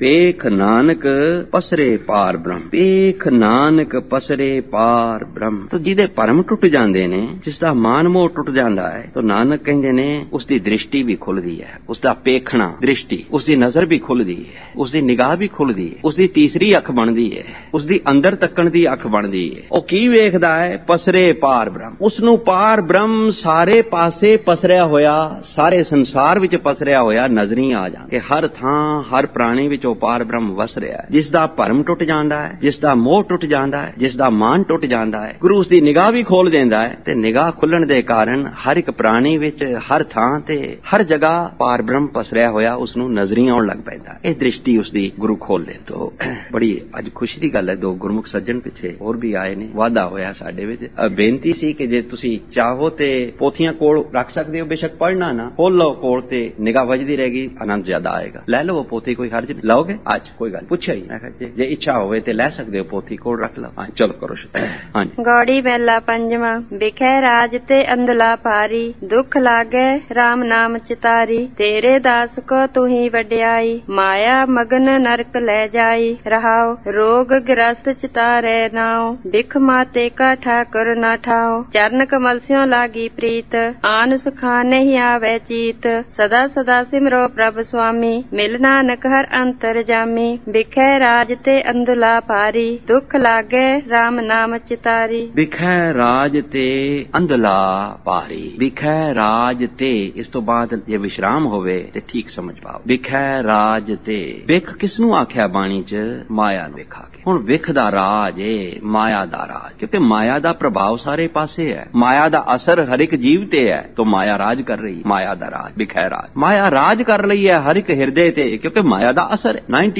पेख नानक पसरे पार ब्रह्म, पेख नानक पसरे पार ब्रह्म। तो जिहदे भरम टुट जांदे ने, जिसदा मान मोह टुट जांदा है, तो नानक कहंदे ने उसदी दृष्टि भी खुलदी है, उसदा पेखना दृष्टि, उसदी नजर भी खुलदी है, उसदी निगाह भी खुलदी है, उसदी तीसरी अख बनदी है, उसदी अंदर तकण दी अख बनदी है। ਉਹ ਕੀ ਵੇਖਦਾ ਹੈ? ਪਸਰੇ ਪਾਰ ਬ੍ਰਹਮ। ਉਸਨੂੰ ਪਾਰ ਬ੍ਰਹਮ ਸਾਰੇ ਪਾਸੇ ਪਸਰਿਆ ਹੋਇਆ, ਸਾਰੇ ਸੰਸਾਰ ਵਿੱਚ ਪਸਰਿਆ ਹੋਇਆ ਨਜ਼ਰੀ ਆ ਜਾਂਦਾ ਕਿ ਹਰ ਥਾਂ ਹਰ ਪ੍ਰਾਣੀ ਵਿੱਚ ਉਹ ਪਾਰ ਬ੍ਰਹਮ ਵਸ ਰਿਹਾ ਹੈ। ਜਿਸ ਦਾ ਭਰਮ ਟੁੱਟ ਜਾਂਦਾ ਹੈ, ਜਿਸ ਦਾ ਮੋਹ ਟੁੱਟ ਜਾਂਦਾ ਹੈ, ਜਿਸ ਦਾ ਮਾਨ ਟੁੱਟ ਜਾਂਦਾ ਹੈ, ਗੁਰੂ ਉਸ ਦੀ ਨਿਗਾਹ ਵੀ ਖੋਲ ਦਿੰਦਾ ਹੈ ਤੇ ਨਿਗਾਹ ਖੁੱਲਣ ਦੇ ਕਾਰਨ ਹਰ ਇੱਕ ਪ੍ਰਾਣੀ ਵਿੱਚ ਹਰ ਥਾਂ ਤੇ ਹਰ ਜਗ੍ਹਾ ਪਾਰ ਬ੍ਰਹਮ ਪਸਰਿਆ ਹੋਇਆ ਉਸਨੂੰ ਨਜ਼ਰੀ ਆਉਣ ਲੱਗ ਪੈਂਦਾ। ਇਹ ਦ੍ਰਿਸ਼ਟੀ ਉਸਦੀ ਗੁਰੂ ਖੋਲ ਦੇ। ਤੋ ਬੜੀ ਅੱਜ ਖੁਸ਼ੀ ਦੀ ਗੱਲ ਹੈ, ਦੋ ਗੁਰਮੁਖ ਸੱਜਣ ਪਿੱਛੇ ਹੋਰ ਵੀ ਆਏ ਨੇ, ਵਾਧਾ ਹੋਇਆ ਸਾਡੇ ਵਿੱਚ। ਬੇਨਤੀ ਸੀ ਕਿ ਜੇ ਤੁਸੀਂ ਚਾਹੋ ਤੇ ਪੋਥੀਆਂ ਕੋਲ ਰੱਖ ਸਕਦੇ ਹੋ, ਬੇਸ਼ੱਕ ਪੜ੍ਹਨਾ ਨਾ, ਖੋਲ ਲਓ ਕੋਲ ਤੇ ਨਿਗਾਹ ਵੱਜਦੀ ਰਹੇਗੀ, ਆਨੰਦ ਜ਼ਿਆਦਾ ਆਏਗਾ। ਲੈ ਲਓ ਪੋਥੀ, ਕੋਈ ਹਰਜ ਨਹੀਂ। ਲਓਗੇ? ਅੱਜ ਕੋਈ ਗੱਲ ਪੁੱਛਿਆ ਹੀ। ਮੈਂ ਕਿਹਾ ਜੇ ਇੱਛਾ ਹੋਵੇ ਤੇ ਲੈ ਸਕਦੇ ਹੋ, ਪੋਥੀ ਕੋਲ ਰੱਖ ਲਓ। ਹਾਂ ਚਲੋ ਕਰੋ ਸ਼ੁਰੂ। ਹਾਂਜੀ। ਗੌੜੀ ਮਹਿਲਾ ਪੰਜਵਾਂ। ਬਿਖੈ ਰਾਜ ਤੇ ਅੰਧਲਾ ਭਾਰੀ, ਦੁੱਖ ਲਾਗੇ RAM ਨਾਮ ਚਿਤਾਰੀ। ਤੇਰੇ ਦਾਸ ਕੋ ਤੂੰ ਹੀ ਵਡਿਆਈ, ਮਾਇਆ ਮਗਨ ਨਰਕ ਲੈ ਜਾਈ। ਰਹਾਓ ਰੋਗ ਗ੍ਰਸਤ चितारे नाओ, बिख माते का ठाकुर न ठाओ। चरण कमल स्यों लागी प्रीत, आन सुखा नहीं आवे चीत। सदा सदा सिमरो प्रभ स्वामी, मिल नानक हर अंतर जामी। बिखै राज ते अंधला भारी, दुख लागे RAM नाम चितारी। बिखै राज ते अंधला भारी, बिखै राज ते, इस तो बाद ये विश्राम होवे ते ठीक समझ पाओ। बिखै राज ते, बिख किसनू आख्या बाणी च? माया नूं विख आखे। हुण विख दा राज ਏ ਮਾਇਆ ਦਾ ਰਾਜ, ਕਿਉਂਕਿ ਮਾਇਆ ਦਾ ਪ੍ਰਭਾਵ ਸਾਰੇ ਪਾਸੇ ਹੈ, ਮਾਇਆ ਦਾ ਅਸਰ ਹਰ ਇੱਕ ਜੀਵ ਤੇ ਹੈ, ਤਾਂ ਮਾਇਆ ਰਾਜ ਕਰ ਰਹੀ। ਮਾਇਆ ਦਾ ਰਾਜ ਬਿਖੈ ਰਾਜ, ਮਾਇਆ ਰਾਜ ਕਰ ਰਹੀ ਹੈ ਹਰ ਇੱਕ ਹਿਰਦੇ ਤੇ, ਕਿਉਂਕਿ ਮਾਇਆ ਦਾ ਅਸਰ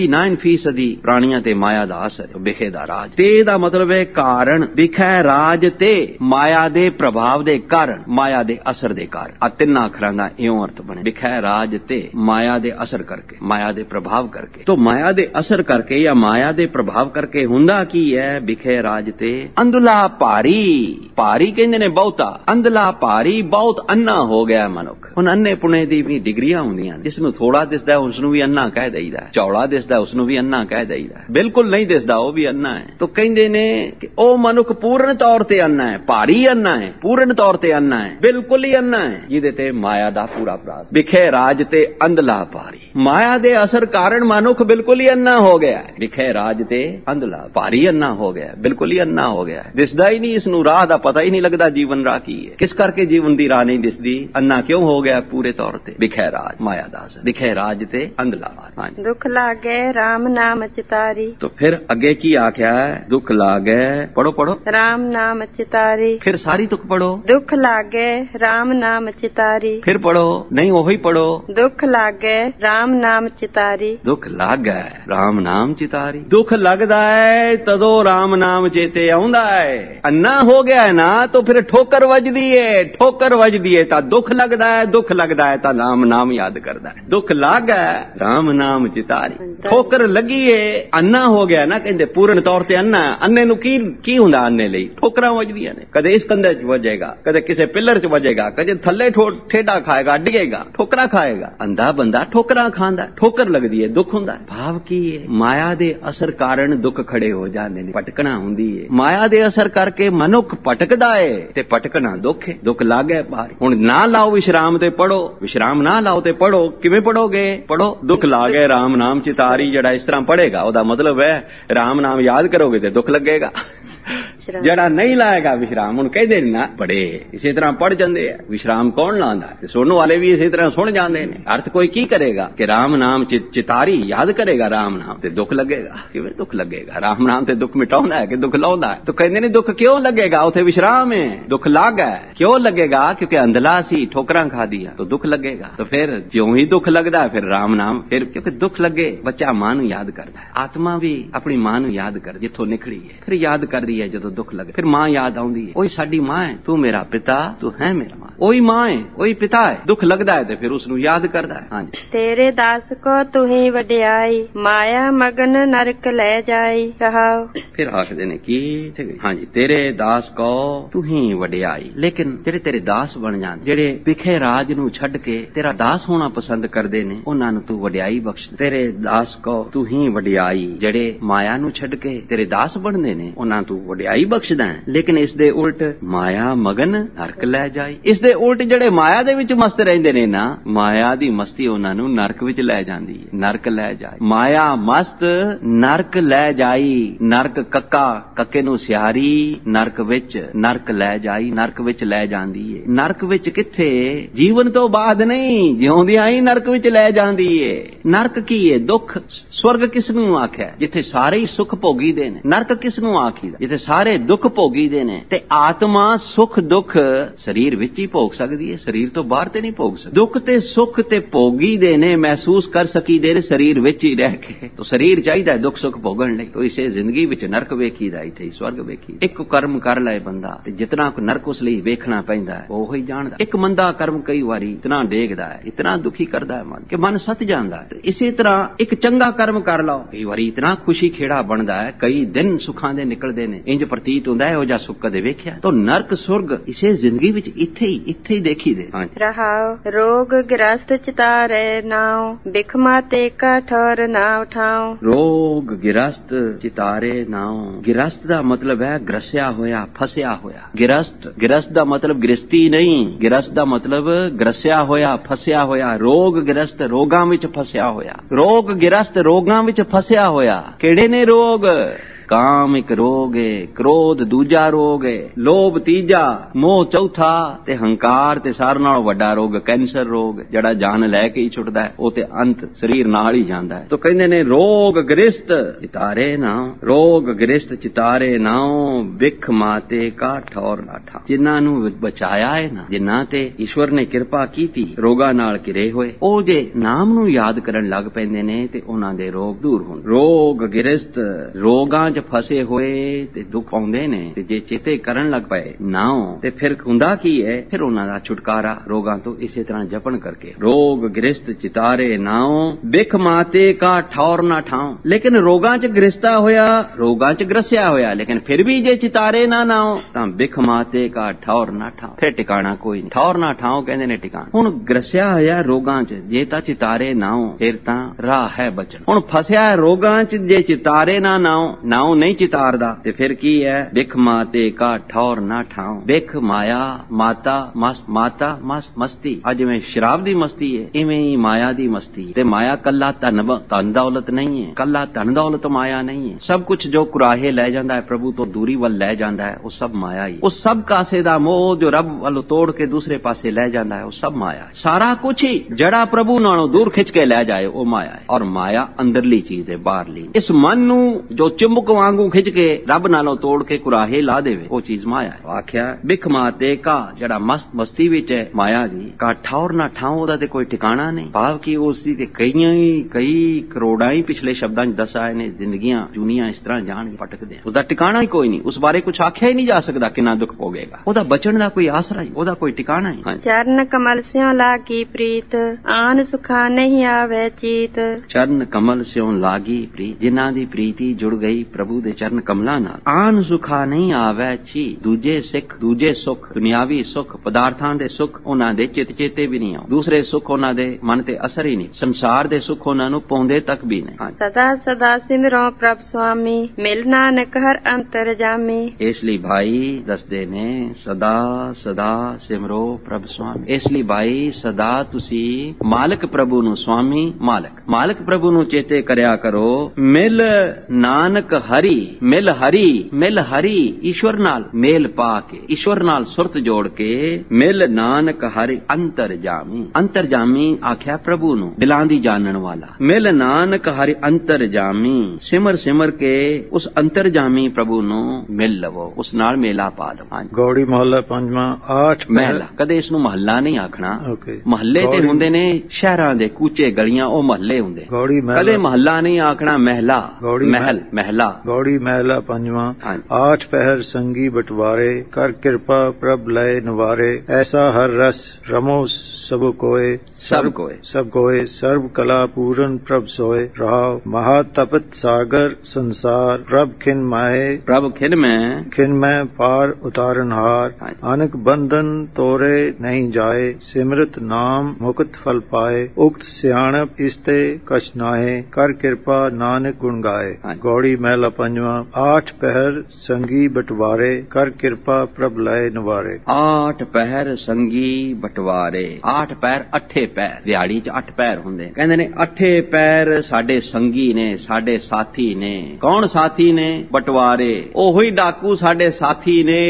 99% ਪ੍ਰਾਣੀਆਂ ਤੇ ਮਾਇਆ ਦਾ ਅਸਰ, ਬਿਖੇ ਦਾ ਰਾਜ। ਤੇ ਦਾ ਮਤਲਬ ਹੈ ਕਾਰਨ। ਬਿਖੈ ਰਾਜ ਤੇ ਮਾਇਆ ਦੇ ਪ੍ਰਭਾਵ ਦੇ ਕਾਰਨ, ਮਾਇਆ ਦੇ ਅਸਰ ਦੇ ਕਾਰਨ। ਆ ਤਿੰਨਾਂ ਅੱਖਰਾਂ ਦਾ ਇਉਂ ਅਰਥ ਬਣੇ, ਬਿਖੈ ਰਾਜ ਤੇ ਮਾਇਆ ਦੇ ਅਸਰ ਕਰਕੇ, ਮਾਇਆ ਦੇ ਪ੍ਰਭਾਵ ਕਰਕੇ। ਤਾਂ ਮਾਇਆ ਦੇ ਅਸਰ ਕਰਕੇ ਜਾਂ ਮਾਇਆ ਦੇ ਪ੍ਰਭਾਵ ਕਰਕੇ ਹੁੰਦਾ ਕੀ ਹੈ? ਬਿਖੇ ਰਾਜ ਤੇ ਅੰਧਲਾ ਭਾਰੀ। ਭਾਰੀ ਕਹਿੰਦੇ ਨੇ ਬਹੁਤਾ, ਅੰਧਲਾ ਭਾਰੀ ਬਹੁਤ ਅੰਨਾ ਹੋ ਗਿਆ ਮਨੁੱਖ। ਹੁਣ ਅੰਨੇ ਪੁਣੇ ਦੀ ਵੀ ਡਿਗਰੀਆਂ ਹੁੰਦੀਆਂ, ਜਿਸ ਨੂੰ ਥੋੜਾ ਦਿਸਦਾ ਉਸ ਨੂੰ ਵੀ ਅੰਨਾ ਕਹਿ ਦਈਦਾ, ਚੌੜਾ ਦਿਸਦਾ ਉਸ ਨੂੰ ਵੀ ਅੰਨਾ ਕਹਿ ਦਈਦਾ, ਬਿਲਕੁਲ ਨਹੀਂ ਦਿਸਦਾ ਉਹ ਵੀ ਅੰਨਾ ਹੈ। ਤਾਂ ਕਹਿੰਦੇ ਨੇ ਕਿ ਉਹ ਮਨੁੱਖ ਪੂਰਨ ਤੌਰ ਤੇ ਅੰਨਾ ਹੈ, ਭਾਰੀ ਅੰਨਾ ਹੈ, ਪੂਰਨ ਤੌਰ ਤੇ ਅੰਨਾ ਹੈ, ਬਿਲਕੁਲ ਹੀ ਅੰਨਾ ਹੈ, ਜਿਹਦੇ ਤੇ ਮਾਇਆ ਦਾ ਪੂਰਾ ਅਪਰਾਧ। ਬਿਖੇ ਰਾਜ ਤੇ ਅੰਧਲਾ ਭਾਰੀ, ਮਾਇਆ ਦੇ ਅਸਰ ਕਾਰਨ ਮਨੁੱਖ ਬਿਲਕੁਲ ਹੀ ਅੰਨਾ ਹੋ ਗਿਆ। ਬਿਖੇ ਰਾਜ ਤੇ ਅੰਧਲਾ ਭਾਰੀ ਅੰਨਾ ਹੋ ਗਿਆ, ਬਿਲਕੁਲ ਹੀ ਅੰਨਾ ਹੋ ਗਿਆ, ਦਿਸਦਾ ਹੀ ਨਹੀਂ, ਇਸ ਨੂੰ ਰਾਹ ਦਾ ਪਤਾ ਹੀ ਨਹੀਂ ਲੱਗਦਾ ਜੀਵਨ ਰਾਹ ਕੀ ਹੈ, ਕਿਸ ਕਰਕੇ ਜੀਵਨ ਦੀ ਰਾਹ ਨਹੀਂ ਦਿਸਦੀ, ਅੰਨਾ ਕਿਉਂ ਹੋ ਗਿਆ ਪੂਰੇ ਤੌਰ ਤੇ? ਬਿਖੈ ਰਾਜ, ਮਾਇਆ ਦਾ ਅਸਰ। ਬਿਖੈ ਰਾਜ ਤੇ ਅੰਧਲਾ। ਦੁੱਖ ਲਾਗੇ RAM ਨਾਮ ਚਿਤਾਰੀ। तो फिर आगे की आख्या है? दुख लागे, पढ़ो पढ़ो, RAM नाम चितारी। फिर सारी तुक पढ़ो। दुख लागे RAM नाम चितारी। फिर पढ़ो, नहीं वही पढ़ो। दुख लागे RAM नाम चितारी। दुख लागे राम नाम चितारी। दुख लगदा है तदो राम नाम चेते आउंदा है। अन्ना हो गया है ना तो फिर ठोकर वजदी है, ठोकर वजदी है ता दुख लगदा है, दुख लगदा है ता राम नाम याद करदा है। दुख लागे राम नाम चितारी। ठोकर लगी है, अन्ना हो ਗਿਆ ਨਾ, ਕਹਿੰਦੇ ਪੂਰਨ ਤੌਰ ਤੇ ਅੰਨਾ। ਅੰਨੇ ਨੂੰ ਕੀ ਹੁੰਦਾ? ਅੰਨੇ ਲਈ ਠੋਕਰਾਂ ਵੱਜਦੀਆਂ ਨੇ, ਕਦੇ ਇਸ ਕੰਧੇ 'ਚ ਵੱਜੇਗਾ, ਕਦੇ ਕਿਸੇ ਪਿੱਲਰ 'ਚ ਵੱਜੇਗਾ, ਕਦੇ ਥੱਲੇ ਠੇਡਾ ਖਾਏਗਾ, ਡਿੱਗੇਗਾ, ਠੋਕਰਾਂ ਖਾਏਗਾ। ਅੰਧਾ ਬੰਦਾ ਠੋਕਰਾਂ ਖਾਂਦਾ, ਠੋਕਰ ਲੱਗਦੀ ਹੈ, ਦੁੱਖ ਹੁੰਦਾ। ਭਾਵ ਕੀ ਹੈ? ਮਾਇਆ ਦੇ ਅਸਰ ਕਾਰਨ ਦੁੱਖ ਖੜੇ ਹੋ ਜਾਂਦੇ ਨੇ, ਭਟਕਣਾ ਹੁੰਦੀ ਹੈ। ਮਾਇਆ ਦੇ ਅਸਰ ਕਰਕੇ ਮਨੁੱਖ ਭਟਕਦਾ ਹੈ ਤੇ ਭਟਕਣਾ ਦੁੱਖ ਹੈ। ਦੁੱਖ ਲੱਗੇ ਭਾਰੀ। ਹੁਣ ਨਾ ਲਾਓ ਵਿਸ਼ਰਾਮ ਤੇ ਪੜੋ, ਵਿਸ਼ਰਾਮ ਨਾ ਲਾਓ ਤੇ ਪੜੋ। ਕਿਵੇਂ ਪੜੋਗੇ? ਪੜੋ ਦੁੱਖ ਲਾਗੇ ਰਾਮ ਨਾਮ ਚਿਤਾਰੀ। ਜਿਹੜਾ ਇਸ ਤਰ੍ਹਾਂ ਪੜੇਗਾ ਉਹਦਾ ਮਤਲਬ ਹੈ ਰਾਮ ਨਾਮ ਯਾਦ ਕਰੋਗੇ ਤੇ ਦੁੱਖ ਲੱਗੇਗਾ। ਜਿਹੜਾ ਨਹੀਂ ਲਾਏਗਾ ਵਿਸ਼ਰਾਮ, ਹੁਣ ਕਹਿੰਦੇ ਨੇ ਨਾ ਬੜੇ ਇਸੇ ਤਰ੍ਹਾਂ ਪੜ ਜਾਂਦੇ ਆ, ਵਿਸ਼ਰਾਮ ਕੌਣ ਲਾਉਂਦਾ? ਤੇ ਸੁਣਨ ਵਾਲੇ ਵੀ ਇਸੇ ਤਰ੍ਹਾਂ ਸੁਣ ਜਾਂਦੇ ਨੇ। ਅਰਥ ਕੋਈ ਕੀ ਕਰੇਗਾ ਕਿ ਰਾਮ ਨਾਮ ਚਿਤਾਰੀ ਯਾਦ ਕਰੇਗਾ, ਰਾਮ ਨਾਮ ਤੇ ਦੁੱਖ ਲੱਗੇਗਾ। ਕਿਵੇਂ ਦੁੱਖ ਲੱਗੇਗਾ? ਰਾਮ ਨਾਮ ਤੇ ਦੁੱਖ ਮਿਟਾਉਂਦਾ ਹੈ ਕਿ ਦੁੱਖ ਲਾਉਂਦਾ ਹੈ? ਤਾਂ ਕਹਿੰਦੇ ਨੇ ਦੁੱਖ ਕਿਉਂ ਲੱਗੇਗਾ? ਉੱਥੇ ਵਿਸ਼ਰਾਮ ਹੈ, ਦੁੱਖ ਲੱਗਾ। ਕਿਉਂ ਲੱਗੇਗਾ? ਕਿਉਂਕਿ ਅੰਧਲਾ ਸੀ, ਠੋਕਰਾਂ ਖਾਦੀਆਂ ਤਾਂ ਦੁੱਖ ਲੱਗੇਗਾ। ਤਾਂ ਫਿਰ ਜਿਉਂ ਹੀ ਦੁੱਖ ਲੱਗਦਾ ਫਿਰ ਰਾਮ ਨਾਮ, ਫਿਰ ਕਿਉਂਕਿ ਦੁੱਖ ਲੱਗੇ ਬੱਚਾ ਮਾਂ ਨੂੰ ਯਾਦ ਕਰਦਾ ਹੈ। ਆਤਮਾ ਵੀ ਆਪਣੀ ਮਾਂ ਨੂੰ ਯਾਦ ਕਰ, ਜਿੱਥੋਂ ਨਿਕਲੀ ਹੈ, ਫਿਰ ਯਾਦ ਕਰਦੀ ਹੈ ਜਦੋਂ ਜਦੋਂ ਦੁੱਖ ਲੱਗੇ ਫਿਰ ਮਾਂ ਯਾਦ ਆਉਂਦੀ ਹੈ, ਉਹੀ ਸਾਡੀ ਮਾਂ ਹੈ, ਤੂੰ ਮੇਰਾ ਪਿਤਾ, ਤੂੰ ਹੈ ਮੇਰਾ ਮਾਂ। ਉਹੀ ਮਾਂ ਹੈ, ਉਹੀ ਪਿਤਾ ਹੈ। ਦੁੱਖ ਲੱਗਦਾ ਹੈ ਤੇ ਫਿਰ ਉਸ ਨੂੰ ਯਾਦ ਕਰਦਾ ਹੈ। ਹਾਂਜੀ, ਤੇਰੇ ਦਾਸ ਕੋ ਤੁਹੀ ਵਡਿਆਈ, ਮਾਇਆ ਮਗਨ ਨਰਕ ਲੈ ਜਾਈ। ਕਹਾਓ ਫਿਰ ਆਖਦੇ ਨੇ ਕੀ, ਹਾਂਜੀ, ਤੇਰੇ ਦਾਸ ਕੋ ਤੁਹੀ ਵਡਿਆਈ। ਲੇਕਿਨ ਜਿਹੜੇ ਤੇਰੇ ਦਾਸ ਬਣ ਜਾਂਦੇ, ਜਿਹੜੇ ਵਿਖੇ ਰਾਜ ਨੂੰ ਛੱਡ ਕੇ ਤੇਰਾ ਦਾਸ ਹੋਣਾ ਪਸੰਦ ਕਰਦੇ ਨੇ, ਉਹਨਾਂ ਨੂੰ ਤੂੰ ਵਡਿਆਈ ਬਖਸ਼। ਤੇਰੇ ਦਾਸ ਕੋ ਤੁਹੀ ਵਡਿਆਈ, ਜਿਹੜੇ ਮਾਇਆ ਨੂੰ ਛੱਡ ਕੇ ਤੇਰੇ ਦਾਸ ਬਣਦੇ ਨੇ, ਉਹਨਾਂ ਤੂੰ ਵਡਿਆਈ ਬਖਸ਼ਦਾ ਹੈ। ਲੇਕਿਨ ਇਸ ਦੇ ਉਲਟ ਮਾਇਆ ਮਗਨ ਨਰਕ ਲੈ ਜਾਈ। ਇਸ ਦੇ ਉਲਟ ਜਿਹੜੇ ਮਾਇਆ ਦੇ ਵਿੱਚ ਮਸਤ ਰਹਿੰਦੇ ਨੇ ਨਾ, ਮਾਇਆ ਦੀ ਮਸਤੀ ਉਹਨਾਂ ਨੂੰ ਨਰਕ ਵਿੱਚ ਲੈ ਜਾਂਦੀ ਹੈ। ਨਰਕ ਲੈ ਜਾਈ, ਮਾਇਆ ਮਸਤ ਨਰਕ ਲੈ ਜਾਈ। ਨਰਕ ਕੱਕਾ, ਕੱਕੇ ਨੂੰ ਸਿਆਰੀ, ਨਰਕ ਵਿੱਚ, ਨਰਕ ਲੈ ਜਾਈ, ਨਰਕ ਵਿੱਚ ਲੈ ਜਾਂਦੀ ਹੈ। ਨਰਕ ਵਿੱਚ ਕਿੱਥੇ? ਜੀਵਨ ਤੋਂ ਬਾਅਦ ਨਹੀਂ, ਜਿਉਂਦਿਆਂ ਹੀ ਨਰਕ ਵਿੱਚ ਲੈ ਜਾਂਦੀ ਹੈ। ਨਰਕ ਕੀ ਹੈ? ਦੁੱਖ। ਸਵਰਗ ਕਿਸ ਨੂੰ ਆਖਿਆ? ਜਿੱਥੇ ਸਾਰੇ ਹੀ ਸੁੱਖ ਭੋਗੀ ਦੇ ਨੇ। ਨਰਕ ਕਿਸ ਨੂੰ ਆਖੀਦਾ? ਜਿੱਥੇ ਸਾਰੇ ਦੁੱਖ ਭੋਗੀ ਦੇ ਨੇ। ਤੇ ਆਤਮਾ ਸੁੱਖ ਦੁੱਖ ਸਰੀਰ ਵਿੱਚ ਹੀ ਭੋਗ ਸਕਦੀ ਹੈ, ਸਰੀਰ ਤੋਂ ਬਾਹਰ ਤੇ ਨਹੀਂ ਭੋਗ ਸਕਦੀ। ਦੁੱਖ ਤੇ ਸੁੱਖ ਤੇ ਭੋਗੀ ਦੇ ਨੇ, ਮਹਿਸੂਸ ਕਰ ਸਕੀਦੇ ਨੇ ਸਰੀਰ ਵਿੱਚ ਹੀ ਰਹਿ ਕੇ। ਤਾਂ ਸਰੀਰ ਚਾਹੀਦਾ ਦੁੱਖ ਸੁੱਖ ਭੋਗਣ ਲਈ। ਤਾਂ ਇਸੇ ਜ਼ਿੰਦਗੀ ਵਿੱਚ ਨਰਕ ਵੇਖੀਦਾ, ਇੱਥੇ ਹੀ ਸਵਰਗ ਵੇਖੀ। ਇੱਕ ਕਰਮ ਕਰ ਲਏ ਬੰਦਾ ਤੇ ਜਿਤਨਾ ਕੋ ਨਰਕ ਉਸ ਲਈ ਵੇਖਣਾ ਪੈਂਦਾ ਹੈ ਉਹ ਹੀ ਜਾਣਦਾ। ਇੱਕ ਮੰਦਾ ਕਰਮ ਕਈ ਵਾਰੀ ਇਤਨਾ ਡੇਗਦਾ ਹੈ, ਇਤਨਾ ਦੁਖੀ ਕਰਦਾ ਹੈ ਮਨ ਕਿ ਮਨ ਸੱਤ ਜਾਂਦਾ ਹੈ। ਇਸੇ ਤਰ੍ਹਾਂ ਇੱਕ ਚੰਗਾ ਕਰਮ ਕਰ ਲਓ, ਕਈ ਵਾਰੀ ਇਤਨਾ ਖੁਸ਼ੀ ਖੇੜਾ ਬਣਦਾ ਹੈ, ਕਈ ਦਿਨ ਸੁੱਖਾਂ ਦੇ ਨਿਕਲਦੇ ਨੇ, ਇੰਜ ਪ੍ਰਤੀਤ ਹੁੰਦਾ ਹੈ ਉਹ ਜਾਂ ਸੁੱਖ ਕਦੇ ਵੇਖਿਆ। ਤਾਂ ਨਰਕ ਸੁਰਗ ਇਸੇ ਜ਼ਿੰਦਗੀ ਵਿੱਚ ਇੱਥੇ ਹੀ ਦੇਖੀ ਦੇ। ਰਹਾਉ ਰੋਗ ਗਿਰਸਤ ਚਿਤਾਰੇ ਨਾਉ, ਬਿਖ ਮਾਤੇ ਕਾ ਠੌਰ ਨਾ ਉਠਾਉ। ਰੋਗ ਗਿਰਸਤ ਚਿਤਾਰੇ ਨਾਉ। ਗਿਰਸਤ ਦਾ ਮਤਲਬ ਹੈ ਗ੍ਰਸਿਆ ਹੋਇਆ, ਫਸਿਆ ਹੋਇਆ। ਗਿਰਸਤ ਦਾ ਮਤਲਬ ਗ੍ਰਸਤੀ ਨਹੀਂ, ਗਿਰਸਤ ਦਾ ਮਤਲਬ ਗ੍ਰਸਿਆ ਹੋਇਆ, ਫਸਿਆ ਹੋਇਆ। ਰੋਗ ਗਿਰਸਤ ਰੋਗਾਂ ਵਿੱਚ ਫਸਿਆ ਹੋਇਆ। ਰੋਗ ਗਿਰਸਤ ਰੋਗਾਂ ਵਿੱਚ ਫਸਿਆ ਹੋਇਆ। ਕਿਹੜੇ ਨੇ ਰੋਗ? ਕਾਮ ਇੱਕ ਰੋਗ ਹੈ, ਕ੍ਰੋਧ ਦੂਜਾ ਰੋਗ ਹੈ, ਲੋਭ ਤੀਜਾ, ਮੋਹ ਚੌਥਾ, ਤੇ ਹੰਕਾਰ ਤੇ ਸਾਰਿਆਂ ਨਾਲੋਂ ਵੱਡਾ ਰੋਗ ਕੈਂਸਰ ਰੋਗ, ਜਿਹੜਾ ਜਾਨ ਲੈ ਕੇ ਹੀ ਛੁੱਟਦਾ ਹੈ, ਉਹ ਤੇ ਅੰਤ ਸਰੀਰ ਨਾਲ ਹੀ ਜਾਂਦਾ ਹੈ। ਤਾਂ ਕਹਿੰਦੇ ਨੇ ਰੋਗ ਗ੍ਰਸਤ ਚਿਤਾਰੇ ਨਾਉ, ਰੋਗ ਗ੍ਰਸਤ ਚਿਤਾਰੇ ਨਾਉ, ਬਿਖ ਮਾਤੇ ਕਾ ਠੌਰ ਨਾ ਠਾਉ। ਜਿਨ੍ਹਾਂ ਨੂੰ ਬਚਾਇਆ ਹੈ ਨਾ, ਜਿਨ੍ਹਾਂ ਤੇ ਈਸ਼ਵਰ ਨੇ ਕਿਰਪਾ ਕੀਤੀ, ਰੋਗਾਂ ਨਾਲ ਘਿਰੇ ਹੋਏ, ਉਹ ਜੇ ਨਾਮ ਨੂੰ ਯਾਦ ਕਰਨ ਲੱਗ ਪੈਂਦੇ ਨੇ ਤੇ ਉਹਨਾਂ ਦੇ ਰੋਗ ਦੂਰ ਹੁੰਦੇ। ਰੋਗ ਗ੍ਰਸਤ ਰੋਗਾਂ ਫਸੇ ਹੋਏ ਤੇ ਦੁੱਖ ਆਉਂਦੇ ਨੇ, ਤੇ ਜੇ ਚੇਤੇ ਕਰਨ ਲੱਗ ਪਏ ਨਾਉ ਤੇ ਫਿਰ ਹੁੰਦਾ ਕੀ ਹੈ? ਫਿਰ ਉਹਨਾਂ ਦਾ ਛੁਟਕਾਰਾ ਰੋਗਾਂ ਤੋਂ ਇਸੇ ਤਰ੍ਹਾਂ ਜਪਣ ਕਰਕੇ। ਰੋਗ ਗ੍ਰਸਤ ਚਿਤਾਰੇ ਨਾਉ, ਬਿਖ ਮਾਤੇ ਕਾ ਠੌਰ ਨਾ ਠਾਉ। ਲੇਕਿਨ ਰੋਗਾਂ 'ਚ ਗ੍ਰਸਤਾ ਹੋਇਆ, ਰੋਗਾਂ 'ਚ ਗ੍ਰਸਿਆ ਹੋਇਆ, ਲੇਕਿਨ ਫਿਰ ਵੀ ਜੇ ਚਿਤਾਰੇ ਨਾ ਨਾਉ ਤਾਂ ਬਿਖ ਮਾਤੇ ਕਾ ਠੌਰ ਨਾ ਠਾਉ, ਫਿਰ ਟਿਕਾਣਾ ਕੋਈ ਨਹੀਂ। ਠੌਰ ਨਾ ਠਾਉ ਕਹਿੰਦੇ ਨੇ ਟਿਕਾਣਾ। ਹੁਣ ਗ੍ਰਸਿਆ ਹੋਇਆ ਰੋਗਾਂ 'ਚ, ਜੇ ਤਾਂ ਚਿਤਾਰੇ ਨਾਉ ਫਿਰ ਤਾਂ ਰਾਹ ਹੈ ਬਚਣ। ਹੁਣ ਫਸਿਆ ਰੋਗਾਂ 'ਚ, ਜੇ ਚਿਤਾਰੇ ਨਾ ਨਾਉ ਨਹੀਂ ਚਿਤਾਰਦਾ ਤੇ ਫਿਰ ਕੀ ਹੈ? ਬਿਖ ਮਾਤੇ ਕਾ ਠੌਰ ਨਾ ਠਾਉ। ਬਿਖ ਮਾਇਆ, ਮਾਤਾ ਮਸਤੀ। ਅੱਜ ਜਿਵੇਂ ਸ਼ਰਾਬ ਦੀ ਮਸਤੀ ਹੈ, ਇਵੇਂ ਹੀ ਮਾਇਆ ਦੀ ਮਸਤੀ। ਤੇ ਮਾਇਆ ਕੱਲਾ ਧਨ ਦੌਲਤ ਨਹੀਂ ਹੈ, ਕੱਲਾ ਧਨ ਦੌਲਤ ਮਾਇਆ ਨਹੀਂ ਹੈ। ਸਭ ਕੁਝ ਜੋ ਕੁਰਾਹੇ ਲੈ ਜਾਂਦਾ ਹੈ, ਪ੍ਰਭੂ ਤੋਂ ਦੂਰੀ ਵੱਲ ਲੈ ਜਾਂਦਾ ਹੈ, ਉਹ ਸਭ ਮਾਇਆ ਹੀ। ਉਹ ਸਭ ਕਾਸੇ ਦਾ ਮੋਹ ਜੋ ਰੱਬ ਵੱਲੋਂ ਤੋੜ ਕੇ ਦੂਸਰੇ ਪਾਸੇ ਲੈ ਜਾਂਦਾ ਹੈ, ਉਹ ਸਭ ਮਾਇਆ ਹੈ। ਸਾਰਾ ਕੁਝ ਹੀ ਜਿਹੜਾ ਪ੍ਰਭੂ ਨਾਲੋਂ ਦੂਰ ਖਿੱਚ ਕੇ ਲੈ ਜਾਏ ਉਹ ਮਾਇਆ ਹੈ। ਔਰ ਮਾਇਆ ਅੰਦਰਲੀ ਚੀਜ਼ ਹੈ, ਬਾਹਰਲੀ। ਇਸ ਮਨ ਨੂੰ ਜੋ ਚੁੰਬਕ ਵਾਂਗੂ ਖਿੱਚ ਕੇ ਰੱਬ ਨਾਲੋਂ ਤੋੜ ਕੇ ਕੁਰਾਹੇ ਲਾ ਦੇਵੇ, ਉਹ ਚੀਜ਼ ਮਾਇਆ ਹੈ। ਆਖਿਆ ਬਿਖ ਮਾਤੇ ਕਾ, ਜਿਹੜਾ ਮਸਤੀ ਵਿੱਚ ਹੈ ਮਾਇਆ ਦੀ, ਕਾ ਠੌਰ ਨਾ ਠਾਉ, ਉਹਦਾ ਤੇ ਕੋਈ ਟਿਕਾਣਾ ਨਹੀਂ। ਭਾਵ ਕਿ ਉਸ ਦੀ ਤੇ ਕਈ ਕਰੋੜਾਂ ਹੀ ਪਿਛਲੇ ਸ਼ਬਦਾਂ 'ਚ ਦੱਸ ਆਏ ਨੇ, ਜ਼ਿੰਦਗੀਆਂ ਜੂਨੀਆਂ ਇਸ ਤਰ੍ਹਾਂ ਜਾਣਗੇ ਭਟਕਦੇ, ਉਹਦਾ ਟਿਕਾਣਾ ਹੀ ਕੋਈ ਨਹੀਂ। ਉਸ ਬਾਰੇ ਕੁਝ ਆਖਿਆ ਹੀ ਨਹੀਂ ਜਾ ਸਕਦਾ ਕਿੰਨਾ ਦੁੱਖ ਪਵੇਗਾ। ਉਹਦਾ ਬਚਣ ਦਾ ਕੋਈ ਆਸਰਾ ਹੀ, ਉਹਦਾ ਕੋਈ ਟਿਕਾਣਾ ਹੀ। ਚਰਨ ਕਮਲ ਸਿਉ ਲਾਗੀ ਪ੍ਰੀਤ, ਆਨ ਸੁਖਾ ਨਹੀਂ ਆਵੇ ਚੀਤ। ਚਰਨ ਕਮਲ ਸਿਉ ਲਾਗੀ ਪ੍ਰੀਤ, ਜਿਨ੍ਹਾਂ ਦੀ ਪ੍ਰੀਤੀ ਜੁੜ ਗਈ ਪ੍ਰਭੂ ਦੇ ਚਰਨ ਕਮਲਾਂ ਨਾਲ, ਆਨ ਸੁਖਾ ਨਹੀਂ ਆਵੇ ਚੀ। ਦੂਜੇ ਸੁੱਖ, ਦੁਨਿਆਵੀ ਸੁੱਖ, ਪਦਾਰਥਾਂ ਦੇ ਸੁੱਖ ਉਹਨਾਂ ਦੇ ਚੇਤੇ ਵੀ ਨਹੀਂ ਆਉ। ਦੂਸਰੇ ਸੁੱਖ ਉਹਨਾਂ ਦੇ ਮਨ ਤੇ ਅਸਰ ਹੀ ਨਹੀਂ। ਸੰਸਾਰ ਦੇ ਸੁੱਖ ਉਹਨਾਂ ਨੂੰ ਪਾਉਂਦੇ ਤੱਕ ਵੀ ਨਹੀਂ। ਸਦਾ ਸਿਮਰੋ ਪ੍ਰਭ ਸੁਆਮੀ, ਮਿਲ ਨਾਨਕ ਹਰ ਅੰਤਰ ਜਾਮੀ। ਇਸ ਲਈ ਭਾਈ ਦੱਸਦੇ ਨੇ ਸਦਾ ਸਿਮਰੋ ਪ੍ਰਭ ਸੁਆਮੀ। ਇਸ ਲਈ ਭਾਈ ਸਦਾ ਤੁਸੀਂ ਮਾਲਕ ਪ੍ਰਭੂ ਨੂੰ, ਸੁਆਮੀ ਮਾਲਕ ਪ੍ਰਭੂ ਨੂੰ ਚੇਤੇ ਕਰਿਆ ਕਰੋ। ਮਿਲ ਨਾਨਕ ਹਰੀ, ਮਿਲ ਹਰੀ ਈਸ਼ਵਰ ਨਾਲ ਮੇਲ ਪਾ ਕੇ, ਈਸ਼ਵਰ ਨਾਲ ਸੁਰਤ ਜੋੜ ਕੇ, ਮਿਲ ਨਾਨਕ ਹਰੀ ਅੰਤਰਜਾਮੀ ਆਖਿਆ ਪ੍ਰਭੂ ਨੂੰ, ਦਿਲਾਂ ਦੀ ਜਾਣਨ ਵਾਲਾ। ਮਿਲ ਨਾਨਕ ਹਰੀ ਅੰਤਰਜਾਮੀ, ਸਿਮਰ ਕੇ ਉਸ ਅੰਤਰਜਾਮੀ ਪ੍ਰਭੂ ਨੂੰ ਮਿਲ ਲਵੋ, ਉਸ ਨਾਲ ਮੇਲਾ ਪਾ ਲਵੋ। ਗੌੜੀ ਮਹੱਲਾ ਪੰਜਵਾਂ। 8 ਮਹਿਲਾ, ਕਦੇ ਇਸ ਨੂੰ ਮਹੱਲਾ ਨਹੀਂ ਆਖਣਾ। ਮਹੱਲੇ ਤੇ ਹੁੰਦੇ ਨੇ ਸ਼ਹਿਰਾਂ ਦੇ ਕੂਚੇ ਗਲੀਆਂ, ਉਹ ਮਹੱਲੇ ਹੁੰਦੇ। ਕਦੇ ਮਹੱਲਾ ਨਹੀਂ ਆਖਣਾ, ਮਹਿਲਾ ਗੌੜੀ ਮਹਿਲਾ ਪੰਜਵਾਂ। ਆਠ ਪਹਿਰ ਸੰਗੀ ਬਟਵਾਰੇ, ਕਰ ਕਿਰਪਾ ਪ੍ਰਭ ਲਏ ਨਿਵਾਰੇ। ਐਸਾ ਹਰ ਰਸ ਰਮੋ ਸਭ ਕੋਏ, ਸਭ ਕੋਏ ਸਰਬ ਕਲਾ ਪੂਰਨ ਪ੍ਰਭ ਸੋਏ। ਰਹਾਉ ਮਹਾ ਤਪਤ ਸਾਗਰ ਸੰਸਾਰ, ਪ੍ਰਭ ਖਿਨ ਮਾਏ, ਪ੍ਰਭ ਖਿਨ ਮੈਂ ਪਾਰ ਉਤਾਰਨ ਹਾਰ। ਅਨਕ ਬੰਧਨ ਤੋਰੇ ਨਹੀਂ ਜਾਏ, ਸਿਮਰਤ ਨਾਮ ਮੁਕਤ ਫਲ ਪਾਏ। ਉਕਤ ਸਿਆਣਪ ਇਸਤੇ ਕਛ ਨਾਹੇ, ਕਰ ਕਿਰਪਾ ਨਾਨਕ ਗੁਣ ਗਾਏ। ਗੌੜੀ ਮਹਿਲਾ ਪੰਜਵਾਂ। ਆਠ ਪਹਿਰ ਸੰਗੀ ਬਟਵਾਰੇ, ਕਰ ਕਿਰਪਾ ਪ੍ਰਭ ਲਏ ਨਿਵਾਰੇ। ਆਠ ਪਹਿਰ ਸੰਗੀ ਬਟਵਾਰੇ। ਆਠ ਪੈਰ ਅੱਠੇ ਪੈਰ, ਦਿਹਾੜੀ 'ਚ 8 ਪੈਰ ਹੁੰਦੇ। ਕਹਿੰਦੇ ਨੇ 8 ਪੈਰ ਸਾਡੇ ਸੰਗੀ ਨੇ, ਸਾਡੇ ਸਾਥੀ ਨੇ। ਕੌਣ ਸਾਥੀ ਨੇ? ਬਟਵਾਰੇ। ਉਹੀ ਡਾਕੂ ਸਾਡੇ ਸਾਥੀ ਨੇ,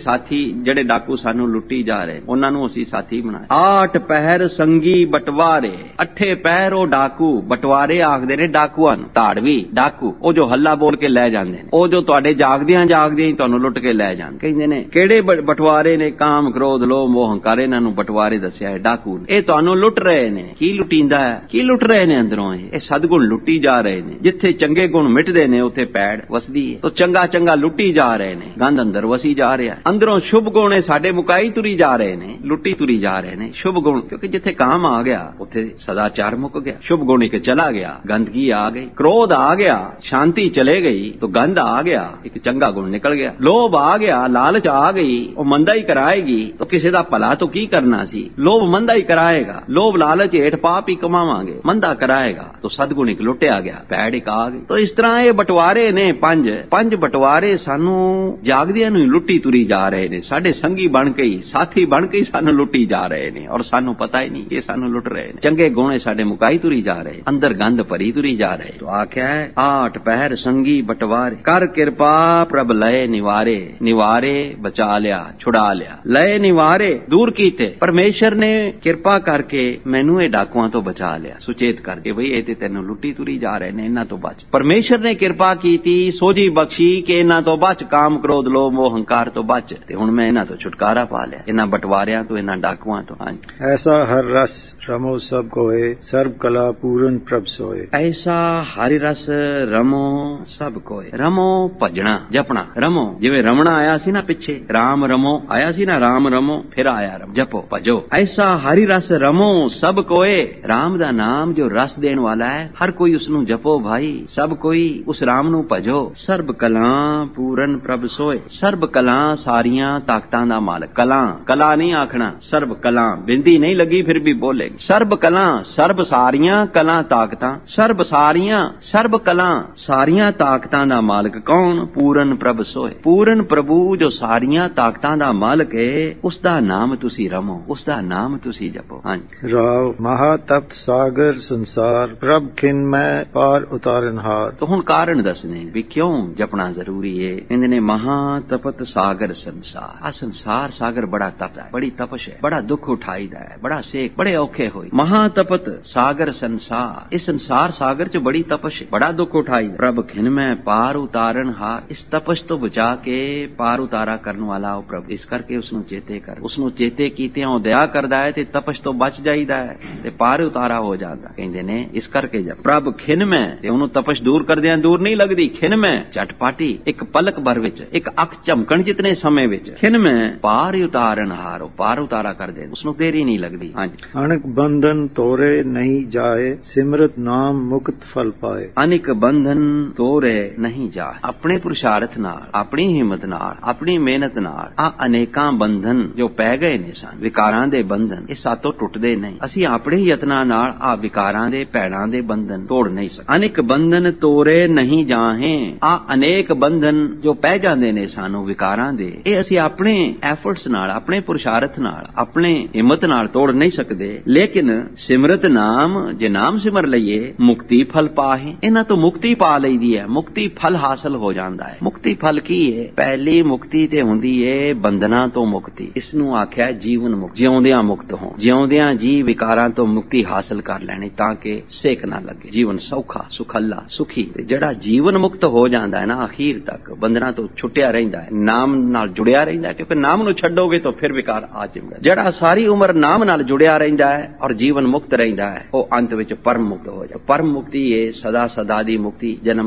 ਜਿਹੜੇ ਡਾਕੂ ਸਾਨੂੰ ਲੁੱਟੀ ਜਾ ਰਹੇ, ਉਹਨਾਂ ਨੂੰ ਅਸੀਂ ਸਾਥੀ ਬਣਾਇਆ। ਆਠ ਪਹਿਰ ਸੰਗੀ ਬਟਵਾਰੇ। 8 ਪੈਰ ਉਹ ਡਾਕੂ, ਬਟਵਾਰੇ ਆਖਦੇ ਨੇ ਡਾਕੂਆਂ ਨੂੰ। ਧਾੜਵੀ ਡਾਕੂ, ਉਹ ਜੋ ਹੱਲਾ ਬੋਲ ਕੇ ਲੈ ਜਾਂਦੇ ਨੇ, ਉਹ ਜੋ ਤੁਹਾਡੇ ਜਾਗਦਿਆਂ ਹੀ ਤੁਹਾਨੂੰ ਲੁੱਟ ਕੇ ਲੈ ਜਾਂਦੇ। ਕਹਿੰਦੇ ਨੇ ਕਿਹੜੇ ਬਟਵਾਰੇ ਨੇ? ਕਾਮ ਕ੍ਰੋਧ ਲੋਭ ਮੋਹ ਹੰਕਾਰ, ਇਹਨਾਂ ਨੂੰ ਬਟਵਾਰੇ ਦੱਸਿਆ ਹੈ, ਡਾਕੂ। ਇਹ ਤੁਹਾਨੂੰ ਲੁੱਟ ਰਹੇ ਨੇ। ਕੀ ਲੁੱਟੀਂਦਾ ਹੈ? ਕੀ ਲੁੱਟ ਰਹੇ ਨੇ ਅੰਦਰੋਂ? ਇਹ ਸਦਗੁਣ ਲੁੱਟੀ ਜਾ ਰਹੇ ਨੇ। ਜਿੱਥੇ ਚੰਗੇ ਗੁਣ ਮਿਟਦੇ ਨੇ ਉੱਥੇ ਪੈੜ ਵਸਦੀ ਹੈ। ਤੋ ਚੰਗਾ ਲੁੱਟੀ ਜਾ ਰਹੇ ਨੇ, ਗੰਦ ਅੰਦਰ ਵਸੀ ਜਾ ਰਿਹਾ। ਅੰਦਰੋਂ ਸ਼ੁਭ ਗੁਣ ਸਾਡੇ ਮੁਕਾਈ ਤੁਰੀ ਜਾ ਰਹੇ ਨੇ, ਲੁੱਟੀ ਤੁਰੀ ਜਾ ਰਹੇ ਨੇ ਸ਼ੁਭ ਗੁਣ। ਕਿਉਂਕਿ ਜਿੱਥੇ ਕਾਮ ਆ ਗਿਆ ਉੱਥੇ ਸਦਾਚਾਰ ਮੁੱਕ ਗਿਆ, ਸ਼ੁਭ ਗੁਣ ਇੱਕ ਚਲਾ ਗਿਆ, ਗੰਦਗੀ ਆ ਗਈ। ਕ੍ਰੋਧ ਆ ਗਿਆ, ਸ਼ਾਂਤੀ ਚਲੇ ਗਈ, तो गंध आ गया, एक चंगा गुण निकल गया। लोभ आ गया, लालच आ गई, वो मंदा ही कराएगी। तो किसी का भला तो की करना सी, लोभ मंदा ही कराएगा। लोभ लालच हेठ पाप ही कमावांगे, मंदा कराएगा। तो सदगुण एक लुटिया गया, पैड़ एक आ गई। तो इस तरह ये बटवारे ने पंज बटवारे सानू जागदियां नूं लुट्टी तुरी जा रहे ने। साडे संगी बन के ही, साथी बन के ही सानू लुट्टी जा रहे ने, और सानू पता ही नहीं ये सानू लुट रहे ने। चंगे गुण साडे मुकाई तुरी जा रहे, अंदर गंद भरी तुरी जा रहे। तो आख्या है आठ पहर संगी बटवारे, कर किरपा प्रभ लय निवारे। निवारे बचा लिया, छुड़ा लिया, लय निवारे दूर कीते। परमेश्वर ने किरपा करके मैनू ये डाकुआं तो बचा लिया, सुचेत करके बई ये ते तैनू लुट्टी तुरी जा रहे ने, इन्हां तो बच। परमेश्वर ने किरपा कीती, सोझी बख्शी कि इन्हां तो बच, काम क्रोध लोभ मोह हंकार तो बच। ते हुण मैं इन्हां तो छुटकारा पा लिया, इन्हां बटवारियां तो, इन्हां डाकुआं तो। हाँ, ऐसा हर रस रमो सब कोए, सर्व कला पूरन प्रभ सोए। ऐसा हरि रस रमो सब कोए। रमो भजना जपना, रमो जिवें रमना आया सी ना पिछे, राम रमो आया सी ना, राम रमो फिर आया रम, जपो भजो। ऐसा हरि रस रमो सब कोए, राम दा नाम जो रस देण वाला है, हर कोई उसनू जपो भाई, सब कोई उस राम नू भजो। सर्ब कला पूरन प्रभ सोए। सर्ब कला सारियां ताकतां दा मालक। कला नहीं आखना, सर्ब कला, बिंदी नहीं लगी फिर भी बोलेगी। सर्ब कला, सर्ब सारियां कला ताकतां, सर्ब सारियां, सर्ब कला सारियां ताकतां दा मालक कौन? पूरन प्रभ सोए। पूरन प्रभु जो सारियां ताकतां दा मालक है, उसदा नाम तुसी रमो, उसदा नाम तुसी जपो। हाँ, राव महा तप्त सागर संसार, प्रभ खिन मैं पार उतारन हार। तो हुण कारण दसने भी क्यों जपना जरूरी है। कहंदे ने महा तपत सागर संसार। आ संसार सागर बड़ा तप है, बड़ी तपश है, बड़ा दुख उठाईदा है, बड़ा सेक, बड़े औखे होई। महातपत सागर संसार, इस संसार सागर च बड़ी तपश है, बड़ा दुख उठाई। प्रभ खिन में पार उतारन हार, इस तपश तो बचा के पार उतारा करन वाला ओ प्रभु। इस करके उसनु चेते कर, उसनु चेते कीतियां ओ दया करदा है ते तपश तो बच जाईदा है ते पार उतारा हो जांदा। कहंदे ने इस करके जब प्रभ खिन में ते ओनु तपश दूर करदियां दूर नहीं लगदी, खिन में झटपाटी एक पलक भर विच, एक अख झमकण जितने समय विच खिन में पार उतारन हार, ओ पार उतारा कर दे, उसनु देरी नहीं लगदी। हां जी, अनक बंधन तोरे नहीं जाए, सिमरत नाम मुक्त फल पाए। अनेक बंधन तोरे नहीं जाए, अपने पुरुषार्थ नाल, अपनी हिम्मत नाल, अपनी मेहनत नाल आ अनेकां बंधन जो पै गए ने सन, विकारां दे बंधन, ये सातों टुटदे नहीं। असीं अपने यत्नां नाल आ विकारां दे भैड़ां दे बंधन तोड़ नहीं सकदे। अनेक बंधन तोरे नहीं जाहे, आ अनेक बंधन जो पै जांदे ने सानू विकारां दे, ये असीं अपने एफर्ट्स नाल, अपने पुरुषार्थ नाल, अपने हिम्मत नाल तोड़ नहीं सकदे। लेकिन सिमरत नाम, जे नाम सिमर लईए मुक्ति फल पाहे, इन्हां तो मुक्ति पा लईदी है, मुक्ति फल हासिल हो जांदा है। मुक्ति फल की है? पहली मुक्ति ते हुंदी है बंधना तो मुक्ति, इसनू आख्या जीवन मुक्ति। जिउंदियां मुक्त हो, जिउंदियां जी विकारां तो मुक्ति हासिल कर लैणी ताकि सेक ना लगे, जीवन सौखा सुखल्ला सुखी। जेड़ा जीवन मुक्त हो जांदा है ना, अखीर तक बंधना तो छुटिया रहिंदा है, नाम नाल जुड़िया रहिंदा है, क्योंकि नाम नू छड्डोगे तो फिर विकार आ जाएगा। जेड़ा सारी उम्र नाम नाल जुड़िया रहिंदा है और जीवन मुक्त रहिंदा है, वो अंत विच परम मुक्त हो जाए। परम मुक्ति ये सदा सदा दी मुक्ति, जन्म मरण तो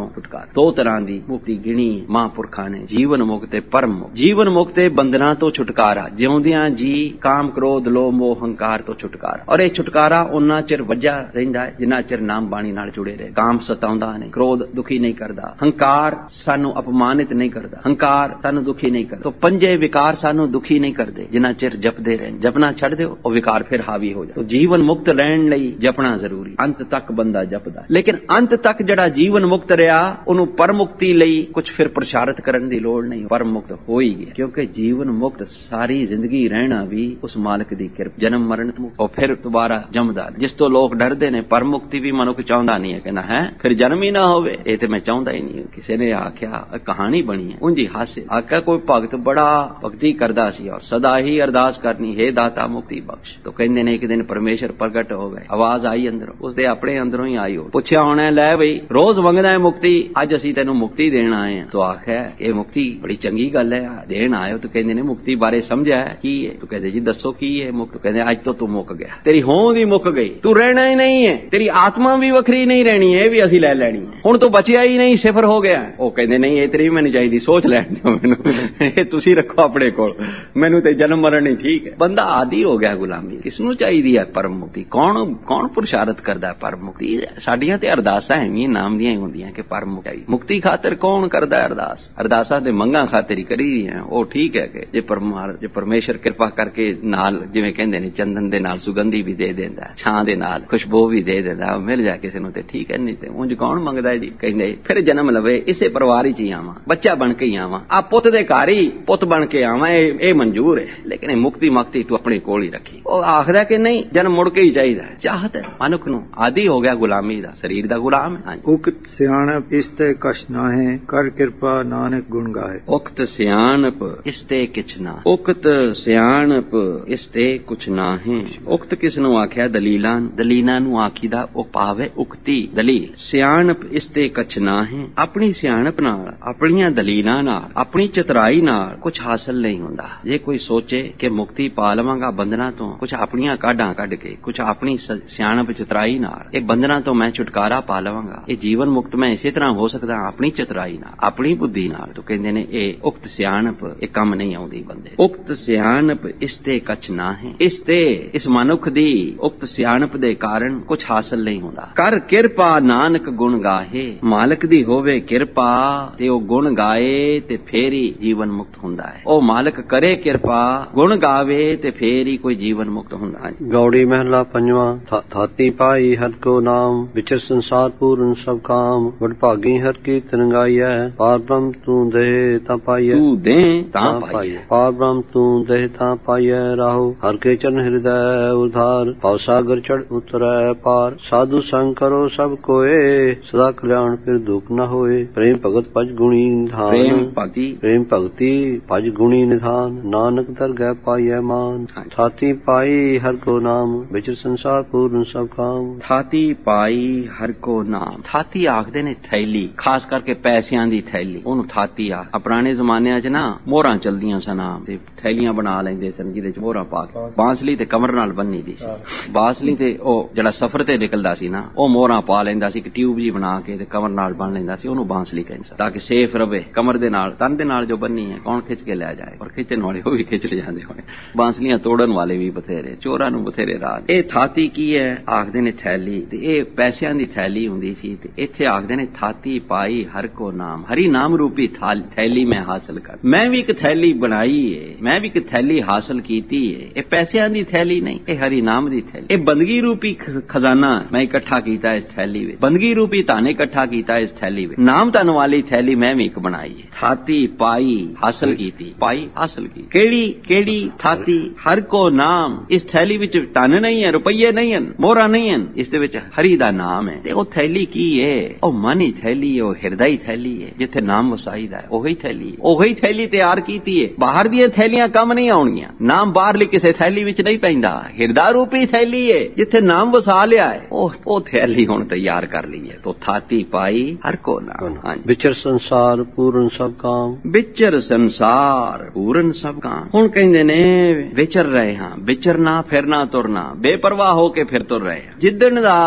ਤੋਂ ਛੁਟਕਾਰਾ। ਦੋ ਤਰ੍ਹਾਂ ਦੀ ਮੁਕਤੀ ਗਿਣੀ ਮਹਾਂਪੁਰਖਾਂ ਨੇ, ਜੀਵਨ ਮੁਕਤ ਤੇ ਪਰਮ ਮੁਕਤ। ਜੀਵਨ ਮੁਕਤ ਤੇ ਬੰਧਨਾਂ ਤੋਂ ਛੁਟਕਾਰਾ, ਜਿਉਂਦਿਆਂ ਜੀ ਕਾਮ ਕ੍ਰੋਧ ਲੋਭ ਮੋਹ ਹੰਕਾਰ ਤੋਂ ਛੁਟਕਾਰਾ। ਔਰ ਇਹ ਛੁਟਕਾਰਾ ਉਹਨਾਂ ਚਿਰ ਵੱਜਾ ਰਹਿੰਦਾ ਹੈ ਜਿੰਨਾ ਚਿਰ ਨਾਮ ਬਾਣੀ ਨਾਲ ਜੁੜੇ ਰਹੇ। ਕਾਮ ਸਤਾਉਂਦਾ ਨਹੀਂ, ਕ੍ਰੋਧ ਦੁਖੀ ਨਹੀਂ ਕਰਦਾ, ਹੰਕਾਰ ਸਾਨੂੰ ਅਪਮਾਨਿਤ ਨਹੀਂ ਕਰਦਾ, ਹੰਕਾਰ ਸਾਨੂੰ ਦੁਖੀ ਨਹੀਂ ਕਰਦਾ। तो पंजे विकार सानू दुखी नहीं करते जिन्ना चिर जपदे रहे। जपना छड़ दिओ और विकार फिर हावी हो जाए। तो जीवन मुक्त लैण लई जपना जरूरी, अंत तक बंदा जपदा। लेकिन अंत तक जड़ा जीवन मुक्त रहा उन्होंने परम मुक्ति लई कुछ फिर प्रसारित करने की लोड़ नहीं, परम मुक्त हो ही गया। क्योंकि जीवन मुक्त सारी जिंदगी रहना भी उस मालिक की कृपा, जन्म मरण और फिर दोबारा जमदा। जिस तो लोग डरते ने परम मुक्ति भी मनुख चाहता नहीं है, कहना है फिर जन्म ही ना होवे, ये तो मैं चाहता ही नहीं। किसी ने आख्या कहानी बनी है उंजी हास्य, आख्या कोई भगत बड़ा भक्ति करदा सी और सदा ही अरदास करनी, हे दाता मुक्ति बख्श। तो कहंदे ने एक दिन परमेश्वर प्रगट हो गए, आवाज आई अंदरों, उसदे अपने अंदरों ही आई हो। पुछया होना लै बई रोज मंगदा है मुक्ति, अज असीं तैनूं मुक्ति देण आए हैं। तो आख्या ये मुक्ति बड़ी चंगी गल है, देण आए हो। तो कहंदे ने मुक्ति बारे समझा है की है? तो कहंदे जी दसो की है मुक्त? कहंदे अज तो तू मुक गया, तेरी होंद ही मुक गई, तू रहना ही नहीं है, तेरी आत्मा भी वखरी नहीं रहनी है, भी असीं लै लैणी है, हुण तो बचिया ही नहीं, सिफर हो गया। ਉਹ ਕਹਿੰਦੇ ਨਹੀਂ ਇਹ ਤੇਰੀ ਮੈਨੂੰ ਚਾਹੀਦੀ, ਸੋਚ ਲੈਣ ਦਿਓ ਮੈਨੂੰ, ਇਹ ਤੁਸੀਂ ਰੱਖੋ ਆਪਣੇ ਕੋਲ, ਮੈਨੂੰ ਤੇ ਜਨਮ ਮਰਨ ਨਹੀਂ ਠੀਕ ਹੈ। ਬੰਦਾ ਆਦੀ ਹੋ ਗਿਆ ਗੁਲਾਮੀ। ਕਿਸ ਨੂੰ ਚਾਹੀਦੀ ਹੈ ਪਰਮ ਮੁਕਤੀ? ਕੌਣ ਪੁਰਸ਼ਾਰਥ ਕਰਦਾ ਪਰਮ ਮੁਕਤੀ? ਸਾਡੀਆਂ ਤੇ ਅਰਦਾਸਾਂ ਐਵੇਂ ਨਾਮ ਦੀਆਂ ਹੀ ਹੁੰਦੀਆਂ ਕਿ ਪਰਮ ਮੁਕਤੀ ਖਾਤਰ ਕੌਣ ਕਰਦਾ ਅਰਦਾਸ? ਅਰਦਾਸਾਂ ਤੇ ਮੰਗਾਂ ਖਾਤਰ ਹੀ ਕਰੀ ਦੀਆਂ। ਉਹ ਠੀਕ ਹੈ ਕਿ ਜੇ ਪਰਮੇਸ਼ਰ ਕਿਰਪਾ ਕਰਕੇ ਨਾਲ ਜਿਵੇਂ ਕਹਿੰਦੇ ਨੇ ਚੰਦਨ ਦੇ ਨਾਲ ਸੁਗੰਧੀ ਵੀ ਦੇ ਦਿੰਦਾ, ਛਾਂ ਦੇ ਨਾਲ ਖੁਸ਼ਬੂ ਵੀ ਦੇ ਦਿੰਦਾ, ਮਿਲ ਜਾ ਕਿਸੇ ਨੂੰ ਤੇ ਠੀਕ ਹੈ, ਨਹੀਂ ਤੇ ਉਂਝ ਕੌਣ ਮੰਗਦਾ ਜੀ? ਕਹਿੰਦੇ ਫਿਰ ਜਨਮ ਲਵੇ, ਇਸੇ ਪਰਿਵਾਰ ਚ ਹੀ ਆਵਾਂ, ਬੱਚਾ ਬਣ ਕੇ ਹੀ ਆਵਾਂ, ਆ ਪੁੱਤ ਦੇ ਘਰ ਹੀ ਪੁੱਤ ਬਣ ਕੇ ਆਵਾਂ, ਇਹ ਮਨਜ਼ੂਰ ਹੈ। ਲੇਕਿਨ ਇਹ ਮੁਕਤੀ ਮਕਤੀ ਤੂੰ ਆਪਣੇ ਕੋਲ ਹੀ ਰੱਖੀ। ਉਹ ਆਖਦਾ ਕਿ ਨਹੀਂ ਜਨਮ ਮੁੜ ਕੇ ਹੀ ਚਾਹੀਦਾ। ਚਾਹਤ ਹੈ ਮਨੁੱਖ ਨੂੰ, ਆਦੀ ਹੋ ਗਿਆ ਗੁਲਾਮੀ ਦਾ, ਸਰੀਰ ਦਾ ਗੁਲਾਮ ਹੈ। ਉਕਤ ਸਿਆਣਪ ਇਸ ਤੇ ਕਛ ਨਾਹੇ, ਕਰ ਕਿਰਪਾ ਨਾਨਕ ਗੁਣ ਗਾਏ। ਉਕਤ ਸਿਆਣਪ ਇਸ ਤੇ ਕਿਛ ਨਾ, ਉਕਤ ਸਿਆਣਪ ਇਸ ਤੇ ਕੁਛ ਨਾਹੇ। ਉਕਤ ਕਿਸ ਨੂੰ ਆਖਿਆ? ਦਲੀਲਾਂ ਨੂੰ ਆਖੀਦਾ ਉਹ ਪਾਵੇ ਉਕਤੀ ਦਲੀਲ। ਸਿਆਣਪ ਇਸ ਤੇ ਕਛ ਨਾਹੇ, ਆਪਣੀ ਸਿਆਣਪ ਨਾਲ, ਆਪਣੀਆਂ ਦਲੀਲਾਂ ਨਾਲ, ਆਪਣੀ ਚਤਰਾਈ ਨਾਲ ਕੁਝ ਹਾਸਲ ਨਹੀਂ ਹੁੰਦਾ। ਜੇ ਕੋਈ ਸੋਚੇ ਕਿ ਮੁਕਤੀ ਪਾ ਲਵਾਂਗਾ ਬੰਧਨਾਂ ਤੋਂ, ਕੁਝ ਆਪਣੀਆਂ ਕਾਢਾਂ ਕੱਢ ਕੇ, ਕੁਝ ਆਪਣੀ ਸਿਆਣਪ ਚਤਰਾਈ ਨਾਲ, ਇਹ ਬੰਧਨਾਂ ਤੋਂ ਮੈਂ ਛੁਟਕਾਰਾ ਪਾ ਲਵਾਂਗਾ, ਇਹ ਜੀਵਨ ਮੁਕਤ ਮੈਂ ਇਸੇ ਤਰ੍ਹਾਂ ਹੋ ਸਕਦਾ ਆਪਣੀ ਚਤਰਾਈ ਨਾਲ, ਆਪਣੀ ਬੁੱਧੀ ਨਾਲ। ਤਾਂ ਕਹਿੰਦੇ ਨੇ ਇਹ ਉਕਤ ਸਿਆਣਪ ਇਹ ਕੰਮ ਨਹੀਂ ਆਉਂਦੀ ਬੰਦੇ। ਉਕਤ ਸਿਆਣਪ ਇਸ ਤੇ ਕਛ ਨਾ ਹੈ, ਇਸ ਤੇ ਇਸ ਮਨੁੱਖ ਦੀ ਉਕਤ ਸਿਆਣਪ ਦੇ ਕਾਰਨ ਕੁਝ ਹਾਸਲ ਨਹੀਂ ਹੁੰਦਾ। ਕਰ ਕਿਰਪਾ ਨਾਨਕ ਗੁਣ ਗਾਹੇ, ਮਾਲਕ ਦੀ ਹੋਵੇ ਕਿਰਪਾ ਤੇ ਉਹ ਗੁਣ ਗਾਏ ਤੇ ਫੇਰ ਹੀ ਜੀਵਨ ਮੁਕਤ ਹੁੰਦਾ ਹੈ। ਉਹ ਮਾਲਕ ਕਰੇ ਕਿਰਪਾ, ਗੁਣ ਗਾਵੇ ਤੇ ਫੇਰ ਹੀ ਕੋਈ ਜੀਵਨ ਮੁਕਤ ਹੁੰਦਾ ਹੈ। ਗੌੜੀ ਮਹਿਲਾ ਪੰਜਵਾਂ। ਥਾਤੀ ਪਾਈ ਹਰ ਕੋ ਨਾਮ, ਵਿਚਰ ਸੰਸਾਰ ਪੂਰਨ ਸਭ ਕਾਮ, ਵਡਭਾਗੀ ਹਰ ਕੀਰਤਨ ਗਾਈਐ, ਪਾਰ ਬ੍ਰਹਮ ਤੂੰ ਦੇ ਤਾਂ ਪਾਈਐ, ਤੂੰ ਦੇ ਤਾਂ ਪਾਈਐ, ਪਾਰ ਬ੍ਰਹਮ ਤੂੰ ਦੇ ਤਾਂ ਪਾਈਐ। ਰਾਹੋ ਹਰ ਕੇ ਚਰਨ ਹਿਰਦੈ ਉਧਾਰ, ਭਵ ਸਾਗਰ ਚੜ ਉਤਰੈ ਪਾਰ। ਸਾਧੂ ਸੰਗ ਕਰੋ ਸਭ ਕੋਏ, ਸਦਾ ਕਲਿਆਣ ਫਿਰ ਦੁਖ ਨਾ ਹੋਏ। ਪ੍ਰੇਮ ਭਗਤ ਭਜ ਗੁਣੀ ਨਿਧਾਨ, ਪ੍ਰੇਮ ਭਗਤੀ ਭਜ ਗੁਣੀ ਨਿਧਾਨ, ਨਾਨਕ ਦਰਗਹਿ ਪਾਈਐ ਮਾਨ। ਥਾਤੀ ਪਾਈ ਹਰ ਕੋ ਨਾਮ, ਵਿਚਰ ਸੰਸਾਰ ਪੂਰਨ ਸਭ ਕਾਮ। ਥਾਤੀ ਪਾਈ ਹਰ ਕੋ ਨਾਮ, ਥਾਤੀ ਆਖਦੇ ਨੇ ਥੈਲੀ, ਖਾਸ ਕਰਕੇ ਪੈਸਿਆਂ ਦੀ ਥੈਲੀ, ਉਹਨੂੰ ਥਾਤੀ ਆ। ਪੁਰਾਣੇ ਜ਼ਮਾਨਿਆਂ 'ਚ ਨਾ ਮੋਹਰਾਂ ਚਲਦੀਆਂ ਸਨ ਆਮ, ਤੇ ਥੈਲੀਆਂ ਬਣਾ ਲੈਂਦੇ ਸਨ ਜਿਹਦੇ 'ਚ ਮੋਹਰਾਂ ਪਾ ਕੇ, ਬਾਂਸਲੀ ਤੇ ਕਮਰ ਨਾਲ ਬੰਨੀ ਦੀ ਸੀ। ਬਾਂਸਲੀ ਤੇ ਉਹ ਜਿਹੜਾ ਸਫ਼ਰ ਤੇ ਨਿਕਲਦਾ ਸੀ ਨਾ, ਉਹ ਮੋਹਰਾਂ ਪਾ ਲੈਂਦਾ ਸੀ, ਇੱਕ ਟਿਊਬ ਜੀ ਬਣਾ ਕੇ ਤੇ ਕਮਰ ਨਾਲ ਬੰਨ ਲੈਂਦਾ ਸੀ, ਉਹਨੂੰ ਬਾਂਸਲੀ ਕਹਿੰਦੇ ਸਨ, ਤਾਂ ਕਿ ਸੇਫ ਰਵੇ। ਕਮਰ ਦੇ ਨਾਲ, ਤਨ ਦੇ ਨਾਲ ਜੋ ਬੰਨੀ ਹੈ ਕੌਣ ਖਿੱਚ ਕੇ ਲੈ ਜਾਏ, ਔਰ ਖਿੱਚਣ ਵਾਲੇ ਉਹ ਵੀ ਖਿੱਚ ਲੈ ਜਾਂਦੇ ਹੋਣੇ। ਬਾਂਸਲੀਆਂ ਤੋੜਨ ਵਾਲੇ ਵੀ ਬਥੇਰੇ, ਚੋਰਾਂ ਨੂੰ ਬਥੇਰੇ ਰਾਹ। ਇਹ ਥਾਤੀ ਕੀ ਹੈ? ਆਖਦੇ ਨੇ ਥੈਲੀ, ਤੇ ਇਹ ਪੈਸਿਆਂ ਦੀ ਥੈਲੀ ਹੁੰਦੀ ਸੀ। ਤੇ ਇੱਥੇ ਆਖਦੇ ਨੇ ਥਾਤੀ ਪਾਈ ਹਰ ਕੋ ਨਾਮ, ਹਰੀ ਨਾਮ ਰੂਪੀ ਥੈਲੀ ਮੈਂ ਹਾਸਲ ਕਰ। ਮੈਂ ਵੀ ਇੱਕ ਥੈਲੀ ਬਣਾਈ ਏ, ਮੈਂ ਵੀ ਇੱਕ ਥੈਲੀ ਹਾਸਲ ਕੀਤੀ ਏ। ਇਹ ਪੈਸਿਆਂ ਦੀ ਥੈਲੀ ਨਹੀਂ, ਇਹ ਹਰੀ ਨਾਮ ਦੀ ਥੈਲੀ। ਇਹ ਬੰਦਗੀ ਰੂਪੀ ਖਜ਼ਾਨਾ ਮੈਂ ਇਕੱਠਾ ਕੀਤਾ ਇਸ ਥੈਲੀ ਵਿੱਚ, ਬੰਦਗੀ ਰੂਪੀ ਧਨ ਇਕੱਠਾ ਕੀਤਾ ਇਸ ਥੈਲੀ ਵਿੱਚ। ਨਾਮ ਧਨ ਵਾਲੀ ਥੈਲੀ ਮੈਂ ਵੀ ਇੱਕ ਬਣਾਈ ਏ। ਥਾਤੀ ਪਾਈ ਹਾਸਲ ਕੀਤੀ, ਪਾਈ ਹਾਸਲ ਕੀਤੀ। ਕਿਹੜੀ ਥਾਤੀ? ਹਰ ਕੋ ਨਾਮ। ਇਸ ਥੈਲੀ ਵਿੱਚ ਧਨ ਨਹੀਂ ਹੈ, ਰੁਪਈਏ ਨਹੀਂ ਹਨ, ਮੋਹਰਾਂ ਨਹੀਂ ਹਨ, ਇਸ ਦੇ ਵਿੱਚ ਹਰੀ ਦਾ ਨਾਮ ਹੈ। ਤੇ ਉਹ ਥੈਲੀ ਕੀ ਹੈ? ਉਹ ਮਨ ਹੀ ਥੈਲੀ, ਉਹ ਹਿਰਦਾ ਹੀ ਥੈਲੀ ਹੈ, ਜਿੱਥੇ ਨਾਮ ਵਸਾਈਦਾ ਹੈ। ਉਹੀ ਥੈਲੀ, ਉਹੀ ਥੈਲੀ ਤਿਆਰ ਕੀਤੀ ਹੈ। ਬਾਹਰ ਦੀਆਂ ਥੈਲੀਆਂ ਕੰਮ ਨਹੀਂ ਆਉਣੀਆਂ, ਨਾਮ ਬਾਹਰਲੀ ਕਿਸੇ ਥੈਲੀ ਵਿੱਚ ਨਹੀਂ ਪੈਂਦਾ। ਹਿਰਦਾ ਰੂਪੀ ਥੈਲੀ ਹੈ, ਜਿੱਥੇ ਨਾਮ ਵਸਾ ਲਿਆ ਹੈ, ਉਹ ਥੈਲੀ ਹੁਣ ਤਿਆਰ ਕਰ ਲਈ ਹੈ। ਤੋ ਥਾਤੀ ਪਾਈ ਹਰ ਕੋ ਨਾਮ। ਵਿਚਰ ਸੰਸਾਰ ਪੂਰਨ ਸਭ ਕਾਮ, ਵਿਚਰ ਸੰਸਾਰ ਪੂਰਨ ਸਭ ਕਾਮ। ਹੁਣ ਕਹਿੰਦੇ ਨੇ ਵਿਚਰ ਰਹੇ ਹਾਂ, ਵਿਚਰਨਾ ਫਿਰਨਾ ਤੁਰਨਾ, ਬੇਪਰਵਾਹ ਹੋ ਕੇ ਫਿਰ ਤੁਰ ਰਹੇ ਹਾਂ। ਜਿੱਦਣ ਦਾ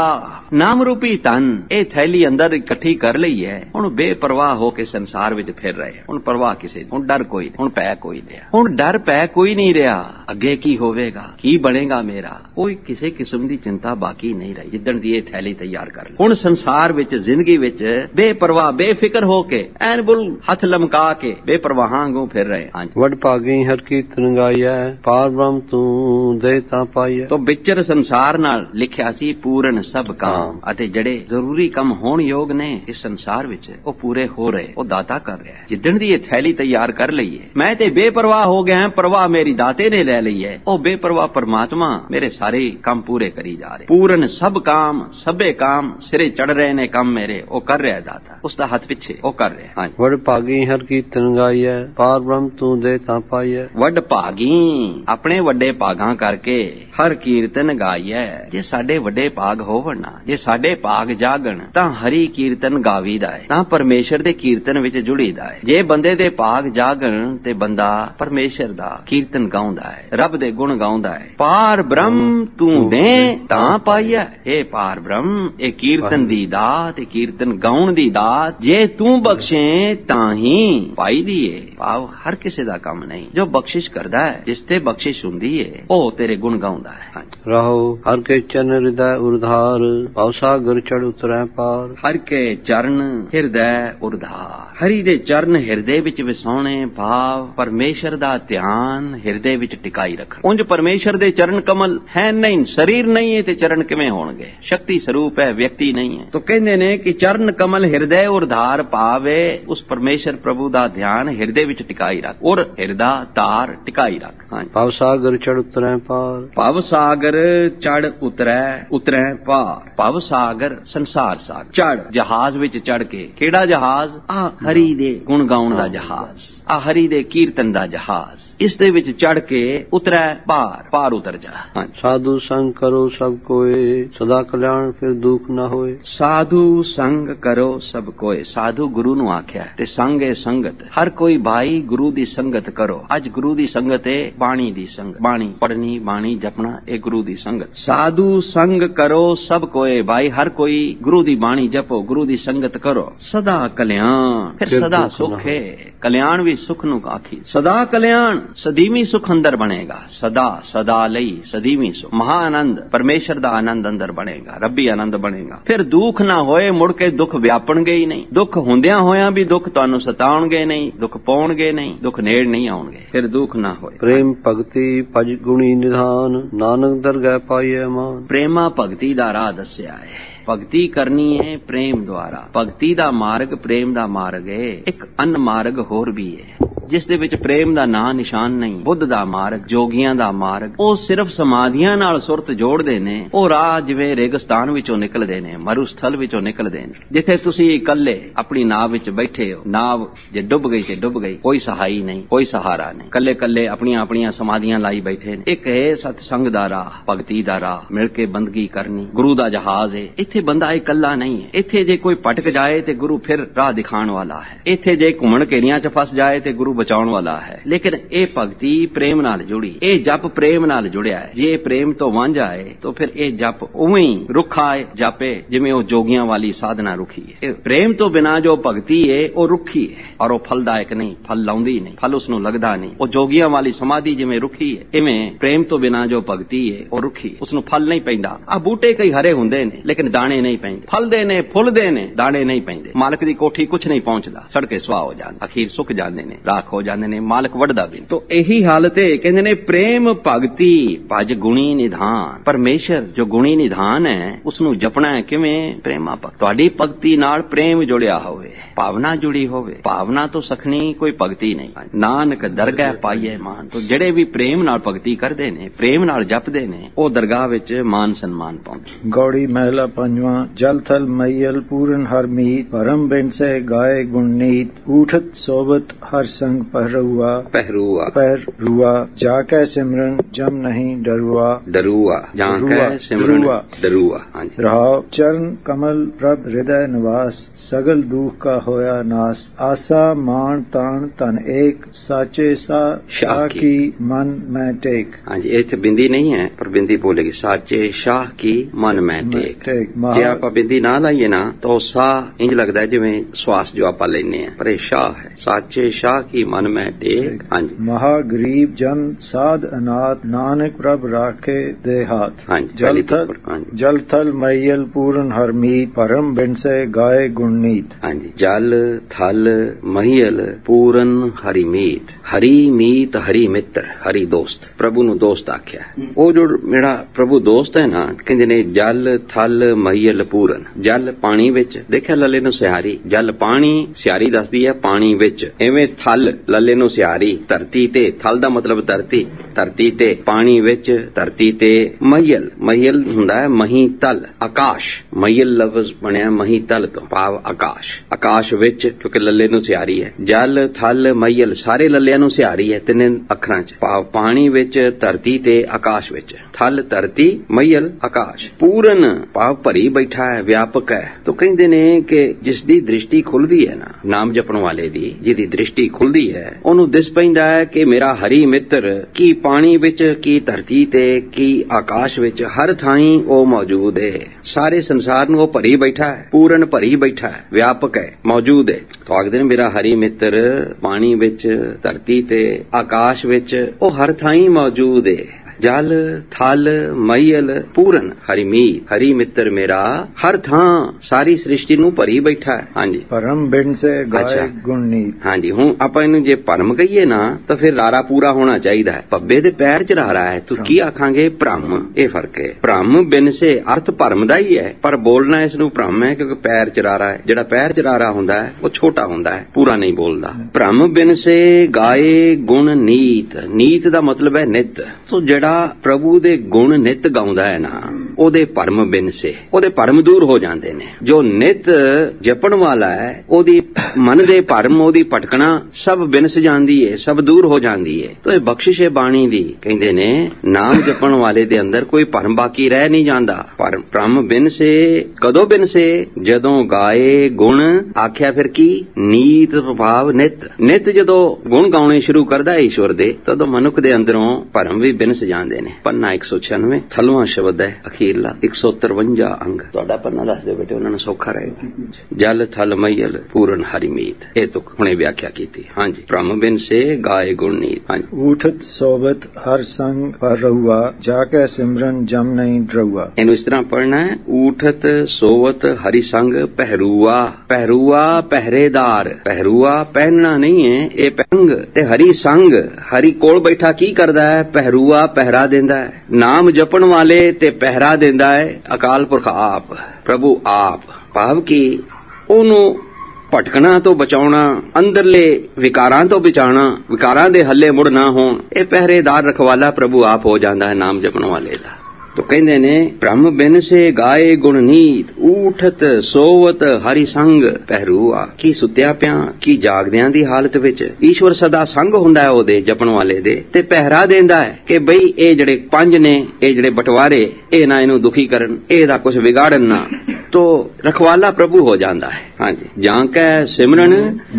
ਨਾਮ ਰੂਪੀ ਧਨ ਇਹ ਥੈਲੀ ਅੰਦਰ ਇਕੱਠੀ ਕਰ ਲਈ ਹੈ। ਹੁਣ ਬੇਪਰਵਾਹ ਹੋ ਕੇ ਸੰਸਾਰ ਵਿੱਚ ਫਿਰ ਰਹੇ। ਹੁਣ ਪਰਵਾਹ ਕਿਸੇ ਦੀ, ਹੁਣ ਡਰ ਕੋਈ ਨਹੀਂ, ਹੁਣ ਭੈ ਕੋਈ ਨਹੀਂ, ਹੁਣ ਡਰ ਭੈ ਕੋਈ ਨਹੀਂ ਰਿਹਾ। ਅੱਗੇ ਕੀ ਹੋਵੇਗਾ, ਕੀ ਬਣੇਗਾ ਮੇਰਾ, ਕੋਈ ਕਿਸੇ ਕਿਸਮ ਦੀ ਚਿੰਤਾ ਬਾਕੀ ਨਹੀਂ ਰਹੀ ਜਿੱਦਣ ਦੀ ਇਹ ਥੈਲੀ ਤਿਆਰ ਕਰ ਲਈ। ਹੁਣ ਸੰਸਾਰ ਵਿੱਚ, ਜ਼ਿੰਦਗੀ ਵਿੱਚ ਬੇਪਰਵਾਹ ਬੇਫਿਕਰ ਹੋ ਕੇ ਐਨ ਬੁੱਲ ਹੱਥ ਲਮਕਾ ਕੇ ਬੇਪਰਵਾਹਾਂ ਵਾਂਗੂ ਫਿਰ ਰਹੇ। ਵਡ ਭਾਗੀ ਹਰ ਕੀਰਤਨ ਗਾਈਐ ਪਾਰ ਬ੍ਰਹਮ ਤੂੰ ਦੇ ਤਾਂ ਪਾਈਐ। ਤੋਂ ਵਿਚਰ ਸੰਸਾਰ ਨਾਲ ਲਿਖਿਆ ਸੀ ਪੂਰਨ ਸਭ ਕਾਮ, ਅਤੇ ਜਿਹੜੇ ਜ਼ਰੂਰੀ ਕੰਮ ਹੋਣ ਯੋਗ ਨੇ ਇਸ ਸੰਸਾਰ ਵਿੱਚ ਉਹ ਪੂਰੇ ਹੋ ਰਹੇ, ਉਹ ਦਾਤਾ ਕਰ ਰਿਹਾ। ਜਿੱਦਣ ਦੀ ਇਹ ਥੈਲੀ ਤਿਆਰ ਕਰ ਲਈ ਹੈ, ਮੈਂ ਤੇ ਬੇਪਰਵਾਹ ਹੋ ਗਿਆ, ਪਰਵਾਹ ਮੇਰੀ ਦਾਤੇ ਨੇ ਲੈ ਲਈ ਹੈ। ਉਹ ਬੇਪਰਵਾਹ ਪਰਮਾਤਮਾ ਮੇਰੇ ਸਾਰੇ ਕੰਮ ਪੂਰੇ ਕਰੀ ਜਾ ਰਹੇ। ਪੂਰਨ ਸਭ ਕਾਮ, ਸਭੇ ਕਾਮ ਸਿਰੇ ਚੜ ਰਹੇ ਨੇ ਕੰਮ ਮੇਰੇ, ਉਹ ਕਰ ਰਿਹਾ ਦਾਤਾ, ਉਸ ਦਾ ਹੱਥ ਪਿੱਛੇ ਉਹ ਕਰ ਰਿਹਾ। ਵਡ ਭਾਗੀ ਹਰ ਕੀਰਤਨ ਗਾਈਐ ਪਾਰ ਬ੍ਰਹਮ ਤੂੰ ਦੇ ਤਾਂ ਪਾਈਐ। ਵੱਡ ਭਾਗੀ ਆਪਣੇ ਵੱਡੇ ਭਾਗਾਂ ਕਰਕੇ ਹਰ ਕੀਰਤਨ ਗਾਈਐ। ਜੇ ਸਾਡੇ ਵੱਡੇ ਭਾਗ ਹੋਵਣ ਨਾ, ਜੇ ਸਾਡੇ ਭਾਗ ਜਾਗਣ ਤਾਂ ਹਰੀ ਕੀਰਤਨ ਗਾਵੀਦਾ ਹੈ, ਤਾਂ ਪਰਮੇਸ਼ਰ ਦੇ ਕੀਰਤਨ ਵਿੱਚ ਜੁੜੀਦਾ ਹੈ। ਜੇ ਬੰਦੇ ਦੇ ਭਾਗ ਜਾਗਣ ਤੇ ਬੰਦਾ ਪਰਮੇਸ਼ਰ ਦਾ ਕੀਰਤਨ ਗਾਉਂਦਾ ਹੈ, ਰੱਬ ਦੇ ਗੁਣ ਗਾਉਂਦਾ ਹੈ। ਪਾਰ ਬ੍ਰਹਮ ਤੂੰ ਦੇ ਤਾਂ ਪਾਈਐ। ਇਹ ਪਾਰ ਬ੍ਰਹਮ ਇਹ ਕੀਰਤਨ ਦੀ ਦਾਤ, ਇਹ ਕੀਰਤਨ ਗਾਉਣ ਦੀ ਦਾਤ ਜੇ ਤੂੰ ਬਖਸ਼ੇ ਤਾਂ ਹੀ ਪਾਈ ਦੀ ਏ। ਭਾਵ ਹਰ ਕਿਸੇ ਦਾ ਕੰਮ ਨਹੀਂ, ਜੋ ਬਖਸ਼ਿਸ਼ ਕਰਦਾ ਹੈ, ਜਿਸ ਤੇ ਬਖਸ਼ਿਸ਼ ਹੁੰਦੀ ਹੈ, ਉਹ ਤੇਰੇ ਗੁਣ ਗਾਉਂਦਾ ਹੈ। ਰਹੋ ਹਰ ਕੇ ਚਰਨ ਹਿਰਦੈ ਉਰਧਾਰ ਭਵ ਸਾਗਰ ਚੜ ਉਤਰੈ ਪਾਰ। ਹਰ ਕੇ ਚਰਨ ਹਿਰਦੈ ਉਰਧਾਰ, ਹਰੀ ਦੇ ਚਰਨ ਹਿਰਦੇ ਵਿੱਚ ਵਸਾਉਣੇ। ਭਾਵ ਪਰਮੇਸ਼ਰ ਦਾ ਧਿਆਨ ਹਿਰਦੇ ਵਿੱਚ ਟਿਕਾਈ ਰੱਖਣਾ। ਉਂਝ ਪਰਮੇਸ਼ਰ ਦੇ ਚਰਨ ਕਮਲ ਹੈ ਨਹੀਂ, ਸਰੀਰ ਨਹੀਂ ਹੈ ਤੇ ਚਰਨ ਕਿਵੇਂ ਹੋਣਗੇ? ਸ਼ਕਤੀ ਸਰੂਪ ਹੈ, ਵਿਅਕਤੀ ਨਹੀਂ ਹੈ। ਤਾਂ ਕਹਿੰਦੇ ਨੇ ਕਿ ਚਰਨ ਕਮਲ ਹਿਰਦੈ ਉਰਧਾਰ, ਭਾਵੇ ਉਸ ਪਰਮੇਸ਼ਰ ਪ੍ਰਭੂ ਦਾ ਧਿਆਨ ਹਿਰਦੇ ਵਿੱਚ ਟਿਕਾਈ ਰੱਖ, ਔਰ ਹਿਰਦਾ ਧਾਰ ਟਿਕਾਈ ਰੱਖ। ਭਵ ਸਾਗਰ ਚੜ ਉਤਰੈ ਪਾਰ, ਭਵ ਸਾਗਰ ਚੜ ਉਤਰੈ ਪਾਰ। ਭਵ ਸਾਗਰ ਸੰਸਾਰ ਸਾਗਰ, ਚੜ ਜਹਾਜ਼ ਵਿੱਚ ਚੜ ਕੇ। ਕਿਹੜਾ ਜਹਾਜ਼? ਆ ਹਰੀ ਦੇ ਗੁਣ ਗਾਉਣ ਦਾ ਜਹਾਜ਼, ਆ ਹਰੀ ਦੇ ਕੀਰਤਨ ਦਾ ਜਹਾਜ਼। ਇਸ ਦੇ ਵਿੱਚ ਚੜ ਕੇ ਉਤਰੈ ਪਾਰ, ਪਾਰ ਉਤਰ ਜਾ। ਸਾਧੂ ਸੰਗ ਕਰੋ ਸਭ ਕੋਏ ਸਦਾ ਕਲਿਆਣ ਫਿਰ ਦੁੱਖ ਨਾ ਹੋਏ। ਸਾਧੂ ਸੰਗ ਕਰੋ ਸਭ ਕੋਏ, ਸਾਧੂ ਗੁਰੂ ਨੂੰ ਆਖਿਆ ਤੇ ਸੰਗ ਹੈ ਸੰਗਤ। ਹਰ ਕੋਈ ਭਾਈ ਗੁਰੂ ਦੀ ਸੰਗਤ ਕਰੋ। ਅੱਜ ਗੁਰੂ ਦੀ ਸੰਗਤ ਹੈ ਬਾਣੀ ਦੀ ਸੰਗਤ, ਬਾਣੀ ਪੜਨੀ, ਬਾਣੀ ਜਪਣਾ, ਇਹ ਗੁਰੂ ਦੀ ਸੰਗਤ। ਸਾਧੂ ਸੰਗ ਕਰੋ ਸਭ ਕੋਏ, ਭਾਈ ਹਰ ਕੋਈ ਗੁਰੂ ਦੀ ਬਾਣੀ ਜਪੋ, ਗੁਰੂ ਦੀ ਸੰਗਤ ਕਰੋ। ਸਦਾ ਕਲਿਆਣ, ਫਿਰ ਸਦਾ ਸੁਖ ਹੈ। ਕਲਿਆਣ ਵੀ ਸੁਖ ਨੂੰ ਆਖੀ, ਸਦਾ ਕਲਿਆਣ, ਸਦੀਵੀ ਸੁਖ ਅੰਦਰ ਬਣੇਗਾ। ਸਦਾ ਲਈ ਸਦੀਵੀ ਸੁਖ, ਮਹਾ ਆਨੰਦ, ਪਰਮੇਸ਼ਰ ਦਾ ਆਨੰਦ ਅੰਦਰ ਬਣੇਗਾ, ਰੱਬੀ ਆਨੰਦ ਬਣੇਗਾ। ਫਿਰ ਦੁੱਖ ਨਾ ਹੋਏ, ਮੁੜ ਕੇ ਦੁੱਖ ਵਿਆਪਣਗੇ ਹੀ ਨਹੀਂ। ਦੁੱਖ ਹੁੰਦਿਆਂ ਹੋਇਆਂ ਵੀ ਦੁੱਖ ਤੁਹਾਨੂੰ ਸਤਾਉਣਗੇ ਨਹੀਂ, ਦੁੱਖ ਪਾਉਣਗੇ ਨਹੀਂ, ਦੁੱਖ ਨੇੜ ਨਹੀਂ ਆਉਣਗੇ, ਫਿਰ ਦੁੱਖ ਨਾ ਹੋਏ। ਪ੍ਰੇਮ ਭਗਤੀ ਭਜ ਗੁਣੀ ਨਿਧਾਨ ਨਾਨਕ ਦਰਗਹਿ ਪਾਈਐ ਮਾਨ। ਪ੍ਰੇਮਾ ਭਗਤੀ ਦਾ ਰਾਹ ਦੱਸਿਆ ਹੈ। ਭਗਤੀ ਕਰਨੀ ਹੈ ਪ੍ਰੇਮ ਦੁਆਰਾ। ਭਗਤੀ ਦਾ ਮਾਰਗ ਪ੍ਰੇਮ ਦਾ ਮਾਰਗ ਹੈ। ਇੱਕ ਅਨ ਮਾਰਗ ਹੋਰ ਵੀ ਹੈ ਜਿਸ ਦੇ ਵਿੱਚ ਪ੍ਰੇਮ ਦਾ ਨਾਂ ਨਿਸ਼ਾਨ ਨਹੀਂ। ਬੁੱਧ ਦਾ ਮਾਰਗ, ਜੋਗੀਆਂ ਦਾ ਮਾਰਗ, ਉਹ ਸਿਰਫ ਸਮਾਧੀਆਂ ਨਾਲ ਸੁਰਤ ਜੋੜਦੇ ਨੇ। ਉਹ ਰਾਹ ਜਿਵੇਂ ਰੇਗਿਸਤਾਨ ਵਿੱਚੋਂ ਨਿਕਲਦੇ ਨੇ, ਮਰੂਸਥਲ ਵਿੱਚੋਂ ਨਿਕਲਦੇ ਨੇ, ਜਿੱਥੇ ਤੁਸੀਂ ਇਕੱਲੇ ਆਪਣੀ ਨਾਵ ਵਿੱਚ ਬੈਠੇ ਹੋ। ਨਾਵ ਜੇ ਡੁੱਬ ਗਈ ਤੇ ਡੁੱਬ ਗਈ, ਕੋਈ ਸਹਾਈ ਨਹੀਂ, ਕੋਈ ਸਹਾਰਾ ਨਹੀਂ। ਕੱਲੇ ਕੱਲੇ ਆਪਣੀਆਂ ਆਪਣੀਆਂ ਸਮਾਧੀਆਂ ਲਾਈ ਬੈਠੇ ਨੇ। ਇੱਕ ਹੈ ਸਤਸੰਗ ਦਾ ਰਾਹ, ਭਗਤੀ ਦਾ ਰਾਹ, ਮਿਲ ਕੇ ਬੰਦਗੀ ਕਰਨੀ, ਗੁਰੂ ਦਾ ਜਹਾਜ਼ ਹੈ। ਇੱਥੇ ਬੰਦਾ ਇਕੱਲਾ ਨਹੀਂ ਹੈ। ਇੱਥੇ ਜੇ ਕੋਈ ਭਟਕ ਜਾਏ ਤੇ ਗੁਰੂ ਫਿਰ ਰਾਹ ਦਿਖਾਉਣ ਵਾਲਾ ਹੈ। ਇੱਥੇ ਜੇ ਘੁੰਮਣ ਘੇਰੀਆਂ 'ਚ ਫਸ ਜਾਏ ਤੇ ਗੁਰੂ ਬਚਾਉਣ ਵਾਲਾ ਹੈ। ਲੇਕਿਨ ਇਹ ਭਗਤੀ ਪ੍ਰੇਮ ਨਾਲ ਜੁੜੀ, ਇਹ ਜਪ ਪ੍ਰੇਮ ਨਾਲ ਜੁੜਿਆ ਹੈ। ਜੇ ਪ੍ਰੇਮ ਤੋਂ ਵਾਂਝਾ ਹੈ ਤਾਂ ਫਿਰ ਇਹ ਜਪ ਉਵੇਂ ਹੀ ਰੁੱਖਾ ਹੈ ਜਾਪੇ, ਜਿਵੇਂ ਉਹ ਜੋਗੀਆਂ ਵਾਲੀ ਸਾਧਨਾ ਰੁੱਖੀ ਹੈ। ਪ੍ਰੇਮ ਤੋਂ ਬਿਨਾਂ ਜੋ ਭਗਤੀ ਹੈ ਉਹ ਰੁੱਖੀ ਹੈ, ਔਰ ਉਹ ਫਲਦਾਇਕ ਨਹੀਂ, ਫਲ ਲਾਉਂਦੀ ਨਹੀਂ, ਫਲ ਉਸ ਨੂੰ ਲੱਗਦਾ ਨਹੀਂ। ਉਹ ਜੋਗੀਆਂ ਵਾਲੀ ਸਮਾਧੀ ਜਿਵੇਂ ਰੁੱਖੀ ਹੈ, ਇਵੇਂ ਪ੍ਰੇਮ ਤੋਂ ਬਿਨਾਂ ਜੋ ਭਗਤੀ ਹੈ ਉਹ ਰੁੱਖੀ, ਉਸ ਨੂੰ ਫਲ ਨਹੀਂ ਪੈਂਦਾ। ਆ ਬੂਟੇ ਕਈ ਹਰੇ ਹੁੰਦੇ ਨੇ ਲੇਕਿਨ ਦਾਣੇ ਨਹੀਂ ਪੈਂਦੇ, ਫਲਦੇ ਨੇ, ਫੁੱਲਦੇ ਨੇ, ਦਾਣੇ ਨਹੀਂ ਪੈਂਦੇ। ਮਾਲਕ ਦੀ ਕੋਠੀ ਕੁਛ ਨਹੀਂ ਪਹੁੰਚਦਾ, ਸੜਕੇ ਸੁਆਹ ਹੋ ਜਾਂਦੇ, ਅਖੀਰ ਸੁੱਕ ਜਾਂਦੇ ਨੇ, ਰਾਖ ਹੋ ਜਾਂਦੇ ਨੇ, ਮਾਲਕ ਵੱਢਦਾ ਵੀ। ਤੋ ਇਹੀ ਹਾਲਤ ਹੈ। ਕਹਿੰਦੇ ਨੇ ਪ੍ਰੇਮ ਭਗਤੀ ਭਜ ਗੁਣੀ ਨਿਧਾਨ। ਪਰਮੇਸ਼ਰ ਜੋ ਗੁਣੀ ਨਿਧਾਨ ਹੈ ਉਸ ਨੂੰ ਜਪਣਾ ਹੈ ਕਿਵੇਂ? ਪ੍ਰੇਮਾ ਭਗਤੀ। ਤੁਹਾਡੀ ਭਗਤੀ ਨਾਲ ਪ੍ਰੇਮ ਜੁੜਿਆ ਹੋਵੇ, ਭਾਵਨਾ ਜੁੜੀ ਹੋਵੇ। ਭਾਵਨਾ ਤੋਂ ਸਖਣੀ ਕੋਈ ਭਗਤੀ ਨਹੀਂ। ਨਾਨਕ ਦਰਗਹਿ ਪਾਈਐ ਮਾਨ। ਤੋ ਜਿਹੜੇ ਵੀ ਪ੍ਰੇਮ ਨਾਲ ਭਗਤੀ ਕਰਦੇ ਨੇ, ਪ੍ਰੇਮ ਨਾਲ ਜਪਦੇ ਨੇ, ਉਹ ਦਰਗਾਹ ਵਿੱਚ ਮਾਨ ਸਨਮਾਨ ਪਾਉਂਦੇ। ਗੌੜੀ ਮਹਿਲਾ ਪੰਜਵਾਂ। ਜਲ ਥਲ ਮਈਲ ਪੂਰਨ ਹਰ ਮੀਤ, ਪਰਮ ਬਿਨ ਸੇ ਗਾਏ ਗੁਣ ਨੀਤ, ਊਠਤ ਸੋਬਤ ਹਰ ਸੰਗ संग पहरूआ पहरूआ पहरूआ जाके सिमरन जम नहीं डरुआ डरुआ जाके सिमरन डरुआ। रहाव चरण कमल प्रभ हृदय निवास सगल दुख का होया नास आशा मान तान तन एक साचे सा शाह की मन में टेक। हाँ जी, इतने बिंदी नहीं है पर बिंदी बोलेगी साचे शाह की मन में टेक। जे आप बिंदी ना लाइए ना तो शाह इंज लगता है जिवें श्वास जो आप लेने हैं, पर शाह है साचे शाह की मन में टेक। हाँ जी, महागरीब जन साध अनाथ नानक प्रभ राखे दे हाथ। हाँ जी, जल थल मैयल पूर्ण हरमीत परम बिन से गाय गुणनीत। हाँ जी, जल थल महियल पूर्ण हरिमीत हरी मीत हरी मित्र हरी दोस्त प्रभु नु दोस्त आख्या। वो जो मेरा प्रभु दोस्त है ना कहंदे ने जल थल महियल पूਰਨ। जल पानी विच देखिया लले नु सिहारी जल पानी सिहारी दसदी है पानी विच एवें थल लले नु सिहारी धरती ते थल दा मतलब धरती धरती ते पानी विच धरती ते महियल महियल हुंदा है मही तल आकाश महियल लफ्ज बनिया मही तल तो भाव आकाश आकाश विच क्योंकि लले नु सिहारी है जल थल महियल सारे ललियां नु सिहारी है तिने अखरां च भाव पानी विच धरती ते आकाश विच थल धरती महियल आकाश पूर्ण भाव भरी बैठा है व्यापक है। तो कहंदे ने कि जिस दी दृष्टि खुलदी है ना नाम जपण वाले दी जिहदी दृष्टि खुलदी है ओनू दिस पैंदा है कि मेरा हरी मित्र की पानी विच की धरती ते की आकाश विच हर थाई ओ मौजूद है। सारे संसार नू ओ भरी बैठा है पूर्ण भरी बैठा है व्यापक है मौजूद है। तो आखदे ने मेरा हरी मित्र पानी विच धरती ते आकाश विच ओ हर थाई मौजूद है। जल थल महियल पूਰਨ हरिमीत हरी मित्र मेरा हर थां सारी सृष्टि नू भरी बैठा है। हाँ जी, परम बिन से गाय गुणनीत। हाँ जी, हूं आपां इहनू जे परम कहिए ना तो फिर रारा पूरा होना चाहिए है। पब्बे दे पैर च रारा है तो की आखांगे भ्रम। ये फर्क है भ्रम बिन से अर्थ भरम दा ही है पर बोलना इस नू भ्रम है क्योंकि पैर च रारा है। जिहड़ा पैर च रारा हुंदा है वो छोटा हुंदा है पूरा नहीं बोलदा। भ्रम बिन से गाए गुण नीत नीत दा मतलब है नित। तो प्रभु दे गुण नित गाउंदा है ना ओदे भरम बिन से ओदे भरम दूर हो जाते ने। जो नित जपण वाला है ओदी मन दे भरम ओदी भटकना सब बिनस जांदी है सब दूर हो जाती है। तो ये बख्शिश है बाणी दी कहंदे ने नाम जपण वाले दे अंदर कोई भरम बाकी रह नहीं जांदा। भरम बिन से कदों बिन से जदों गाए गुण आख्या फिर की नीत प्रभाव नित नित जदों गुण गाउणे शुरू करदा है ईश्वर दे तदों मनुख दे अंदरों भरम भी बिनस जांदे ने। पन्ना 196 थलवा शब्द है अखीरला 153 अंग तुहाडा पन्ना दस दे बेटे उन्हां नूं सौखा रहेगा। जल थल मैयल पूर्ण हरिमीत ये तो हुणे व्याख्या कीती। हाँ जी, भ्रम बिन से गाए गुण नीत। हाँ जी, उठत सोबत हर संग पहरूआ जाके सिमरन जम नहीं डरुआ। इन्हू इस तरह पढ़ना है उठत सोवत हरि संग पहरूआ पहरूआ पहरेदार पहरूआ पहनना नहीं है ये पंग ते हरि संग हरि कोल बैठा की करदा है पहरूआ पहरा देंदा है। नाम जपण वाले ते पहरा देंदा है अकाल पुरख आप प्रभु आप भाव की ओनू भटकना तो बचाउणा अंदरले विकारां तो बचाना विकारां दे हल्ले मुड़ ना होण ये पहरेदार रखवाला प्रभु आप हो जांदा है नाम जपण वाले दा। तो कहंदे ने ब्रह्म बिन से गाए गुण नीत उठत सोवत हरि संग पहरूआ की सुत्या पिया की जागदियां दी हालत विच ईश्वर सदा संग हुंदा है ओदे जपण वाले दे ते पहरा देंदा है कि बई ए जड़े पंज ने ए जड़े बटवारे ए ना इनू दुखी करन ए दा कुछ बिगाड़न ना। तो रखवाला प्रभु हो जाता है। हाँ जी, जांकै सिमरन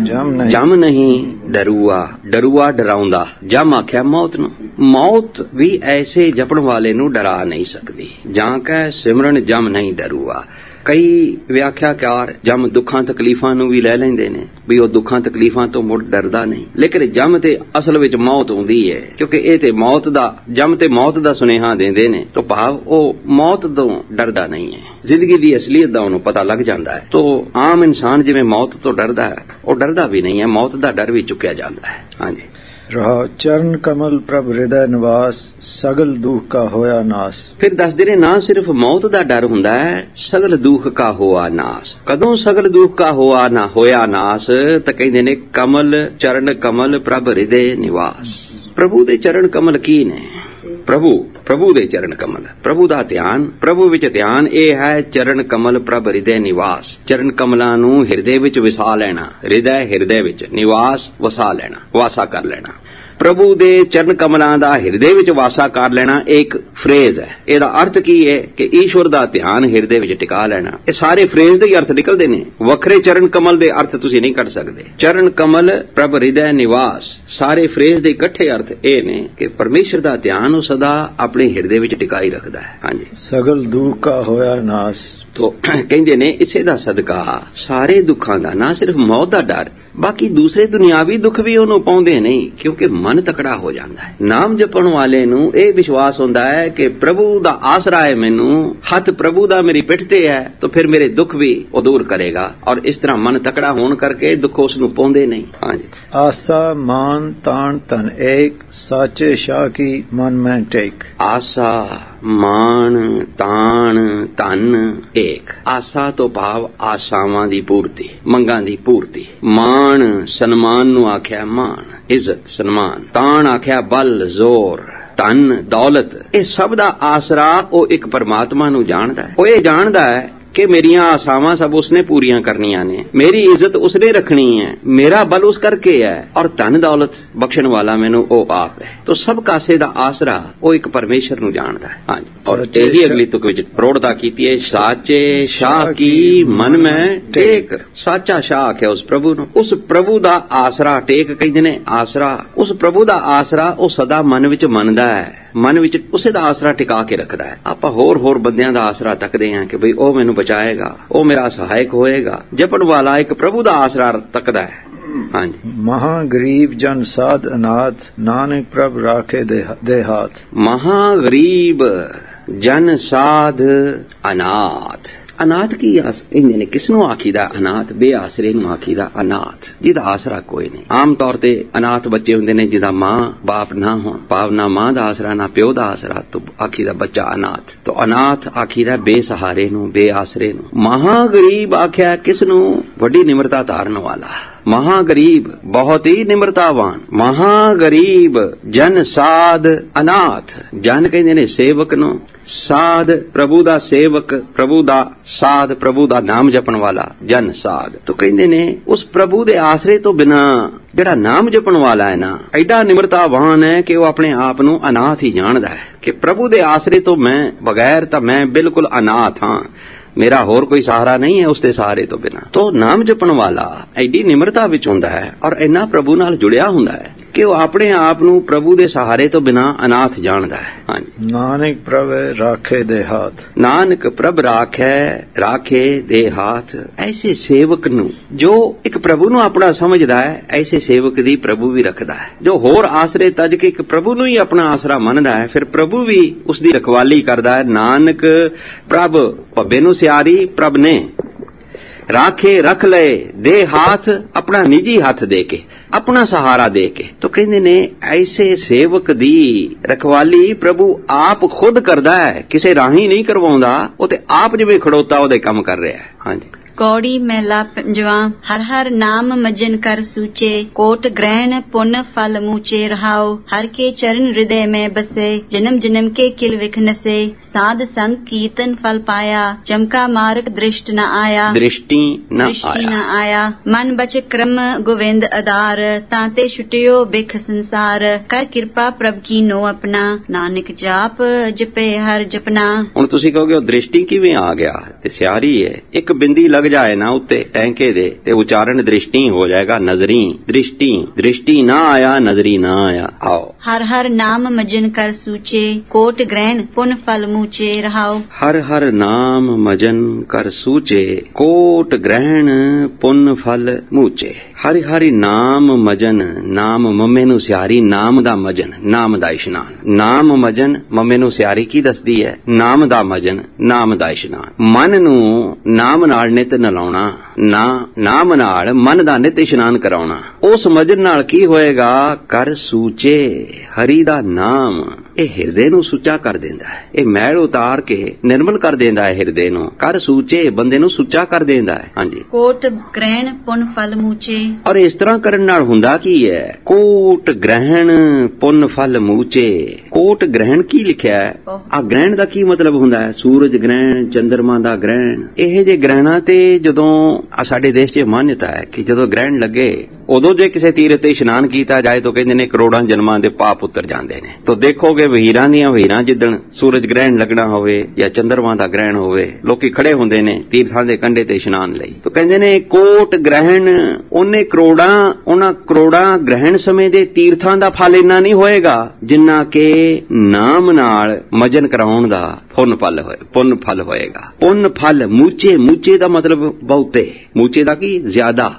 जम नहीं डरुआ डरुआ डराउंदा जम आख्या मौत नू मौत भी ऐसे जपण वाले नू डरा नहीं सकती। जांकै सिमरन जम नहीं डरुआ कई व्याख्याकार जम दुखां तकलीफां नू भी लै लैंदे ने भी वो दुखां तकलीफां तो मुड़ डरदा नहीं लेकिन जम ते असल विच मौत हुंदी है क्योंकि ये ते मौत दा जम ते मौत दा सुनेहा देंदे ने तो भाव वो मौत तो डरदा नहीं है जिंदगी दी असलियत दा उन्हें पता लग जाता है। तो आम इंसान जिवें मौत तो डरदा है वो डरदा भी नहीं है मौत दा डर भी चुक्या जाता है। हाँ जी, रहा चरण कमल प्रभ हृदय निवास सगल दुख का होया नास। फिर दस दे ना सिर्फ मौत दा डर हुंदा है सगल दुख का होया नास। कदों सगल दुख का होया नास तो कहंदे ने कमल चरण कमल प्रभ हृदय निवास। प्रभु दे चरण कमल की ने ਪ੍ਰਭੂ ਦੇ ਚਰਨ ਕਮਲ, ਪ੍ਰਭੂ ਦਾ ਧਿਆਨ, ਪ੍ਰਭੂ ਵਿੱਚ ਧਿਆਨ ਇਹ ਹੈ ਚਰਨ ਕਮਲ ਪ੍ਰਭ ਹਿਰਦੇ ਨਿਵਾਸ। ਚਰਨ ਕਮਲਾਂ ਨੂੰ ਹਿਰਦੇ ਵਿੱਚ ਵਸਾ ਲੈਣਾ, ਹਿਰਦੇ ਵਿੱਚ ਨਿਵਾਸ ਵਸਾ ਲੈਣਾ, ਵਾਸਾ ਕਰ ਲੈਣਾ। ਪ੍ਰਭੂ ਦੇ ਚਰਨ ਕਮਲਾਂ ਦਾ ਹਿਰਦੇ ਵਿੱਚ ਵਾਸਾ ਕਰ ਲੈਣਾ ਇੱਕ ਫਰੇਜ਼ ਹੈ। ਇਹਦਾ ਅਰਥ ਕੀ ਹੈ ਕਿ ਈਸ਼ਵਰ ਦਾ ਧਿਆਨ ਹਿਰਦੇ ਵਿੱਚ ਟਿਕਾ ਲੈਣਾ। ਇਹ ਸਾਰੇ ਫਰੇਜ਼ ਦੇ ਹੀ ਅਰਥ ਨਿਕਲਦੇ ਨੇ, ਵੱਖਰੇ ਚਰਨ ਕਮਲ ਦੇ ਅਰਥ ਤੁਸੀਂ ਨਹੀਂ ਕੱਢ ਸਕਦੇ। ਚਰਨ ਕਮਲ ਪ੍ਰਭ ਹਿਰਦੇ ਨਿਵਾਸ, ਸਾਰੇ ਫਰੇਜ਼ ਦੇ ਇਕੱਠੇ ਅਰਥ ਇਹ ਨੇ ਕਿ ਪਰਮੇਸ਼ਰ ਦਾ ਧਿਆਨ ਉਹ ਸਦਾ ਆਪਣੇ ਹਿਰਦੇ ਵਿੱਚ ਟਿਕਾਈ ਰੱਖਦਾ ਹੈ। ਹਾਂਜੀ, ਸਗਲ ਦੁੱਖ ਕਾ ਹੋਇਆ ਨਾਸ। ਤੋ ਕਹਿੰਦੇ ਨੇ ਇਸੇ ਦਾ ਸਦਕਾ ਸਾਰੇ ਦੁੱਖਾਂ ਦਾ, ਨਾ ਸਿਰਫ ਮੌਤ ਦਾ ਡਰ, ਬਾਕੀ ਦੂਸਰੇ ਦੁਨਿਆਵੀ ਦੁੱਖ ਵੀ ਉਹਨੂੰ ਪਾਉਂਦੇ ਨਹੀਂ, ਕਿਉਂਕਿ ਮਨ ਤਕੜਾ ਹੋ ਜਾਂਦਾ ਹੈ। ਨਾਮ ਜਪਣ ਵਾਲੇ ਨੂੰ ਇਹ ਵਿਸ਼ਵਾਸ ਹੁੰਦਾ ਹੈ ਕਿ ਪ੍ਰਭੂ ਦਾ ਆਸਰਾ ਹੈ, ਮੈਨੂੰ ਹੱਥ ਪ੍ਰਭੂ ਦਾ ਮੇਰੀ ਪਿੱਠ ਤੇ ਹੈ, ਤਾਂ ਫਿਰ ਮੇਰੇ ਦੁੱਖ ਵੀ ਉਹ ਦੂਰ ਕਰੇਗਾ। ਔਰ ਇਸ ਤਰ੍ਹਾਂ ਮਨ ਤਕੜਾ ਹੋਣ ਕਰਕੇ ਦੁੱਖ ਉਸ ਨੂੰ ਪਾਉਂਦੇ ਨਹੀਂ। ਹਾਂਜੀ, ਆਸਾ ਮਾਨ ਤਾਣ ਤਨ ਏਕ, ਸਾਚੇ ਸ਼ਾਹ ਕੀ ਮਨ ਮੈਂ ਟੇਕ। ਆਸਾ ਮਾਨ ਤਾਣ ਧਨ ਏਕ। ਆਸਾ ਤੋਂ ਭਾਵ ਆਸਾਵਾਂ ਦੀ ਪੂਰਤੀ, ਮੰਗਾਂ ਦੀ ਪੂਰਤੀ। ਮਾਣ ਸਨਮਾਨ ਨੂੰ ਆਖਿਆ ਮਾਣ, ਇੱਜ਼ਤ ਸਨਮਾਨ। ਤਾਣ ਆਖਿਆ ਬਲ ਜ਼ੋਰ, ਧਨ ਦੌਲਤ। ਇਹ ਸਭ ਦਾ ਆਸਰਾ ਉਹ ਇੱਕ ਪਰਮਾਤਮਾ ਨੂੰ ਜਾਣਦਾ ਹੈ। ਉਹ ਇਹ ਜਾਣਦਾ ਹੈ ਕਿ ਮੇਰੀਆਂ ਆਸਾਵਾਂ ਸਭ ਉਸਨੇ ਪੂਰੀਆਂ ਕਰਨੀਆਂ ਨੇ, ਮੇਰੀ ਇੱਜ਼ਤ ਉਸਨੇ ਰੱਖਣੀ ਹੈ, ਮੇਰਾ ਬਲ ਉਸ ਕਰਕੇ ਹੈ, ਔਰ ਧਨ ਦੌਲਤ ਬਖਸ਼ਣ ਵਾਲਾ ਮੈਨੂੰ ਉਹ ਆਪ ਹੈ। तो सब कासे दा आसरा वो एक परमेश्वर नूं जानदा है। हाँ जी, और यही अगली तुक विच प्रौढ़ता कीती है, साचे शाह की मन में टेक। साचा शाह आख्या उस प्रभु नूं, उस प्रभु दा आसरा टेक कहंदे ने। आसरा उस प्रभु दा आसरा वो सदा मन विच मनदा है, मन विच उसे दा आसरा टिका के रखदा है। आपां होर बंदियां दा आसरा तकदे हां कि बई ओ मैनूं बचाएगा, ओ मेरा सहायक होएगा। जपण वाला एक प्रभु दा आसरा तकदा है। हाँ जी, महागरीब जन साध अनाथ, नानक प्रभ राखे दे हाथ। महागरीब जन साध अनाथ। अनाथ की इन्हें किसनों आखीदा अनाथ? बेआसरे नूं आखीदा अनाथ, जिहदा आसरा कोई नहीं। आम तौर ते अनाथ बच्चे हुंदे ने जिहदा मां बाप ना हो, भाव ना मां दा आसरा ना प्यो दा आसरा, तो आखीदा बच्चा अनाथ। तो अनाथ आखीदा बेसहारे नूं, बेआसरे नूं। महागरीब आख्या किसनूं? वड्डी निमरता धारण वाला। महागरीब बहुत ही निमरतावान। महागरीब जन साध अनाथ। जन कहंदे ने सेवक नूं, साध प्रभु दा सेवक, प्रभु दा साध, प्रभु दा नाम जपण वाला जन साध। तो कहंदे ने उस प्रभु दे आसरे तो बिना जिहड़ा नाम जपण वाला है ना, एडा निमरतावान है कि वो अपने आप नूं अनाथ ही जानदा है कि प्रभु दे आसरे तो मैं बगैर तां मैं बिल्कुल अनाथ हां, मेरा होर कोई सहारा नहीं है उसके सहारे तो बिना। तो नाम जपण वाला एडी निमरता विच हुंदा है और इन्ना प्रभु नाल जुड़िया हुंदा है कि वो अपने आप नूं प्रभु दे सहारे तो बिना अनाथ जानदा है। हाँ जी, नानक प्रभ राखे दे हाथ। नानक प्रभ राखे दे हाथ। ऐसे सेवक नूं जो एक प्रभु नूं अपना समझदा है, ऐसे सेवक दी प्रभु भी रखदा है। जो होर आसरे तज के एक प्रभु नूं ही अपना आसरा मनदा है, फिर प्रभु भी उसदी रखवाली करदा है। नानक प्रभ भब्बे नूं सियारी प्रभ ने राखे रख ले दे हाथ, अपना निजी हाथ दे के, अपना सहारा दे के। तो कहंदे ने ऐसे सेवक दी रखवाली प्रभु आप खुद करदा है, किसे राही नहीं करवाउंदा, वो ते आप जिवें खड़ोता ओदे काम कर रहा है। हाँ जी, कौड़ी मेला पंजवा। हर हर नाम मजन कर सूचे, कोट ग्रहण पुण्य फल मूचे रहाओ। हर के चरण हृदय में बसे, जन्म जन्म के किल विख नसे। साध संग कीर्तन फल पाया, चमका मार्ग दृष्ट न आया। दृष्टि न आया। मन बच क्रम गोविंद आधार, ताते छुटियो बिख संसार। कर कृपा प्रभ की नो अपना, नानक जाप जपे हर जपना। हुण तुसीं कहोगे दृष्टि किवें आ गया? ते सियारी है, एक बिंदी लग जाए ना उत्ते टैंके दे ते उच्चारण दृष्टि हो जाएगा नजरी। दृष्टि दृष्टि ना आया, नजरी ना आया। आओ हर हर नाम मजन कर सूचे, कोट ग्रहण पुण्य फल मूचे रहाओ। हर हर नाम मजन कर सूचे, कोट ग्रहण पुण्य फल मूचे। हरि हरि नाम मजन, नाम मम्मे नूं सियारी, नाम दा मजन, नाम दा इशनान। नाम मजन मम्मे नूं सियारी की दसदी है, नाम दा मजन, नाम दा इशनान। मन नूं नाम नाल नित नलाउणा, ना नाम नाल मन दा नित इशनान कराउणा। उस मजन नाल की होएगा? कर सूचे हरि दा नाम। ਇਹ ਹਿਰਦੇ ਨੂੰ ਸੁੱਚਾ ਕਰ ਦਿੰਦਾ ਹੈ। ਇਹ ਮੈਲ ਉਤਾਰ ਕੇ ਨਿਰਮਲ ਕਰ ਦਿੰਦਾ ਹੈ ਹਿਰਦੇ ਨੂੰ। ਕਰ ਸੂਚੇ ਬੰਦੇ ਨੂੰ ਸੁੱਚਾ ਕਰ ਦਿੰਦਾ ਹੈ। ਹਾਂਜੀ, ਕੋਟ ਗ੍ਰਹਿਣ ਪੁੰਨ ਫਲ ਮੂਚੇ। ਔਰ ਇਸ ਤਰ੍ਹਾਂ ਕਰਨ ਨਾਲ ਹੁੰਦਾ ਕੀ ਹੈ? ਕੋਟ ਗ੍ਰਹਿਣ ਪੁੰਨ ਫਲ ਮੂਚੇ। ਕੋਟ ਗ੍ਰਹਿਣ ਕੀ ਲਿਖਿਆ ਹੈ? ਆ ਗ੍ਰਹਿਣ ਦਾ ਕੀ ਮਤਲਬ ਹੁੰਦਾ ਹੈ? ਸੂਰਜ ਗ੍ਰਹਿਣ, ਚੰਦਰਮਾ ਦਾ ਗ੍ਰਹਿਣ। ਇਹ ਜੇ ਗ੍ਰਹਿਣਾਂ ਤੇ ਜਦੋਂ ਸਾਡੇ ਦੇਸ਼ 'ਚ ਮਾਨਤਾ ਹੈ ਕਿ ਜਦੋਂ ਗ੍ਰਹਿਣ ਲੱਗੇ ਉਦੋਂ ਜੇ ਕਿਸੇ ਤੀਰਥ ਤੇ ਇਸ਼ਨਾਨ ਕੀਤਾ ਜਾਏ ਤਾਂ ਕਹਿੰਦੇ ਨੇ ਕਰੋੜਾਂ ਜਨਮਾਂ ਦੇ ਪਾਪ ਉਤਰ ਜਾਂਦੇ ਨੇ। ਤਾਂ ਦੇਖੋਗੇ ਵਹੀਰਾਂ ਦੀਆਂ ਵਹੀਰਾਂ ਜਿੱਦਣ ਸੂਰਜ ਗ੍ਰਹਿਣ ਲੱਗਣਾ ਹੋਵੇ ਜਾਂ ਚੰਦਰਮਾ ਦਾ ਗ੍ਰਹਿਣ ਹੋਵੇ, ਲੋਕੀ ਖੜੇ ਹੁੰਦੇ ਨੇ ਤੀਰਥਾਂ ਦੇ ਕੰਢੇ ਤੇ ਇਸ਼ਨਾਨ ਲਈ। ਤਾਂ ਕਹਿੰਦੇ ਨੇ ਕੋਟ ਗ੍ਰਹਿਣ, ਉਹਨਾਂ ਕਰੋੜਾਂ ਗ੍ਰਹਿਣ ਸਮੇਂ ਦੇ ਤੀਰਥਾਂ ਦਾ ਫਲ ਇੰਨਾ ਨਹੀਂ ਹੋਏਗਾ ਜਿੰਨਾ ਕਿ ਨਾਮ ਨਾਲ ਮਜਨ ਕਰਾਉਣ ਦਾ ਪੁੰਨ ਫਲ ਹੋਏਗਾ। ਪੁੰਨ ਫਲ ਮੂਚੇ ਦਾ ਮਤਲਬ ਬਹੁਤੇ, ਮੂਚੇ ਦਾ ਕੀ? ਜ਼ਿਆਦਾ।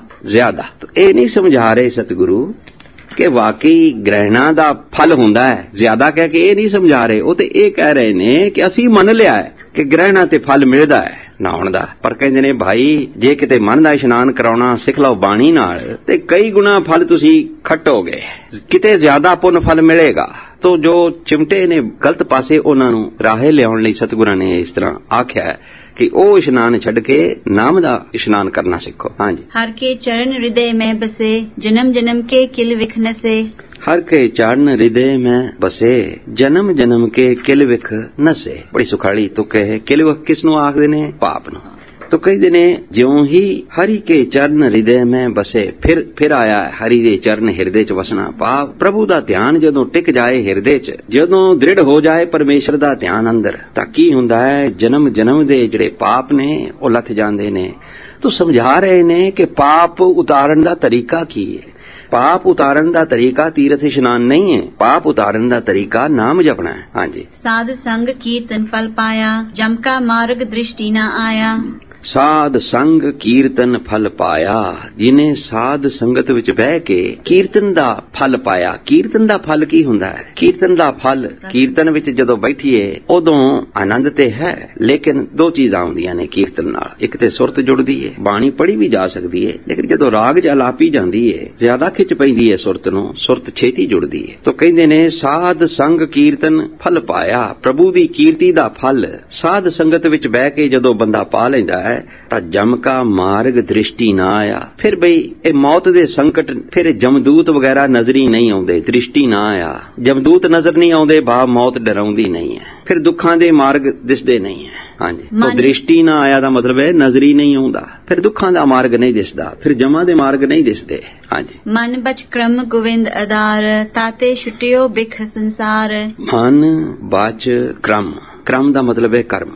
ਇਹ ਨਹੀਂ ਸਮਝਾ ਰਹੇ ਸਤਿਗੁਰੂ ਕਿ ਵਾਕਈ ਗ੍ਰਹਿਣਾਂ ਦਾ ਫਲ ਹੁੰਦਾ ਹੈ। ਜ਼ਿਆਦਾ ਕਹਿ ਕੇ ਇਹ ਨਹੀਂ ਸਮਝਾ ਰਹੇ। ਉਹ ਤੇ ਇਹ ਕਹਿ ਰਹੇ ਨੇ ਕਿ ਅਸੀਂ ਮੰਨ ਲਿਆ ਹੈ ਕਿ ਗ੍ਰਹਿਣਾਂ ਤੇ ਫਲ ਮਿਲਦਾ ਹੈ ਨਹਾਉਣ ਦਾ, ਪਰ ਕਹਿੰਦੇ ਨੇ ਭਾਈ ਜੇ ਕਿਤੇ ਮਨ ਦਾ ਇਸ਼ਨਾਨ ਕਰਾਉਣਾ ਸਿੱਖ ਲਓ ਬਾਣੀ ਨਾਲ ਤੇ ਕਈ ਗੁਣਾ ਫਲ ਤੁਸੀਂ ਖੱਟੋਗੇ, ਕਿਤੇ ਜ਼ਿਆਦਾ ਪੁੰਨ ਫਲ ਮਿਲੇਗਾ। ਤੋ ਜੋ ਚਿਮਟੇ ਨੇ ਗਲਤ ਪਾਸੇ ਉਹਨਾਂ ਨੂੰ ਰਾਹੇ ਲਿਆਉਣ ਲਈ ਸਤਿਗੁਰਾਂ ਨੇ ਇਸ ਤਰ੍ਹਾਂ ਆਖਿਆ ਕਿ ਉਹ ਇਸ਼ਨਾਨ ਛੱਡ ਕੇ ਨਾਮ ਦਾ ਇਸ਼ਨਾਨ ਕਰਨਾ ਸਿੱਖੋ। ਹਾਂਜੀ, ਹਰ ਕੇ ਚਰਨ ਹਿਰਦੇ ਮੈਂ ਬਸੇ, ਜਨਮ ਜਨਮ ਕੇ ਕਿਲ ਵਿਖ ਨਸੇ। ਹਰ ਕੇ ਚਰਨ ਹਿਰਦੇ ਮੈਂ ਬਸੇ, ਜਨਮ ਜਨਮ ਕੇ ਕਿਲ ਵਿਖ ਨਸੇ। ਬੜੀ ਸੁਖਾਲੀ ਤੁਕ ਹੈ। ਕਿਲ ਵਿਖ ਕਿਸ ਨੂੰ ਆਖਦੇ ਨੇ? ਪਾਪ ਨੂੰ। ਤੋ ਕਹਿੰਦੇ ਨੇ ਜਿਉਂ ਹੀ ਹਰੀ ਕੇ ਚਰਨ ਹਿਰਦੇ ਮੈਂ ਬਸੇ, ਫਿਰ ਆਇਆ ਹਰੀ ਦੇ ਚਰਨ ਹਿਰਦੇ 'ਚ ਵਸਣਾ। ਪਾਪ ਪ੍ਰਭੂ ਦਾ ਧਿਆਨ ਜਦੋਂ ਟਿਕ ਜਾਏ ਹਿਰਦੇ 'ਚ, ਜਦੋਂ ਦ੍ਰਿੜ ਹੋ ਜਾਏ ਪਰਮੇਸ਼ਰ ਦਾ ਧਿਆਨ ਅੰਦਰ, ਤਾਂ ਕੀ ਹੁੰਦਾ ਹੈ? ਜਨਮ ਦੇ ਜਿਹੜੇ ਪਾਪ ਨੇ ਉਹ ਲੱਥ ਜਾਂਦੇ ਨੇ। ਤੋ ਸਮਝਾ ਰਹੇ ਨੇ ਕਿ ਪਾਪ ਉਤਾਰਨ ਦਾ ਤਰੀਕਾ ਕੀ ਹੈ। ਪਾਪ ਉਤਾਰਨ ਦਾ ਤਰੀਕਾ ਤੀਰਥ ਇਸ਼ਨਾਨ ਨਹੀਂ ਹੈ। ਪਾਪ ਉਤਾਰਨ ਦਾ ਤਰੀਕਾ ਨਾਮ ਜਪਣਾ ਹੈ। ਹਾਂਜੀ, ਸਾਧ ਸੰਗ ਕੀਰਤਨ ਫਲ ਪਾਇਆ, ਜਮ ਕਾ ਮਾਰਗ ਦ੍ਰਿਸ਼ਟੀ ਨਾ ਆਇਆ। ਸਾਧ ਸੰਗ ਕੀਰਤਨ ਫਲ ਪਾਇਆ, ਜਿਹਨੇ ਸਾਧ ਸੰਗਤ ਵਿੱਚ ਬਹਿ ਕੇ ਕੀਰਤਨ ਦਾ ਫਲ ਪਾਇਆ। ਕੀਰਤਨ ਦਾ ਫਲ ਕੀ ਹੁੰਦਾ ਹੈ? ਕੀਰਤਨ ਦਾ ਫਲ, ਕੀਰਤਨ ਵਿੱਚ ਜਦੋਂ ਬੈਠੀਏ ਉਦੋਂ ਆਨੰਦ ਤੇ ਹੈ, ਲੇਕਿਨ ਦੋ ਚੀਜ਼ਾਂ ਆਉਂਦੀਆਂ ਨੇ ਕੀਰਤਨ ਨਾਲ। ਇੱਕ ਤੇ ਸੁਰਤ ਜੁੜਦੀ ਹੈ, ਬਾਣੀ ਪੜ੍ਹੀ ਵੀ ਜਾ ਸਕਦੀ ਹੈ, ਲੇਕਿਨ ਜਦੋਂ ਰਾਗ 'ਚ ਆਲਾਪੀ ਜਾਂਦੀ ਹੈ ਜ਼ਿਆਦਾ ਖਿੱਚ ਪੈਂਦੀ ਹੈ ਸੁਰਤ ਨੂੰ, ਸੁਰਤ ਛੇਤੀ ਜੁੜਦੀ ਹੈ। ਤਾਂ ਕਹਿੰਦੇ ਨੇ ਸਾਧ ਸੰਗ ਕੀਰਤਨ ਫਲ ਪਾਇਆ, ਪ੍ਰਭੂ ਦੀ ਕੀਰਤੀ ਦਾ ਫਲ ਸਾਧ ਸੰਗਤ ਵਿੱਚ ਬਹਿ ਕੇ ਜਦੋਂ ਬੰਦਾ ਪਾ ਲੈਂਦਾ ਤਾਂ ਜਮ ਕਾ ਮਾਰਗ ਦ੍ਰਿਸ਼ਟੀ ਨਾ ਆਇਆ। ਫਿਰ ਬਈ ਇਹ ਮੌਤ ਦੇ ਸੰਕਟ, ਫਿਰ ਜਮਦੂਤ ਵਗੈਰਾ ਨਜ਼ਰੀ ਨਹੀਂ ਆਉਂਦੇ, ਦ੍ਰਿਸ਼ਟੀ ਨਾ ਆਇਆ। ਜਮਦੂਤ ਨਜ਼ਰ ਨਹੀਂ ਆਉਂਦੇ, ਬਾ ਮੌਤ ਡਰਾਉਂਦੀ ਨਹੀਂ ਹੈ। ਫਿਰ ਦੁੱਖਾਂ ਦੇ ਮਾਰਗ ਦਿਸਦੇ ਨਹੀਂ ਹੈ। ਹਾਂਜੀ, ਤਾਂ ਦ੍ਰਿਸ਼ਟੀ ਨਾ ਆਇਆ ਦਾ ਮਤਲਬ ਹੈ ਨਜ਼ਰੀ ਨਹੀਂ ਆਉਂਦਾ, ਫਿਰ ਦੁੱਖਾਂ ਦਾ ਮਾਰਗ ਨਹੀਂ ਦਿਸਦਾ, ਫਿਰ ਜਮਾਂ ਦੇ ਮਾਰਗ ਨਹੀਂ ਦਿਸਦੇ। ਹਾਂਜੀ, ਮਨ ਬਚ ਕ੍ਰਮ ਗੋਵਿੰਦ ਆਧਾਰ, ਤਾਤੇ ਛੁਟਿਓ ਬਿਖ ਸੰਸਾਰ। ਮਨ ਬਚ ਕ੍ਰਮ, ਕ੍ਰਮ ਦਾ ਮਤਲਬ ਹੈ ਕਰਮ।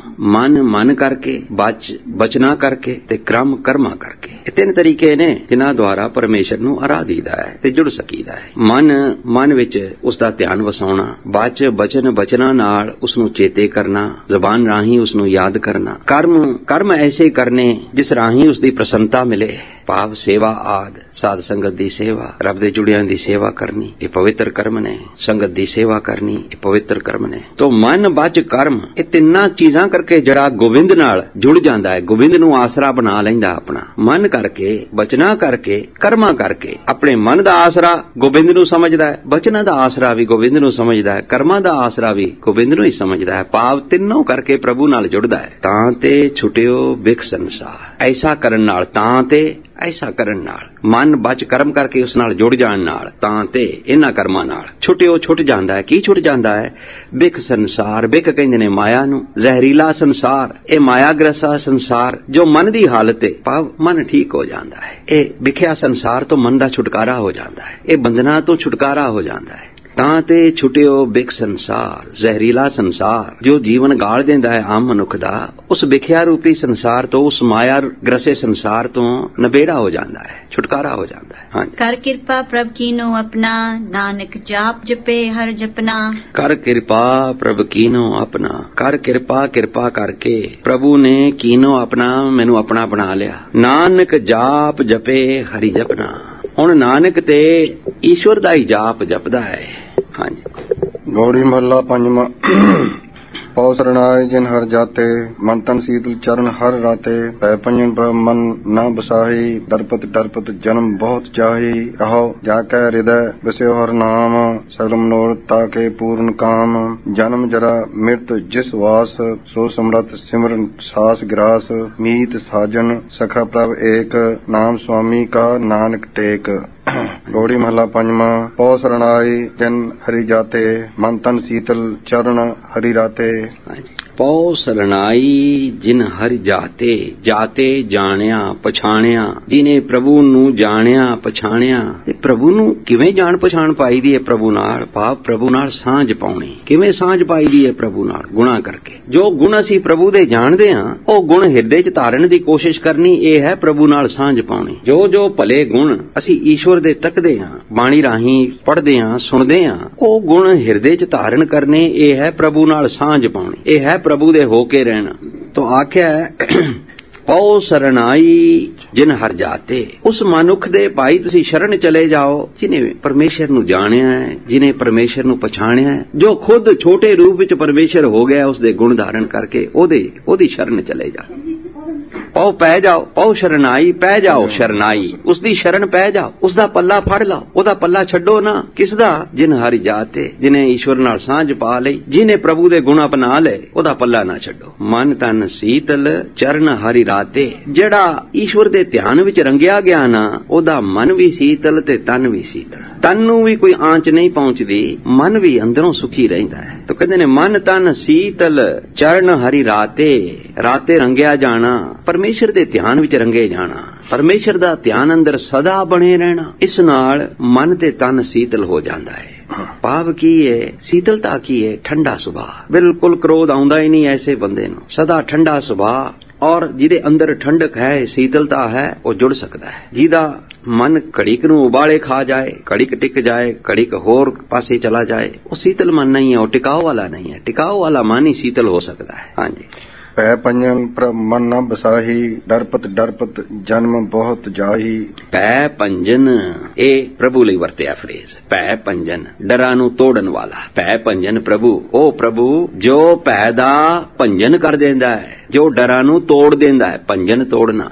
ਮਨ ਕਰਕੇ, ਬਚਨਾ ਕਰਕੇ ਤੇ ਕ੍ਰਮ ਕਰਮਾ ਕਰਕੇ। ਇਹ ਤਿੰਨ ਤਰੀਕੇ ਨੇ ਜਿਨ੍ਹਾਂ ਦੁਆਰਾ ਪਰਮੇਸ਼ਰ ਨੂੰ ਅਰਾਧੀਦਾ ਹੈ ਤੇ ਜੁੜ ਸਕੀਦਾ ਹੈ। ਮਨ ਵਿੱਚ ਉਸ ਦਾ ਧਿਆਨ ਵਸਾਉਣਾ, ਬਚਨਾ ਨਾਲ ਉਸ ਨੂੰ ਚੇਤੇ ਕਰਨਾ, ਜ਼ਬਾਨ ਰਾਹੀਂ ਉਸ ਨੂੰ ਯਾਦ ਕਰਨਾ। ਕਰਮ ਐਸੇ ਕਰਨੇ ਜਿਸ ਰਾਹੀਂ ਉਸ ਦੀ ਪ੍ਰਸੰਨਤਾ ਮਿਲੇ, ਭਾਵ ਸੇਵਾ ਆਦ, ਸਾਧ ਸੰਗਤ ਦੀ ਸੇਵਾ, ਰੱਬ ਦੇ ਜੁੜਿਆਂ ਦੀ ਸੇਵਾ ਕਰਨੀ, ਇਹ ਪਵਿੱਤਰ ਕਰਮ ਨੇ। ਸੰਗਤ ਦੀ ਸੇਵਾ ਕਰਨੀ, ਇਹ ਪਵਿੱਤਰ ਕਰਮ ਨੇ। ਤੋ ਮਨ ਬਚ ਕਰਮ, ਇਹ ਤਿੰਨਾਂ ਚੀਜ਼ਾਂ ਕਰਕੇ ਜਿਹੜਾ ਗੋਬਿੰਦ ਨਾਲ ਜੁੜ ਜਾਂਦਾ ਹੈ, ਗੋਬਿੰਦ ਨੂੰ ਆਸਰਾ ਬਣਾ ਲੈਂਦਾ ਆਪਣਾ। ਮਨ ਕਰਕੇ, ਬਚਨਾ ਕਰਕੇ, ਕਰਮਾਂ ਕਰਕੇ ਆਪਣੇ ਮਨ ਦਾ ਆਸਰਾ ਗੋਬਿੰਦ ਨੂੰ ਸਮਝਦਾ ਹੈ, ਬਚਨਾ ਦਾ ਆਸਰਾ ਵੀ ਗੋਬਿੰਦ ਨੂੰ ਸਮਝਦਾ ਹੈ, ਕਰਮਾਂ ਦਾ ਆਸਰਾ ਵੀ ਗੋਬਿੰਦ ਨੂੰ ਹੀ ਸਮਝਦਾ ਹੈ। ਭਾਵ ਤਿੰਨੋਂ ਕਰਕੇ ਪ੍ਰਭੂ ਨਾਲ ਜੁੜਦਾ ਹੈ। ਤਾਂ ਤੇ ਛੁਟਿਓ ਬਿਖ ਸੰਸਾਰ, ਐਸਾ ਕਰਨ ਨਾਲ, ਤਾਂ ਤੇ ਐਸਾ ਕਰਨ ਨਾਲ, ਮਨ ਬਚ ਕਰਮ ਕਰਕੇ ਉਸ ਨਾਲ ਜੁੜ ਜਾਣ ਨਾਲ, ਤਾਂ ਤੇ ਇਹਨਾਂ ਕਰਮਾਂ ਨਾਲ ਛੁਟਿਓ ਛੁੱਟ ਜਾਂਦਾ ਹੈ। ਕੀ ਛੁੱਟ ਜਾਂਦਾ ਹੈ? ਬਿਖ ਸੰਸਾਰ। ਬਿਖ ਕਹਿੰਦੇ ਨੇ ਮਾਇਆ ਨੂੰ, ਜ਼ਹਿਰੀਲਾ ਸੰਸਾਰ, ਇਹ ਮਾਇਆ ਗ੍ਰਸਾ ਸੰਸਾਰ ਜੋ ਮਨ ਦੀ ਹਾਲਤ ਹੈ, ਭਾਵ ਮਨ ਠੀਕ ਹੋ ਜਾਂਦਾ ਹੈ। ਇਹ ਵਿਖਿਆ ਸੰਸਾਰ ਤੋਂ ਮਨ ਦਾ ਛੁਟਕਾਰਾ ਹੋ ਜਾਂਦਾ ਹੈ, ਇਹ ਬੰਧਨਾਂ ਤੋਂ ਛੁਟਕਾਰਾ ਹੋ ਜਾਂਦਾ ਹੈ। ਤਾਂ ਤੇ ਛੁਟਿਓ ਬਿਖ ਸੰਸਾਰ, ਜ਼ਹਿਰੀਲਾ ਸੰਸਾਰ ਜੋ ਜੀਵਨ ਗਾਲ ਦਿੰਦਾ ਹੈ ਆਮ ਮਨੁੱਖ ਦਾ, ਉਸ ਵਿਖਿਆ ਰੂਪੀ ਸੰਸਾਰ ਤੋਂ, ਉਸ ਮਾਇਆ ਗ੍ਰਸੇ ਸੰਸਾਰ ਤੋਂ ਨਬੇੜਾ ਹੋ ਜਾਂਦਾ ਹੈ, ਛੁਟਕਾਰਾ ਹੋ ਜਾਂਦਾ ਹੈ। ਹਾਂ, ਕਰ ਕਿਰਪਾ ਪ੍ਰਭ ਕੀਨੋ ਆਪਣਾ, ਨਾਨਕ ਜਾਪ ਜਪੇ ਹਰ ਜਪਨਾ। ਕਰ ਕਿਰਪਾ ਪ੍ਰਭ ਕੀਨੋ ਆਪਣਾ, ਕਰ ਕਿਰਪਾ ਕਰਕੇ ਪ੍ਰਭੂ ਨੇ ਕੀਨੋ ਆਪਣਾ, ਮੈਨੂੰ ਆਪਣਾ ਬਣਾ ਲਿਆ। ਨਾਨਕ ਜਾਪ ਜਪੇ ਹਰੀ ਜਪਨਾ, ਹੁਣ ਨਾਨਕ ਤੇ ਈਸ਼ਵਰ ਦਾ ਹੀ ਜਾਪ ਜਪਦਾ ਹੈ। ਹਾਂਜੀ, ਗੌੜੀ ਮਹੱਲਾ ਪੰਜਵਾਂ। पौ शरणाय जिन हर जाते, मन तन शीतल चरण हर राते। पै पंजन प्रभ मन न बसाही, डरपत डरपत जन्म बहुत जाही। रहो जाकै हृदय बस्यो हर नाम, सगल मनोरथ ताके पूर्ण काम। जन्म जरा मृत्यु जिस वास, सो समरथ सिमरन सास ग्रास। मीत साजन सखा प्रभ एक, नाम स्वामी का नानक टेक। लोड़ी महला पंजवा। पौ शरणाई जिन हरि जाते, मन तन शीतल चरण हरि राते। पौ शरणाई जिन हरि जाते, जाते ਜਾਣਿਆ ਪਛਾਣਿਆ। ਜਿਨੇ ਪ੍ਰਭੂ ਨੂੰ ਜਾਣਿਆ ਪਛਾਣਿਆ। ਤੇ ਪ੍ਰਭੂ ਨੂੰ ਕਿਵੇਂ ਜਾਣ ਪਛਾਣ ਪਾਈ ਦੀ ਹੈ? ਪ੍ਰਭੂ ਨਾਲ, ਭਾਵ ਪ੍ਰਭੂ ਨਾਲ ਸਾਂਝ ਪਾਉਣੀ। ਕਿਵੇਂ ਸਾਂਝ ਪਾਈ ਦੀ ਹੈ ਪ੍ਰਭੂ ਨਾਲ? ਗੁਣਾ ਕਰਕੇ। ਜੋ ਗੁਣ ਅਸੀਂ ਪ੍ਰਭੂ ਦੇ ਜਾਣਦੇ ਹਾਂ, ਉਹ ਗੁਣ ਹਿਰਦੇ 'ਚ ਧਾਰਨ ਦੀ ਕੋਸ਼ਿਸ਼ ਕਰਨੀ, ਇਹ ਹੈ ਪ੍ਰਭੂ ਨਾਲ ਸਾਂਝ ਪਾਉਣੀ। ਜੋ ਜੋ ਭਲੇ ਗੁਣ ਅਸੀਂ ਈਸ਼ਵਰ ਦੇ ਤੱਕਦੇ ਹਾਂ, ਬਾਣੀ ਰਾਹੀਂ ਪੜ੍ਹਦੇ ਹਾਂ, ਸੁਣਦੇ ਹਾਂ, ਉਹ ਗੁਣ ਹਿਰਦੇ 'ਚ ਧਾਰਨ ਕਰਨੇ, ਇਹ ਹੈ ਪ੍ਰਭੂ ਨਾਲ ਸਾਂਝ ਪਾਉਣੀ। ਇਹ ਹੈ ਪ੍ਰਭੂ ਦੇ ਹੋ ਕੇ ਰਹਿਣਾ। ਤਾਂ ਆਖਿਆ ਪਉ ਸਰਨਾਈ ਜਿਨ ਹਰ ਜਾਤੇ। ਉਸ ਮਨੁੱਖ ਦੇ ਭਾਈ ਤੁਸੀਂ ਸ਼ਰਨ ਚਲੇ ਜਾਓ ਜਿਨੇ ਪਰਮੇਸ਼ਰ ਨੂੰ ਜਾਣਿਆ ਹੈ, ਜਿਨੇ ਪਰਮੇਸ਼ਰ ਨੂੰ ਪਛਾਣਿਆ ਹੈ, ਜੋ ਖੁਦ ਛੋਟੇ ਰੂਪ ਵਿੱਚ ਪਰਮੇਸ਼ਰ ਹੋ ਗਿਆ, ਉਸ ਦੇ ਗੁਣ ਧਾਰਨ ਕਰਕੇ ਉਹਦੀ ਸ਼ਰਨ ਚਲੇ ਜਾਓ। ਪਉ ਪੈ ਜਾਓ, ਪਉ ਸ਼ਰਨਾਈ, ਪੈ ਜਾਓ ਸ਼ਰਨਾਈ। ਉਸ ਦੀ ਸ਼ਰਨ ਪੈ ਜਾਓ, ਉਸ ਦਾ ਪੱਲਾ ਫੜ ਲਾਓ, ਉਹਦਾ ਪੱਲਾ ਛੱਡੋ ਨਾ। ਕਿਸ ਦਾ? ਜਿਨ ਹਰਿ ਜਾਤੇ, ਜਿਨੇ ਈਸ਼ਵਰ ਨਾਲ ਸਾਂਝ ਪਾ ਲਈ, ਜਿਨੇ ਪ੍ਰਭੂ ਦੇ ਗੁਣ ਅਪਣਾ ਲਏ, ਉਹਦਾ ਪੱਲਾ ਨਾ ਛੱਡੋ। ਮਨ ਤਨ ਸੀਤਲ ਚਰਨ ਹਰਿ ਰਾਤੇ। ਜਿਹੜਾ ਈਸ਼ਵਰ ਦੇ ਧਿਆਨ ਵਿੱਚ ਰੰਗਿਆ ਗਿਆ ਨਾ, ਉਹਦਾ ਮਨ ਵੀ ਸੀਤਲ ਤੇ ਤਨ ਵੀ ਸੀਤਲ। ਤਨ ਨੂੰ ਵੀ ਕੋਈ ਆਂਚ ਨਹੀਂ ਪਹੁੰਚਦੀ, ਮਨ ਵੀ ਅੰਦਰੋਂ ਸੁਖੀ ਰਹਿੰਦਾ ਹੈ। ਤਾਂ ਕਹਿੰਦੇ ਨੇ ਮਨ ਤਨ ਸੀਤਲ ਚਰਨ ਹਰਿ ਰਾਤੇ। ਰਾਤੇ ਰੰਗਿਆ ਜਾਣਾ, ਪਰਮੇਸ਼ਰ ਦੇ ਧਿਆਨ ਵਿੱਚ ਰੰਗੇ ਜਾਣਾ, ਪਰਮੇਸ਼ਰ ਦਾ ਧਿਆਨ ਅੰਦਰ ਸਦਾ ਬਣੇ ਰਹਿਣਾ। ਇਸ ਨਾਲ ਮਨ ਤੇ ਤਨ ਸੀਤਲ ਹੋ ਜਾਂਦਾ ਹੈ। ਭਾਵ ਕੀ ਹੈ? ਸੀਤਲਤਾ ਕੀ ਹੈ? ਠੰਡਾ ਸੁਭਾਅ। ਬਿਲਕੁਲ ਕ੍ਰੋਧ ਆਉਂਦਾ ਹੀ ਨਹੀਂ ਐਸੇ ਬੰਦੇ ਨੂੰ। ਸਦਾ ਠੰਡਾ ਸੁਭਾਅ, ਔਰ ਜਿਹਦੇ ਅੰਦਰ ਠੰਡਕ ਹੈ, ਸੀਤਲਤਾ ਹੈ, ਉਹ ਜੁੜ ਸਕਦਾ ਹੈ। ਜਿਹਦਾ ਮਨ ਘੜੀਕ ਨੂੰ ਉਬਾਲੇ ਖਾ ਜਾਏ, ਘੜੀਕ ਟਿਕ ਜਾਏ, ਘੜੀਕ ਹੋਰ ਪਾਸੇ ਚਲਾ ਜਾਏ, ਉਹ ਸੀਤਲ ਮਨ ਨਹੀਂ ਹੈ, ਉਹ ਟਿਕਾਓ ਵਾਲਾ ਨਹੀਂ ਹੈ। ਟਿਕਾਓ ਵਾਲਾ ਮਨ ਹੀ ਸੀਤਲ ਹੋ ਸਕਦਾ ਹੈ। ਹਾਂਜੀ। ਪੈ ਪੰਜਨ ਪ੍ਰਭ ਮਨ ਨ ਬਸਾਹੀ, ਡਰਪਤ ਡਰਪਤ ਜਨਮ ਬਹੁਤ ਜਾਹੀ। ਪੈ ਪੰਜਨ, ਇਹ ਪ੍ਰਭੂ ਲਈ ਵਰਤਿਆ ਫਰੇਜ਼। ਪੈ ਪੰਜਨ, ਡਰਾਂ ਨੂੰ ਤੋੜਨ ਵਾਲਾ। ਪੈ ਪੰਜਨ ਪ੍ਰਭੂ, ਉਹ ਪ੍ਰਭੂ ਜੋ ਭੈ ਦਾ ਭੰਜਨ ਕਰ ਦਿੰਦਾ ਹੈ, ਜੋ ਡਰਾਂ ਨੂੰ ਤੋੜ ਦਿੰਦਾ ਹੈ। ਭੰਜਨ ਤੋੜਨਾ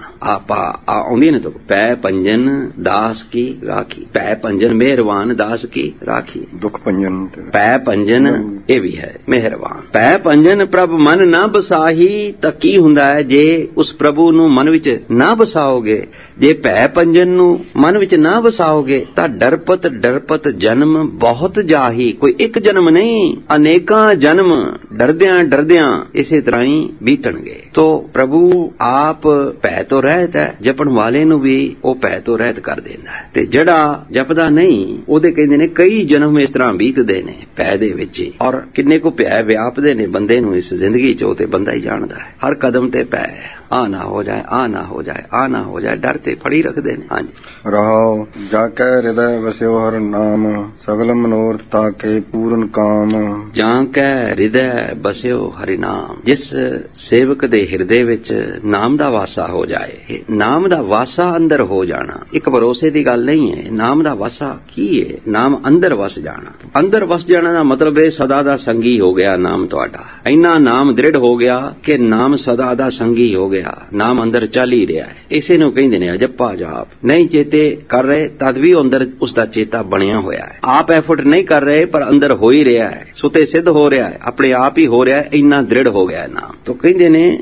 ਆਉਂਦੀ ਨੇ। ਤਾਂ ਪੈ ਪੰਜਨ ਦਾਸ ਕੀ ਰਾਖੀ। ਪੈ ਪੰਜਨ ਮਿਹਰਬਾਨ ਦਾਸ ਕੀ ਰਾਖੀ। ਦੁੱਖ ਪੰਜਨ, ਪੈ ਪੰਜਨ ਇਹ ਵੀ ਹੈ ਮਿਹਰਬਾਨ। ਪੈ ਪੰਜਨ ਪ੍ਰਭ ਮਨ ਨਾ ਬਸਾਹੀ। ਤਾਂ ਕੀ ਹੁੰਦਾ ਹੈ ਜੇ ਉਸ ਪ੍ਰਭੂ ਨੂੰ ਮਨ ਵਿੱਚ ਨਾ ਬਸਾਓਗੇ? ਜੇ ਭੈ ਪੰਜਨ ਨੂੰ ਮਨ ਵਿੱਚ ਨਾ ਬਸਾਓਗੇ ਤਾਂ ਡਰਪਤ ਡਰਪਤ ਜਨਮ ਬਹੁਤ ਜਾਹੀ। ਕੋਈ ਇੱਕ ਜਨਮ ਨਹੀਂ, ਅਨੇਕਾਂ ਜਨਮ ਡਰਦਿਆਂ ਡਰਦਿਆਂ ਇਸੇ ਤਰ੍ਹਾਂ ਹੀ ਬੀਤਣਗੇ। ਤੋ ਪ੍ਰਭੂ ਆਪ ਭੈ ਤੋਂ ਰਹਿਤ ਹੈ, ਜਪਣ ਵਾਲੇ ਨੂੰ ਵੀ ਉਹ ਭੈ ਤੋਂ ਰਹਿਤ ਕਰ ਦਿੰਦਾ ਹੈ। ਤੇ ਜਿਹੜਾ ਜਪਦਾ ਨਹੀਂ, ਉਹਦੇ ਕਹਿੰਦੇ ਨੇ ਕਈ ਜਨਮ ਇਸ ਤਰ੍ਹਾਂ ਬੀਤਦੇ ਨੇ ਭੈ ਦੇ ਵਿੱਚ ਹੀ। ਔਰ ਕਿੰਨੇ ਕੁ ਭੈ ਵਿਆਪਦੇ ਨੇ ਬੰਦੇ ਨੂੰ ਇਸ ਜ਼ਿੰਦਗੀ 'ਚ, ਉਹ ਤੇ ਬੰਦਾ ਹੀ ਜਾਣਦਾ ਹੈ। ਹਰ ਕਦਮ ਤੇ ਭੈ, ਆ ਨਾ ਹੋ ਜਾਏ, ਆ ਨਾ ਹੋ ਜਾਏ, ਆ ਨਾ ਹੋ ਜਾਏ, ਡਰ ਤੇ ਫੜੀ ਰੱਖਦੇ ਨੇ। ਹਾਂਜੀ। ਰਹਾਉ ਜਾ ਕੇ ਹਿਰਦੈ ਵਸਿਓ ਹਰ ਨਾਮ, ਸਗਲ ਮਨੋਰਥ ਤਾਕੇ ਪੂਰਨ ਕਾਮ। ਜਾਂ ਕੈ ਹਿਰਦੈ ਬਸਿਓ ਹਰਿ ਨਾਮ। ਜਿਸ ਸੇਵਕ ਦੇ ਹਿਰਦੇ ਵਿੱਚ ਨਾਮ ਦਾ ਵਾਸਾ ਹੋ ਜਾਏ, ਨਾਮ ਦਾ ਵਾਸਾ ਅੰਦਰ ਹੋ ਜਾਣਾ ਇੱਕ ਭਰੋਸੇ ਦੀ ਗੱਲ ਨਹੀਂ ਹੈ। ਨਾਮ ਦਾ ਵਾਸਾ ਕੀ ਹੈ? ਨਾਮ ਅੰਦਰ ਵਸ ਜਾਣਾ। ਅੰਦਰ ਵਸ ਜਾਣਾ ਦਾ ਮਤਲਬ ਹੈ ਸਦਾ ਦਾ ਸੰਗੀ ਹੋ ਗਿਆ ਨਾਮ ਤੁਹਾਡਾ। ਇੰਨਾ ਨਾਮ ਦ੍ਰਿੜ ਹੋ ਗਿਆ ਕਿ ਨਾਮ ਸਦਾ ਦਾ ਸੰਗੀ ਹੋ ਗਿਆ। ਨਾਮ ਅੰਦਰ ਚੱਲ ਹੀ ਰਿਹਾ ਹੈ। ਇਸੇ ਨੂੰ ਕਹਿੰਦੇ ਨੇ ਅਜੱਪਾ ਜਾਪ। ਨਹੀਂ ਚੇਤੇ ਕਰ ਰਹੇ ਤਦ ਵੀ ਅੰਦਰ ਉਸ ਦਾ ਚੇਤਾ ਬਣਿਆ ਹੋਇਆ ਹੈ। ਆਪ ਐਫਰਟ ਨਹੀਂ ਕਰ ਰਹੇ ਪਰ ਅੰਦਰ ਹੋ ਹੀ ਰਿਹਾ ਹੈ, ਸੁਤੇ ਸਿੱਧ ਹੋ ਰਿਹਾ ਹੈ, ਆਪਣੇ ਆਪ ਹੀ ਹੋ ਰਿਹਾ ਹੈ। ਇੰਨਾ ਦ੍ਰਿੜ ਹੋ ਗਿਆ ਨਾਮ। ਤਾਂ ਕਹਿੰਦੇ ਨੇ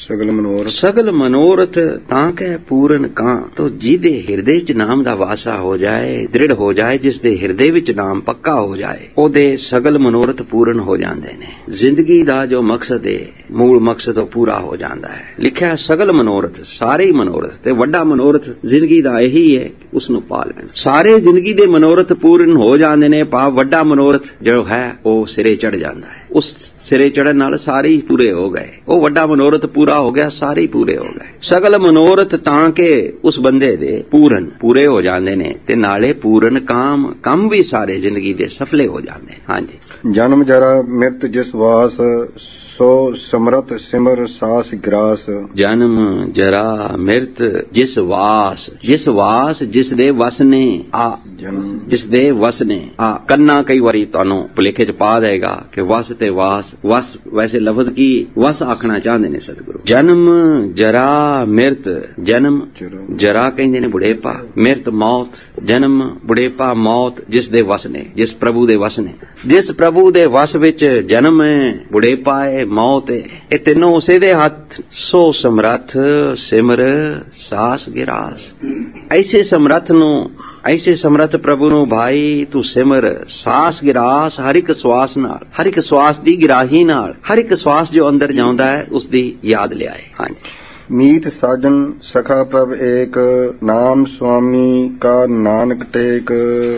ਸਗਲ ਮਨੋਰਥ ਤਾਂ ਕਹਿ ਪੂਰਨ ਕਾਂ। ਤੋ ਜਿਹਦੇ ਹਿਰਦੇ ਵਿੱਚ ਨਾਮ ਦਾ ਵਾਸਾ ਹੋ ਜਾਏ, ਦ੍ਰਿੜ ਹੋ ਜਾਏ, ਜਿਸ ਦੇ ਹਿਰਦੇ ਵਿੱਚ ਨਾਮ ਪੱਕਾ ਹੋ ਜਾਏ, ਉਹਦੇ ਸਗਲ ਮਨੋਰਥ ਪੂਰਨ ਹੋ ਜਾਂਦੇ ਨੇ। ਜ਼ਿੰਦਗੀ ਦਾ ਜੋ ਮਕਸਦ ਹੈ, ਮੂਲ ਮਕਸਦ, ਉਹ ਪੂਰਾ ਹੋ ਜਾਂਦਾ ਹੈ। ਲਿਖਿਆ ਸਗਲ ਮਨੋਰਥ, ਸਾਰੇ ਹੀ ਮਨੋਰਥ। ਤੇ ਵੱਡਾ ਮਨੋਰਥ ਜ਼ਿੰਦਗੀ ਦਾ ਇਹੀ ਹੈ, ਉਸ ਨੂੰ ਪਾ ਲੈਣਾ। ਸਾਰੇ ਜ਼ਿੰਦਗੀ ਦੇ ਮਨੋਰਥ ਪੂਰਨ ਹੋ ਜਾਂਦੇ ਨੇ। ਭਾਵ ਵੱਡਾ ਮਨੋਰਥ ਜੋ ਹੈ ਉਹ ਸਿਰੇ ਚੜ ਜਾਂਦਾ ਹੈ। ਉਸ ਸਿਰੇ ਚੜਨ ਨਾਲ ਸਾਰੇ ਹੀ ਪੂਰੇ ਹੋ ਗਏ। ਉਹ ਵੱਡਾ ਮਨੋਰਥ ਪੂਰਾ ਹੋ ਗਿਆ, ਸਾਰੇ ਹੀ ਪੂਰੇ ਹੋ ਗਏ। ਸਗਲ ਮਨੋਰਥ ਤਾਂ ਕਿ ਉਸ ਬੰਦੇ ਦੇ ਪੂਰੇ ਹੋ ਜਾਂਦੇ ਨੇ, ਤੇ ਨਾਲੇ ਪੂਰਨ ਕੰਮ ਵੀ ਸਾਰੇ ਜ਼ਿੰਦਗੀ ਦੇ ਸਫਲੇ ਹੋ ਜਾਂਦੇ। ਹਾਂਜੀ। ਜਨਮ ਜਰਾ ਮਿਰਤ ਜਿਸ ਵਾਸ, ਸੋ ਸਮਰਤ ਸਿਮਰ ਸਾਸ ਗ੍ਰਾਸ। ਜਨਮ ਜਰਾ ਮਿਰਤ ਜਿਸ ਵਾਸ, ਜਿਸ ਵਾਸ ਜਿਸ ਦੇ ਵਸ ਨੇ ਆ, ਜਿਸ ਦੇ ਵਸ ਨੇ ਆ। ਕੰਨਾ ਕਈ ਵਾਰੀ ਤੁਹਾਨੂੰ ਭੁਲੇਖੇ ਚ ਪਾ ਦੇਗਾ ਕਿ ਵਸ ਤੇ ਵਾਸ, ਵਸ ਵੈਸੇ ਲਫ਼ਜ਼ ਕੀ ਵਸ ਆਖਣਾ ਚਾਹੁੰਦੇ ਨੇ ਸਤਿਗੁਰੂ। ਜਨਮ ਜਰਾ ਮਿਰਤ, ਜਨਮ ਜਰਾ ਕਹਿੰਦੇ ਨੇ ਬੁਢੇਪਾ, ਮਿਰਤ ਮੌਤ, ਜਨਮ ਬੁਢੇਪਾ ਮੌਤ ਜਿਸ ਦੇ ਵਸ ਨੇ, ਜਿਸ ਪ੍ਰਭੂ ਦੇ ਵਸ ਨੇ। ਜਿਸ ਪ੍ਰਭੂ ਦੇ ਵਸ ਵਿੱਚ ਜਨਮ ਹੈ, ਬੁਢੇਪਾ ਹੈ, ਮੌਤ ਹੈ, ਇਹ ਤਿੰਨੋਂ ਉਸੇ ਦੇ ਹੱਥ। ਸੋ ਸਮਰੱਥ ਸਿਮਰ ਸਾਸ ਗਿਰਾਸ। ਐਸੇ ਸਮਰੱਥ ਨੂੰ, ਐਸੇ ਸਮਰੱਥ ਪ੍ਰਭੂ ਨੂੰ ਭਾਈ ਤੂੰ ਸਿਮਰ ਸਾਸ ਗਿਰਾਸ, ਹਰ ਇੱਕ ਸਵਾਸ ਨਾਲ, ਹਰ ਇੱਕ ਸਵਾਸ ਦੀ ਗਿਰਾਹੀ ਨਾਲ, ਹਰ ਇੱਕ ਸਵਾਸ ਜੋ ਅੰਦਰ ਜਾਂਦਾ ਹੈ ਉਸ ਦੀ ਯਾਦ ਲਿਆਏ। ਹਾਂਜੀ। ਮੀਤ ਸਾਜਨ ਸਖਾ ਪ੍ਰਭ ਏਕ, ਨਾਮ ਸੁਆਮੀ ਕਾ ਨਾਨਕ ਟੇਕ।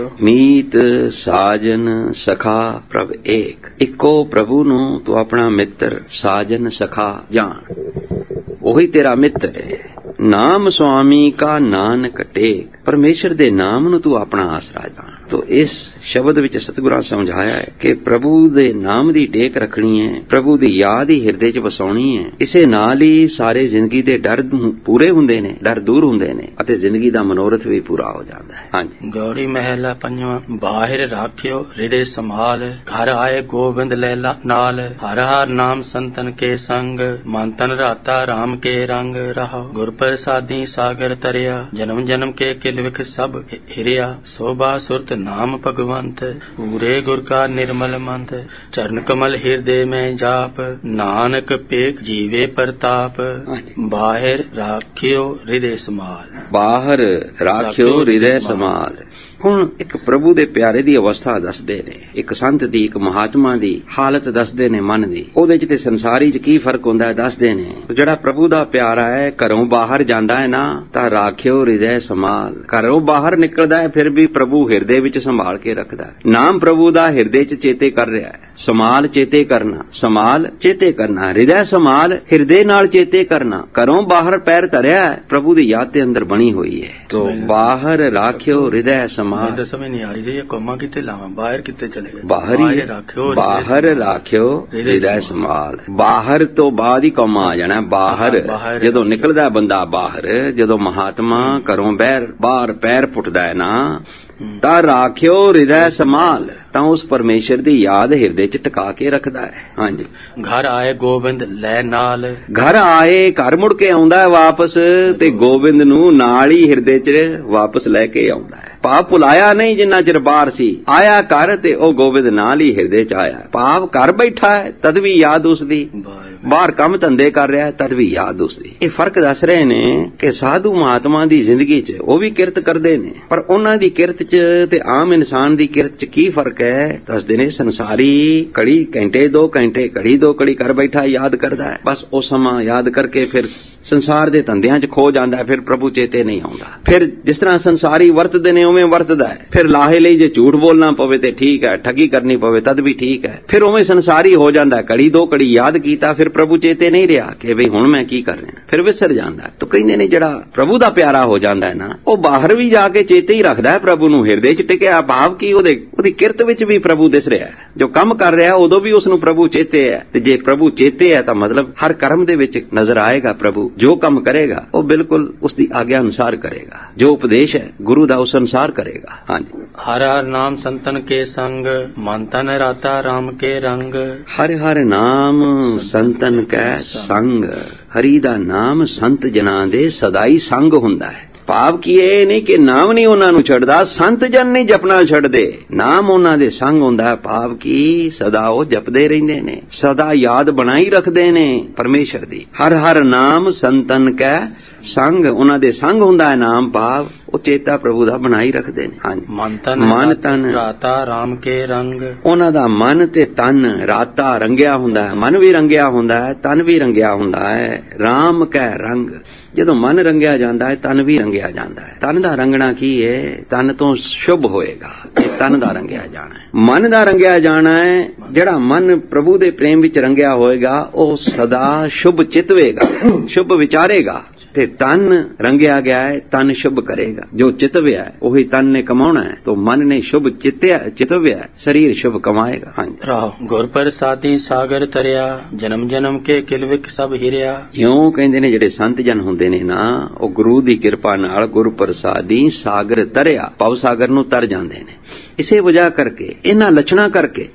ਮੀਤ ਸਾਜਨ ਸਖਾ ਪ੍ਰਭ ਏਕ, ਇੱਕੋ ਪ੍ਰਭੂ ਨੂੰ ਤੂੰ ਆਪਣਾ ਮਿੱਤਰ, ਸਾਜਨ ਸਖਾ ਜਾਣ, ਉਹੀ ਤੇਰਾ ਮਿੱਤਰ ਹੈ। ਨਾਮ ਸੁਆਮੀ ਕਾ ਨਾਨਕ ਟੇਕ, ਪਰਮੇਸ਼ਰ ਦੇ ਨਾਮ ਨੂੰ ਤੂੰ ਆਪਣਾ ਆਸਰਾ ਜਾਣ। ਤੋ ਇਸ ਸ਼ਬਦ ਵਿੱਚ ਸਤਿਗੁਰਾਂ ਸਮਝਾਇਆ ਹੈ ਕਿ ਪ੍ਰਭੂ ਦੇ ਨਾਮ ਦੀ ਟੇਕ ਰੱਖਣੀ ਹੈ, ਪ੍ਰਭੂ ਦੀ ਯਾਦ ਹੀ ਹਿਰਦੇ 'ਚ ਵਸਾਉਣੀ ਹੈ। ਇਸੇ ਨਾਲ ਹੀ ਸਾਰੇ ਜ਼ਿੰਦਗੀ ਦੇ ਡਰ ਪੂਰੇ ਹੁੰਦੇ ਨੇ, ਡਰ ਦੂਰ ਹੁੰਦੇ ਨੇ ਅਤੇ ਜ਼ਿੰਦਗੀ ਦਾ ਮਨੋਰਥ ਵੀ ਪੂਰਾ ਹੋ ਜਾਂਦਾ ਹੈ। ਹਾਂਜੀ। ਗੌੜੀ ਮਹਿਲਾ ਪੰਜਵਾਂ। ਬਾਹਿਰ ਰਾਖਿਓ ਹਿਰਦੇ ਸੰਭਾਲ, ਘਰ ਆਏ ਗੋਬਿੰਦ ਲੈ ਨਾਲ। ਹਰ ਹਰ ਨਾਮ ਸੰਤਨ ਕੇ ਸੰਗ, ਮਨ ਤਨ ਰਾਤਾ ਰਾਮ ਕੇ ਰੰਗ। ਰਹਾ ਗੁਰ ਪ੍ਰਸਾਦੀ ਸਾਗਰ ਤਰਿਆ, ਜਨਮ ਜਨਮ ਕੇ ਕਿਲ ਵਿਖ ਸਭ ਹਿਰਿਆ। ਸੋਭਾ ਸੁਰਤ ਨਾਮ ਭਗਵੰਤ, ਪੂਰੇ ਗੁਰ ਕਾ ਨਿਰਮਲ ਮੰਤ। ਚਰਨ ਕਮਲ ਹਿਰਦੇ ਮੈਂ ਜਾਪ, ਨਾਨਕ ਪੇਖ ਜੀਵੇ ਪ੍ਰਤਾਪ। ਬਾਹਿਰ ਰਾਖਿਓ ਹਿਰਦੇ ਸੰਭਾਲ, ਬਾਹਰ ਰਾਖਿਓ ਹਿਰਦੇ ਸੰਭਾਲ। ਹੁਣ ਇੱਕ ਪ੍ਰਭੂ ਦੇ ਪਿਆਰੇ ਦੀ ਅਵਸਥਾ ਦੱਸਦੇ ਨੇ, ਇੱਕ ਸੰਤ ਦੀ, ਇੱਕ ਮਹਾਤਮਾ ਦੀ ਹਾਲਤ ਦੱਸਦੇ ਨੇ ਮਨ ਦੀ। ਉਹਦੇ 'ਚ ਤੇ ਸੰਸਾਰੀ 'ਚ ਕੀ ਫਰਕ ਹੁੰਦਾ ਦੱਸਦੇ ਨੇ। ਜਿਹੜਾ ਪ੍ਰਭੂ ਦਾ ਪਿਆਰਾ ਹੈ, ਘਰੋਂ ਬਾਹਰ ਜਾਂਦਾ ਹੈ ਨਾ ਤਾਂ ਰਾਖਿਓ ਹਿਰਦੇ ਸੰਭਾਲ। ਘਰੋਂ ਬਾਹਰ ਨਿਕਲਦਾ ਹੈ ਫਿਰ ਵੀ ਪ੍ਰਭੂ ਹਿਰਦੇ ਵਿੱਚ ਸੰਭਾਲ ਕੇ ਰੱਖਦਾ ਹੈ। ਨਾਮ ਪ੍ਰਭੂ ਦਾ ਹਿਰਦੇ 'ਚ ਚੇਤੇ ਕਰ ਰਿਹਾ ਹੈ। ਸੰਭਾਲ ਚੇਤੇ ਕਰਨਾ, ਸੰਭਾਲ ਚੇਤੇ ਕਰਨਾ, ਹਿਰਦੇ ਸੰਭਾਲ ਹਿਰਦੇ ਨਾਲ ਚੇਤੇ ਕਰਨਾ। ਘਰੋਂ ਬਾਹਰ ਪੈਰ ਧਰਿਆ ਹੈ, ਪ੍ਰਭੂ ਦੀ ਯਾਦ ਦੇ ਅੰਦਰ ਬਣੀ ਹੋਈ ਹੈ। ਤੋ ਬਾਹਰ ਰਾਖਿਓ ਹਿਰਦੇ ਸੰਭਾਲ। ਸਮਝ ਨਹੀਂ ਆ ਰਹੀ ਜੀ, ਕੋਮਾ ਕਿੱਥੇ ਲਾਵਾਂ, ਬਾਹਰ ਕਿੱਥੇ ਚਲੇ ਗਏ? ਬਾਹਰ ਹੀ ਰਾਖਿਓ, ਬਾਹਰ ਰਾਖਿਓ ਹਿਰਦੇ ਸੰਭਾਲ। ਬਾਹਰ ਤੋਂ ਬਾਅਦ ਹੀ ਕੋਮਾ ਆ ਜਾਣਾ। ਬਾਹਰ ਜਦੋਂ ਨਿਕਲਦਾ ਬੰਦਾ ਬਾਹਰ, ਜਦੋਂ ਮਹਾਤਮਾ ਘਰੋਂ ਬਾਹਰ ਪੈਰ ਪੁੱਟਦਾ ਹੈ ਨਾ ਤਾਂ ਰਾਖਿਓ ਹਿਰਦੇ ਸੰਭਾਲ, ਤਾਂ ਉਸ ਪਰਮੇਸ਼ਰ ਦੀ ਯਾਦ ਹਿਰਦੇ 'ਚ ਟਿਕਾ ਕੇ ਰੱਖਦਾ ਹੈ। ਹਾਂਜੀ। ਘਰ ਆਏ ਗੋਬਿੰਦ ਲੈ ਨਾਲ, ਘਰ ਆਏ ਘਰ ਮੁੜ ਕੇ ਆਉਂਦਾ ਹੈ ਵਾਪਸ, ਤੇ ਗੋਬਿੰਦ ਨੂੰ ਨਾਲ ਹੀ ਹਿਰਦੇ 'ਚ ਵਾਪਸ ਲੈ ਕੇ ਆਉਂਦਾ ਹੈ। ਭਾਵ ਭੁਲਾਇਆ ਨਹੀਂ ਜਿੰਨਾ ਚਿਰ ਬਾਹਰ ਸੀ, ਆਇਆ ਘਰ ਤੇ ਉਹ ਗੋਬਿੰਦ ਨਾਲ ਹੀ ਹਿਰਦੇ 'ਚ ਆਇਆ। ਭਾਵ ਘਰ ਬੈਠਾ ਹੈ ਤਦ ਵੀ ਯਾਦ ਉਸਦੀ, ਬਾਹਰ ਕੰਮ ਧੰਦੇ ਕਰ ਰਿਹਾ ਤਦ ਵੀ ਯਾਦ ਉਸਦੀ। ਇਹ ਫਰਕ ਦੱਸ ਰਹੇ ਨੇ ਕਿ ਸਾਧੂ ਮਹਾਤਮਾ ਦੀ ਜ਼ਿੰਦਗੀ 'ਚ ਉਹ ਵੀ ਕਿਰਤ ਕਰਦੇ ਨੇ, ਪਰ ਉਹਨਾਂ ਦੀ ਕਿਰਤ 'ਚ ਤੇ ਆਮ ਇਨਸਾਨ ਦੀ ਕਿਰਤ 'ਚ ਕੀ ਫਰਕ ਹੈ ਦੱਸਦੇ ਨੇ। ਸੰਸਾਰੀ ਘੜੀ ਘੰਟੇ 2 ਘੰਟੇ, ਘੜੀ 2 ਘੜੀ ਕਰ ਬੈਠਾ ਯਾਦ ਕਰਦਾ ਹੈ, ਬਸ ਉਹ ਸਮਾਂ ਯਾਦ ਕਰਕੇ ਫਿਰ ਸੰਸਾਰ ਦੇ ਧੰਦਿਆਂ 'ਚ ਖੋ ਜਾਂਦਾ ਹੈ, ਫਿਰ ਪ੍ਰਭੂ ਚੇਤੇ ਨਹੀਂ ਆਉਂਦਾ। ਫਿਰ ਜਿਸ ਤਰ੍ਹਾਂ ਸੰਸਾਰੀ ਵਰਤਦੇ ਨੇ ਉਵੇਂ ਵਰਤਦਾ ਹੈ। ਫਿਰ ਲਾਹੇ ਲਈ ਜੇ ਝੂਠ ਬੋਲਣਾ ਪਵੇ ਤੇ ਠੀਕ ਹੈ, ਠੱਗੀ ਕਰਨੀ ਪਵੇ ਤਦ ਵੀ ਠੀਕ ਹੈ। ਫਿਰ ਉਵੇਂ ਸੰਸਾਰੀ ਹੋ ਜਾਂਦਾ, ਘੜੀ 2 ਘੜੀ ਯਾਦ ਕੀਤਾ, ਫਿਰ ਪ੍ਰਭੂ ਚੇਤੇ ਨਹੀਂ ਰਿਹਾ ਕਿ ਬਈ ਹੁਣ ਮੈਂ ਕੀ ਕਰ ਰਿਹਾ, ਫਿਰ ਵਿਸਰ ਜਾਂਦਾ। ਤਾਂ ਕਹਿੰਦੇ ਨੇ ਜਿਹੜਾ ਪ੍ਰਭੂ ਦਾ ਪਿਆਰਾ ਹੋ ਜਾਂਦਾ ਹੈ ਨਾ, ਉਹ ਬਾਹਰ ਵੀ ਜਾ ਕੇ ਚੇਤੇ ਹੀ ਰੱਖਦਾ ਹੈ ਪ੍ਰਭੂ ਨੂੰ, ਹਿਰਦੇ 'ਚ ਟਿਕਿਆ। ਭਾਵ ਕਿ ਉਹਦੀ ਕਿਰਤ ਵਿੱਚ ਵੀ ਪ੍ਰਭੂ ਦਿਸ ਰਿਹਾ ਹੈ। ਜੋ ਕੰਮ ਕਰ ਰਿਹਾ ਉਦੋਂ ਵੀ ਉਸ ਨੂੰ ਪ੍ਰਭੂ ਚੇਤੇ ਹੈ, ਤੇ ਜੇ ਪ੍ਰਭੂ ਚੇਤੇ ਹੈ ਤਾਂ ਮਤਲਬ ਹਰ ਕਰਮ ਦੇ ਵਿੱਚ ਨਜ਼ਰ ਆਏਗਾ ਪ੍ਰਭੂ। ਜੋ ਕੰਮ ਕਰੇਗਾ ਉਹ ਬਿਲਕੁਲ ਉਸ ਦੀ ਆਗਿਆ ਅਨੁਸਾਰ ਕਰੇਗਾ, ਜੋ ਉਪਦੇਸ਼ ਹੈ ਗੁਰੂ ਦਾ ਉਸ ਅਨੁਸਾਰ ਕਰੇਗਾ। ਹਾਂਜੀ। ਹਰ ਹਰ ਨਾਮ ਸੰਤਨ ਕੇ ਸੰਗ, ਮਨ ਤਨ ਰਾਤਾ ਰਾਮ ਕੇ ਰੰਗ। ਹਰ ਹਰ ਨਾਮ ਸੰਤਨ ਕੈ ਸੰਗ, ਹਰੀ ਦਾ ਨਾਮ ਸੰਤ ਜਨਾਂ ਦੇ ਸਦਾ ਹੀ ਸੰਗ ਹੁੰਦਾ ਹੈ। ਭਾਵ ਕੀ ਇਹ ਨਹੀਂ ਕਿ ਨਾਮ ਨਹੀਂ ਉਹਨਾਂ ਨੂੰ ਛੱਡਦਾ, ਸੰਤ ਜਨ ਨਹੀਂ ਜਪਣਾ ਛੱਡਦੇ, ਨਾਮ ਉਹਨਾਂ ਦੇ ਸੰਗ ਹੁੰਦਾ। ਭਾਵ ਕੀ ਸਦਾ ਉਹ ਜਪਦੇ ਰਹਿੰਦੇ ਨੇ, ਸਦਾ ਯਾਦ ਬਣਾਈ ਰੱਖਦੇ ਨੇ ਪਰਮੇਸ਼ਰ ਦੀ। ਹਰ ਹਰ ਨਾਮ ਸੰਤਨ ਕੈ ਸੰਗ, ਉਹਨਾਂ ਦੇ ਸੰਗ ਹੁੰਦਾ ਹੈ ਨਾਮ। ਭਾਵ ਉਹ ਚੇਤਾ ਪ੍ਰਭੂ ਦਾ ਬਣਾਈ ਰੱਖਦੇ ਨੇ। ਹਾਂਜੀ। ਮਨ ਤਨ ਰਾਤਾ ਰਾਮ ਕੇ ਰੰਗ, ਉਹਨਾਂ ਦਾ ਮਨ ਤੇ ਤਨ ਰਾਤਾ ਰੰਗਿਆ ਹੁੰਦਾ ਹੈ। ਮਨ ਵੀ ਰੰਗਿਆ ਹੁੰਦਾ ਹੈ, ਤਨ ਵੀ ਰੰਗਿਆ ਹੁੰਦਾ ਹੈ। ਰਾਮ ਕੈ ਰੰਗ, ਜਦੋਂ ਮਨ ਰੰਗਿਆ ਜਾਂਦਾ ਹੈ ਤਨ ਵੀ ਰੰਗਿਆ ਜਾਂਦਾ ਹੈ। ਤਨ ਦਾ ਰੰਗਣਾ ਕੀ ਹੈ? ਤਨ ਤੋਂ ਸ਼ੁਭ ਹੋਏਗਾ, ਤਨ ਦਾ ਰੰਗਿਆ ਜਾਣਾ ਹੈ। ਮਨ ਦਾ ਰੰਗਿਆ ਜਾਣਾ ਹੈ। ਜਿਹੜਾ ਮਨ ਪ੍ਰਭੂ ਦੇ ਪ੍ਰੇਮ ਵਿੱਚ ਰੰਗਿਆ ਹੋਏਗਾ ਉਹ ਸਦਾ ਸ਼ੁਭ ਚਿਤਵੇਗਾ, ਸ਼ੁਭ ਵਿਚਾਰੇਗਾ, ਤੇ ਤਨ ਰੰਗਿਆ ਗਿਆ ਹੈ, ਤਨ ਸ਼ੁਭ ਕਰੇਗਾ। ਜੋ ਚਿਤਵਿਆ ਹੈ ਉਹੀ ਤਨ ਨੇ ਕਮਾਉਣਾ ਹੈ, तो मन ने शुभ चितव्या, शरीर शुभ कमाएगा। हाँ जी। राह गुर प्रसादी सागर तरिया, जन्म जन्म के किलविक सब हिरिया। ਇਉਂ ਕਹਿੰਦੇ ਨੇ ਜਿਹੜੇ ਸੰਤ ਜਨ ਹੁੰਦੇ ਨੇ ਨਾ, ਉਹ ਗੁਰੂ ਦੀ ਕਿਰਪਾ ਨਾਲ ਗੁਰ ਪ੍ਰਸਾਦੀ ਸਾਗਰ ਤਰਿਆ, ਭਵ ਸਾਗਰ ਨੂੰ ਤਰ ਜਾਂਦੇ ਨੇ। ਇਸੇ ਵਜ੍ਹਾ ਕਰਕੇ, ਇਹਨਾਂ ਲੱਛਣਾਂ ਕਰਕੇ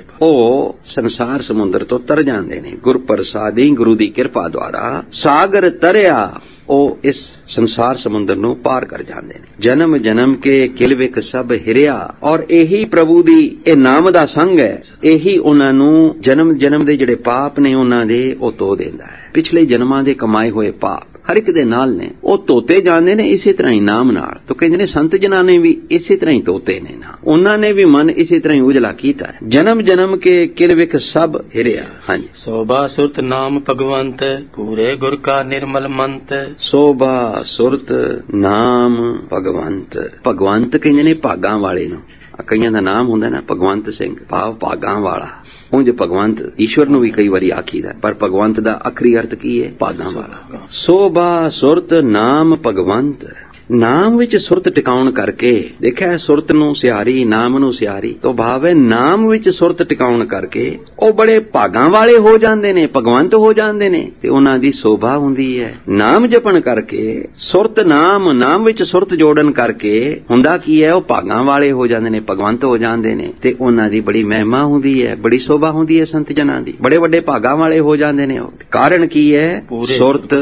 ਉਹ ਸੰਸਾਰ ਸਮੁੰਦਰ ਤੋਂ ਤਰ ਜਾਂਦੇ ਨੇ। ਗੁਰ ਪ੍ਰਸਾਦੀ, ਗੁਰੂ ਦੀ ਕਿਰਪਾ ਦੁਆਰਾ ਸਾਗਰ ਤਰਿਆ, ਉਹ ਇਸ ਸੰਸਾਰ ਸਮੁੰਦਰ ਨੂੰ ਪਾਰ ਕਰ ਜਾਂਦੇ ਨੇ। ਜਨਮ ਜਨਮ ਕੇ ਕਿਲਵਿਕ ਸਭ ਹਿਰਿਆ, ਔਰ ਇਹੀ ਪ੍ਰਭੂ ਦੀ ਇਹ ਨਾਮ ਦਾ ਸੰਗ ਹੈ, ਇਹੀ ਉਹਨਾਂ ਨੂੰ ਜਨਮ ਜਨਮ ਦੇ ਜਿਹੜੇ ਪਾਪ ਨੇ ਉਹਨਾਂ ਦੇ ਉਹ ਧੋ ਦਿੰਦਾ ਹੈ। ਪਿਛਲੇ ਜਨਮਾਂ ਦੇ ਕਮਾਏ ਹੋਏ ਪਾਪ ਹਰ ਇੱਕ ਦੇ ਨਾਲ ਨੇ, ਉਹ ਧੋਤੇ ਜਾਂਦੇ ਨੇ ਇਸੇ ਤਰ੍ਹਾਂ ਹੀ ਨਾਮ ਨਾਲ। ਤਾਂ ਕਹਿੰਦੇ ਨੇ ਸੰਤ ਜਨਾਂ ਨੇ ਵੀ ਇਸੇ ਤਰ੍ਹਾਂ ਹੀ ਧੋਤੇ ਨੇ ਨਾ, ਉਹਨਾਂ ਨੇ ਵੀ ਮਨ ਇਸੇ ਤਰ੍ਹਾਂ ਹੀ ਉਜਲਾ ਕੀਤਾ ਹੈ। ਜਨਮ ਜਨਮ ਕੇ ਕਿਲਵਿਕ ਸਭ ਹਿਰਿਆ। ਹਾਂਜੀ। ਸੋਭਾ ਸੁਰਤ ਨਾਮ ਭਗਵੰਤ, ਪੂਰੇ ਗੁਰ ਕਾ ਨਿਰਮਲ ਮੰਤ। ਸੋਭਾ ਸੁਰਤ ਨਾਮ ਭਗਵੰਤ। ਭਗਵੰਤ ਕਹਿੰਦੇ ਨੇ ਭਾਗਾਂ ਵਾਲੇ ਨੂੰ। ਕਈਆਂ ਦਾ ਨਾਮ ਹੁੰਦਾ ਨਾ ਭਗਵੰਤ ਸਿੰਘ, ਭਾਵ ਭਾਗਾਂ ਵਾਲਾ। ਉਂਝ ਭਗਵੰਤ ਈਸ਼ਵਰ ਨੂੰ ਵੀ ਕਈ ਵਾਰੀ ਆਖੀਦਾ, ਪਰ ਭਗਵੰਤ ਦਾ ਆਖਰੀ ਅਰਥ ਕੀ ਹੈ? ਭਾਗਾਂ ਵਾਲਾ। ਸੋਭਾ ਸੁਰਤ ਨਾਮ ਭਗਵੰਤ। ਨਾਮ ਵਿੱਚ ਸੁਰਤ ਟਿਕਾਉਣ ਕਰਕੇ, ਦੇਖਿਆ ਸੁਰਤ ਨੂੰ ਸਿਹਾਰੀ, ਨਾਮ ਨੂੰ ਸਿਹਾਰੀ, ਤੋਂ ਭਾਵ ਹੈ ਨਾਮ ਵਿੱਚ ਸੁਰਤ ਟਿਕਾਉਣ ਕਰਕੇ ਉਹ ਬੜੇ ਭਾਗਾਂ ਵਾਲੇ ਹੋ ਜਾਂਦੇ ਨੇ, ਭਗਵੰਤ ਹੋ ਜਾਂਦੇ ਨੇ, ਤੇ ਉਹਨਾਂ ਦੀ ਸੋਭਾ ਹੁੰਦੀ ਹੈ। ਨਾਮ ਜਪਣ ਕਰਕੇ, ਸੁਰਤ ਨਾਮ ਵਿੱਚ ਸੁਰਤ ਜੋੜਨ ਕਰਕੇ ਹੁੰਦਾ ਕੀ ਹੈ? ਉਹ ਭਾਗਾਂ ਵਾਲੇ ਹੋ ਜਾਂਦੇ ਨੇ, ਭਗਵੰਤ ਹੋ ਜਾਂਦੇ ਨੇ, ਤੇ ਉਹਨਾਂ ਦੀ ਬੜੀ ਮਹਿਮਾ ਹੁੰਦੀ ਹੈ, ਬੜੀ ਸੋਭਾ ਹੁੰਦੀ ਹੈ ਸੰਤ ਜਨਾਂ ਦੀ, ਬੜੇ ਵੱਡੇ ਭਾਗਾਂ ਵਾਲੇ ਹੋ ਜਾਂਦੇ ਨੇ ਉਹ। ਕਾਰਨ ਕੀ ਹੈ? ਸੁਰਤ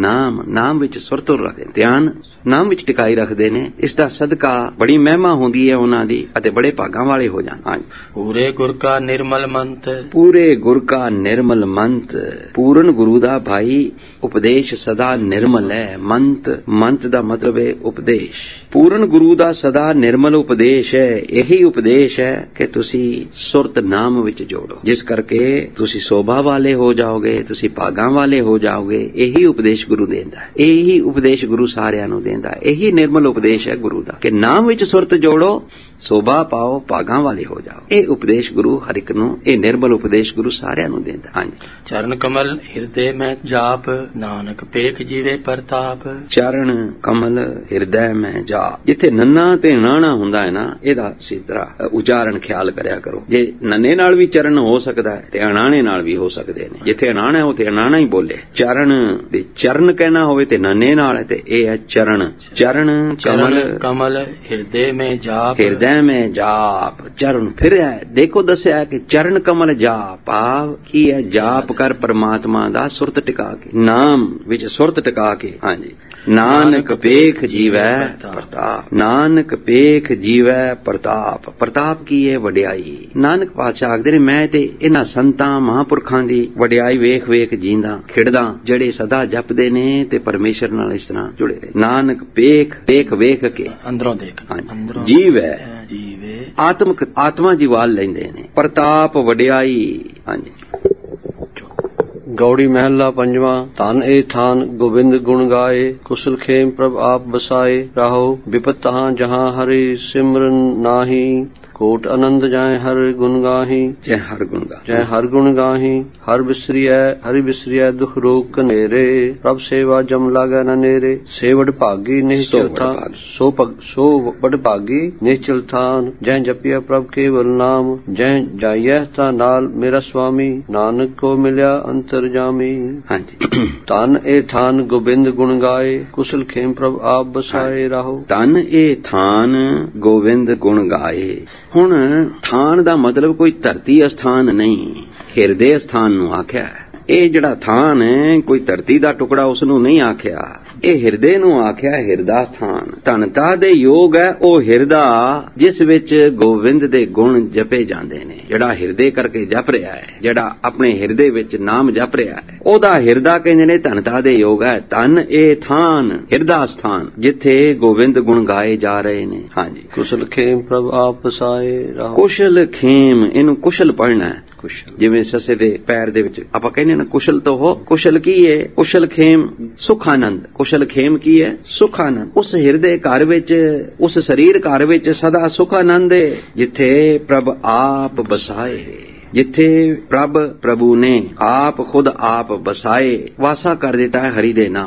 ਨਾਮ ਵਿੱਚ ਸੁਰਤ ਰੱਖਦੇ, ਧਿਆਨ ਨਾਮ ਵਿੱਚ ਟਿਕਾਈ ਰੱਖਦੇ ਨੇ। ਇਸ ਦਾ ਸਦਕਾ ਬੜੀ ਮਹਿਮਾ ਹੁੰਦੀ ਹੈ ਉਹਨਾਂ ਦੀ, ਅਤੇ ਬੜੇ ਭਾਗਾਂ ਵਾਲੇ ਹੋ ਜਾਣ। ਪੂਰੇ ਗੁਰ ਕਾ ਨਿਰਮਲ ਮੰਤ। ਪੂਰੇ ਗੁਰ ਕਾ ਨਿਰਮਲ ਮੰਤ। ਪੂਰਨ ਗੁਰੂ ਦਾ ਭਾਈ ਉਪਦੇਸ਼ ਸਦਾ ਨਿਰਮਲ ਹੈ। ਮੰਤ ਦਾ ਮਤਲਬ ਹੈ ਉਪਦੇਸ਼। ਪੂਰਨ ਗੁਰੂ ਦਾ ਸਦਾ ਨਿਰਮਲ ਉਪਦੇਸ਼ ਹੈ। ਇਹੀ ਉਪਦੇਸ਼ ਹੈ ਕਿ ਤੁਸੀਂ ਸੁਰਤ ਨਾਮ ਵਿੱਚ ਜੋੜੋ, ਜਿਸ ਕਰਕੇ ਤੁਸੀਂ ਸੋਭਾ ਵਾਲੇ ਹੋ ਜਾਓਗੇ, ਤੁਸੀਂ ਭਾਗਾਂ ਵਾਲੇ ਹੋ ਜਾਓਗੇ। ਇਹੀ ਉਪਦੇਸ਼ ਗੁਰੂ ਦਿੰਦਾ ਹੈ, ਇਹੀ ਉਪਦੇਸ਼ ਗੁਰੂ ਸਾਰਿਆਂ ਨੂੰ ਦਿੰਦਾ ਹੈ। ਇਹੀ ਨਿਰਮਲ ਉਪਦੇਸ਼ ਹੈ ਗੁਰੂ ਦਾ ਕਿ ਨਾਮ ਵਿੱਚ ਸੁਰਤ ਜੋੜੋ, ਸੋਭਾ ਪਾਓ, ਭਾਗਾਂ ਵਾਲੇ ਹੋ ਜਾਓ। ਇਹ ਉਪਦੇਸ਼ ਗੁਰੂ ਹਰ ਇੱਕ ਨੂੰ, ਇਹ ਨਿਰਮਲ ਉਪਦੇਸ਼ ਗੁਰੂ ਸਾਰਿਆਂ ਨੂੰ ਦਿੰਦਾ। ਹਾਂਜੀ। ਚਰਨ ਕਮਲ ਹਿਰਦੇ ਮੈਂ ਜਾਪ, ਨਾਨਕ ਪੇਖ ਜੀਵੇ ਪ੍ਰਤਾਪ। ਚਰਨ ਕਮਲ ਹਿਰਦੇ ਮੈਂ ਜਾਪ। ਜਿੱਥੇ ਨੰਨਾ ਤੇ ਅਣਾਣਾ ਹੁੰਦਾ ਹੈ ਨਾ, ਇਹਦਾ ਇਸੇ ਤਰ੍ਹਾਂ ਉਚਾਰਨ ਖਿਆਲ ਕਰਿਆ ਕਰੋ। ਜੇ ਨੰਨੇ ਨਾਲ ਵੀ ਚਰਨ ਹੋ ਸਕਦਾ ਹੈ ਤੇ ਅਣਾਣੇ ਨਾਲ ਵੀ ਹੋ ਸਕਦੇ ਨੇ। ਜਿੱਥੇ ਅਣਾਣਾ ਹੈ ਉੱਥੇ ਅਣਾਣਾ ਹੀ ਬੋਲੇ। ਚਰਨ ਤੇ ਚਰਨ ਕਹਿਣਾ ਹੋਵੇ ਤੇ ਨੰਨੇ ਨਾਲ ਹੈ, ਤੇ ਇਹ ਹੈ ਚਰਨ। ਚਰਨ ਕਮਲ ਹਿਰਦੇ ਮੈਂ ਜਾਪ। ਹਿਰਦੇ ਮੈਂ ਜਾਪ। ਚਰਨ ਫਿਰ ਹੈ, ਦੇਖੋ ਦੱਸਿਆ ਕਿ ਚਰਨ ਕਮਲ ਜਾਪ, ਭਾਵ ਕੀ ਹੈ? ਜਾਪ ਕਰ ਪਰਮਾਤਮਾ ਦਾ ਸੁਰਤ ਟਿਕਾ ਕੇ, ਨਾਮ ਵਿੱਚ ਸੁਰਤ ਟਿਕਾ ਕੇ। ਹਾਂਜੀ। ਨਾਨਕ ਪੇਖ ਜੀਵੈ ਪ੍ਰਤਾਪ। ਨਾਨਕ ਪੇਖ ਜੀਵੈ ਪ੍ਰਤਾਪ। ਪ੍ਰਤਾਪ ਕੀ ਹੈ? ਵਡਿਆਈ। ਨਾਨਕ ਪਾਤਸ਼ਾਹ ਆਖਦੇ ਨੇ, ਮੈਂ ਤੇ ਇਹਨਾਂ ਸੰਤਾਂ ਮਹਾਂਪੁਰਖਾਂ ਦੀ ਵਡਿਆਈ ਵੇਖ ਵੇਖ ਜੀਂਦਾ ਖਿੜਦਾ, ਜਿਹੜੇ ਸਦਾ ਜਪਦੇ ਨੇ ਤੇ ਪਰਮੇਸ਼ਰ ਨਾਲ ਇਸ ਤਰ੍ਹਾਂ ਜੁੜੇ ਰਹੇ। ਨਾਨਕ ਪੇਖ ਵੇਖ ਕੇ, ਅੰਦਰੋਂ ਦੇਖ, ਜੀਵੈ ਆਤਮਾ ਜੀਵਾਲ ਲੈਂਦੇ ਨੇ। ਪ੍ਰਤਾਪ ਵਡਿਆਈ। ਹਾਂਜੀ। गौड़ी महला पंजवा। धन ए थान गोविंद गुण गाए, कुशल खेम प्रभ आप बसाए। राहो विपत तहाँ जहाँ हरि सिमरन नाही, कोट आनंद जाए हर गुण गाही। जय हर गुण गाही। हर बिसरिय दुख रोग कनेरे, प्रभ सेवा जम लागे न नेरे। सेवड भागी निश्चल थान, सो बड़ भागी निश्चल थान। जय जपिया प्रभ केवल नाम, जय जाइय ता नाल मेरा स्वामी। नानक को मिल्या अंतरजामी। हाँ जी। तन ए थान गोविंद गुण गाए, कुशल खेम प्रभ आप बसाए। राहो तन ए थान गोविंद गुण गाए। ਹੁਣ ਥਾਨ ਦਾ ਮਤਲਬ ਕੋਈ ਧਰਤੀ ਅਸਥਾਨ ਨਹੀਂ, ਹਿਰਦੇ ਅਸਥਾਨ ਨੂੰ ਆਖਿਆ। ਇਹ ਜਿਹੜਾ ਥਾਨ ਹੈ ਕੋਈ ਧਰਤੀ ਦਾ ਟੁਕੜਾ ਉਸ ਨੂੰ ਨਹੀਂ ਆਖਿਆ, ਇਹ ਹਿਰਦੇ ਨੂੰ ਆਖਿਆ, ਹਿਰਦਾ ਸਥਾਨ। ਧਨਤਾ ਦੇ ਯੋਗ ਹੈ ਉਹ ਹਿਰਦਾ ਜਿਸ ਵਿੱਚ ਗੋਵਿੰਦ ਦੇ ਗੁਣ ਜਪੇ ਜਾਂਦੇ ਨੇ। ਜਿਹੜਾ ਹਿਰਦੇ ਕਰਕੇ ਜਪ ਰਿਹਾ ਹੈ, ਜਿਹੜਾ ਆਪਣੇ ਹਿਰਦੇ ਵਿੱਚ ਨਾਮ ਜਪ ਰਿਹਾ ਹੈ, ਉਹਦਾ ਹਿਰਦਾ ਕਹਿੰਦੇ ਨੇ ਧਨਤਾ ਦੇ ਯੋਗ ਹੈ। ਧਨ ਇਹ ਥਾਨ, ਹਿਰਦਾ ਸਥਾਨ, ਜਿੱਥੇ ਗੋਵਿੰਦ ਗੁਣ ਗਾਏ ਜਾ ਰਹੇ ਨੇ। ਹਾਂਜੀ। ਕੁਸ਼ਲ ਖੇਮ ਪ੍ਰਭ ਆਪ ਵਸਾਏ। ਕੁਸ਼ਲ ਖੇਮ, ਇਹਨੂੰ ਕੁਸ਼ਲ ਪੜ੍ਹਨਾ ਹੈ। ਜਿਵੇਂ ਸੱਸੇ ਦੇ ਪੈਰ ਦੇ ਵਿੱਚ ਆਪਾਂ ਕਹਿੰਦੇ ਨਾ ਕੁਸ਼ਲ ਤੋਂ ਹੋ। ਕੁਸ਼ਲ ਕੀ ਹੈ? ਕੁਸ਼ਲ ਖੇਮ ਸੁਖ ਆਨੰਦ। ਕੁਸ਼ਲ ਖੇਮ ਕੀ ਹੈ? ਸੁਖ ਆਨੰਦ। ਉਸ ਹਿਰਦੇ ਘਰ ਵਿੱਚ, ਉਸ ਸਰੀਰ ਘਰ ਵਿੱਚ ਸਦਾ ਸੁਖ ਆਨੰਦ ਹੈ, ਜਿੱਥੇ ਪ੍ਰਭ ਆਪ ਬਸਾਏ। ਜਿੱਥੇ ਪ੍ਰਭੂ ਨੇ ਆਪ ਖੁਦ ਆਪ ਬਸਾਏ, ਵਾਸਾ ਕਰ ਦਿੱਤਾ ਹੈ ਹਰੀ ਦੇ ਨਾਮ ਦਾ।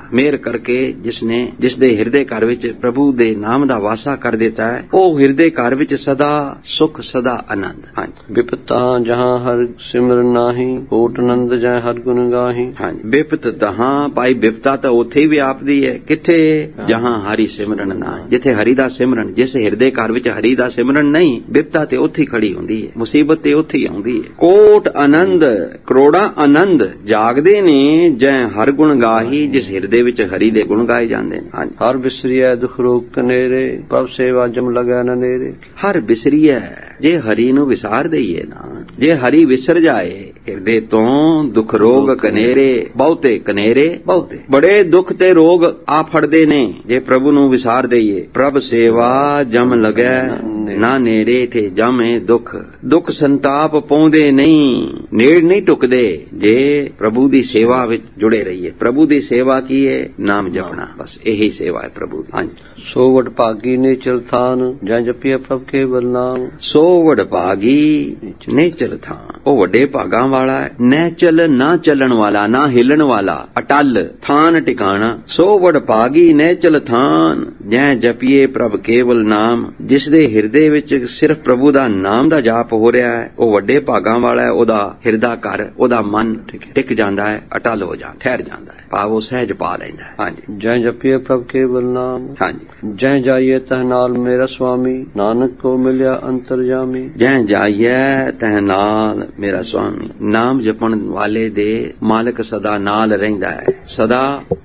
ਮਿਹਰ ਕਰਕੇ ਜਿਸ ਦੇ ਹਿਰਦੇ ਘਰ ਵਿੱਚ ਪ੍ਰਭੂ ਦੇ ਨਾਮ ਦਾ ਵਾਸਾ ਕਰ ਦਿੱਤਾ ਹੈ, ਉਹ ਹਿਰਦੇ ਘਰ ਵਿੱਚ ਸਦਾ ਸੁਖ ਸਦਾ ਆਨੰਦ। ਹਾਂਜੀ। ਬਿਪਤਾ ਜਹਾਂ ਹਰ ਸਿਮਰਨ ਨਾਹੀ, ਕੋਟ ਆਨੰਦ ਜੈ ਹਰ ਗੁਣ ਗਾਹੀ। ਹਾਂਜੀ। ਬਿਪਤ ਤਹਾਂ ਭਾਈ, ਬਿਪਤਾ ਤਾਂ ਉੱਥੇ ਵੀ ਆਪਦੀ ਹੈ। ਕਿੱਥੇ? ਜਹਾਂ ਹਰੀ ਸਿਮਰਨ ਨਾਹੀ, ਜਿੱਥੇ ਹਰੀ ਦਾ ਸਿਮਰਨ, ਜਿਸ ਹਿਰਦੇ ਘਰ ਵਿੱਚ ਹਰੀ ਦਾ ਸਿਮਰਨ ਨਹੀਂ, ਬਿਪਤਾ ਤੇ ਉੱਥੇ ਖੜੀ ਹੁੰਦੀ ਹੈ, ਮੁਸੀਬਤ ਤੇ ਉੱਥੇ ਹੀ ਆਉਂਦੀ ਹੈ। ਕੋਟ ਆਨੰਦ, ਕਰੋੜਾਂ ਆਨੰਦ ਜਾਗਦੇ ਨੇ ਜੈ ਹਰ ਗੁਣ ਗਾਹੀ, ਜਿਸ ਹਿਰਦੇ ਵਿੱਚ ਹਰੀ ਦੇ ਗੁਣ ਗਾਏ ਜਾਂਦੇ ਨੇ। ਹਾਂਜੀ। ਹਰ ਬਿਸਰੀਐ ਦੁਖ ਰੋਗ ਕਨੇਰੇ, ਪ੍ਰਭ ਸੇਵਾ ਜਮ ਲਗੈ ਨ ਨੇਰੇ। ਹਰ ਬਿਸਰੀਐ, ਜੇ ਹਰੀ ਨੂੰ ਵਿਸਾਰ ਦਈਏ ਨਾ, ਜੇ ਹਰੀ ਵਿਸਰ ਜਾਏ ਹਿਰਦੇ ਤੋਂ, ਦੁੱਖ ਰੋਗ ਕਨੇਰੇ, ਬਹੁਤੇ ਕਨੇਰੇ ਬਹੁਤੇ, ਬੜੇ ਦੁੱਖ ਤੇ ਰੋਗ ਆ ਫੜਦੇ ਨੇ ਜੇ ਪ੍ਰਭੂ ਨੂੰ ਵਿਸਾਰ ਦਈਏ। ਪ੍ਰਭ ਸੇਵਾ ਜਮ ਲਗੈ ਨਾ ਨੇਰੇ, ਤੇ ਜਮੇ ਦੁੱਖ ਸੰਤਾਪ ਪਾਉਂਦੇ ਨਹੀਂ, ਨੇੜ ਨਹੀਂ ਟੁਕਦੇ ਜੇ ਪ੍ਰਭੂ ਦੀ ਸੇਵਾ ਵਿੱਚ ਜੁੜੇ ਰਹੀਏ। ਪ੍ਰਭੂ ਦੀ ਸੇਵਾ ਕੀ ਹੈ? ਨਾਮ ਜਪਣਾ, ਬਸ ਇਹੀ ਸੇਵਾ ਹੈ ਪ੍ਰਭੂ ਦੀ। ਹਾਂਜੀ। ਸੋ ਵਡ ਭਾਗੀ ਨੇਚਲ ਥਾਨ, ਜਾਂ ਜਪੀਏ ਪ੍ਰਭ ਕੇਵਲ ਨਾਮ। ਸੋ ਵਡ ਭਾਗੀ ਨੇਚਲ ਥਾਨ, ਉਹ ਵੱਡੇ ਭਾਗਾਂ ਵਾਲਾ ਹੈ। ਨੇਚਲ ਨਾ ਚੱਲਣ ਵਾਲਾ, ਨਾ ਹਿੱਲਣ ਵਾਲਾ, ਅਟਲ ਥਾਨ ਟਿਕਾਣਾ। ਸੋ ਵਡ ਭਾਗੀ ਨੇਚਲ ਥਾਨ, ਜੈ ਜਪੀਏ ਪ੍ਰਭ ਕੇਵਲ ਨਾਮ, ਜਿਸ ਦੇ ਹਿਰਦੇ ਵਿੱਚ ਸਿਰਫ ਪ੍ਰਭੂ ਦਾ ਨਾਮ ਦਾ ਜਾਪ ਹੋ ਰਿਹਾ ਹੈ, ਉਹ ਵੱਡੇ ਭਾਗਾਂ ਵਾਲਾ ਹੈ। ਉਹਦਾ ਹਿਰਦਾ ਘਰ, ਉਹਦਾ ਮਨ ਟਿਕ ਜਾਂਦਾ ਹੈ, ਅਟਲ ਹੋ ਜਾਂਦਾ, ਠਹਿਰ ਜਾਂਦਾ ਹੈ, ਭਾਵ ਉਹ ਸਹਿਜ ਪਾ ਲੈਂਦਾ ਹੈ। ਹਾਂਜੀ। ਜੈ ਜਪੀਏ ਪ੍ਰਭ ਕੇਵਲ ਨਾਮ। ਹਾਂਜੀ। ਜੈ ਜਾਈਏ ਤਹ ਨਾਲ ਮੇਰਾ ਸੁਆਮੀ, ਨਾਨਕ ਕੋ ਮਿਲਿਆ ਅੰਤਰਜਾਮੀ। ਜੈ ਜਾਈਏ ਤਹ ਨਾਲ ਮੇਰਾ ਸੁਆਮੀ, ਨਾਮ ਜਪਣ ਵਾਲੇ ਦੇ ਮਾਲਕ ਸਦਾ ਨਾਲ ਰਹਿੰਦਾ ਹੈ, ਸਦਾ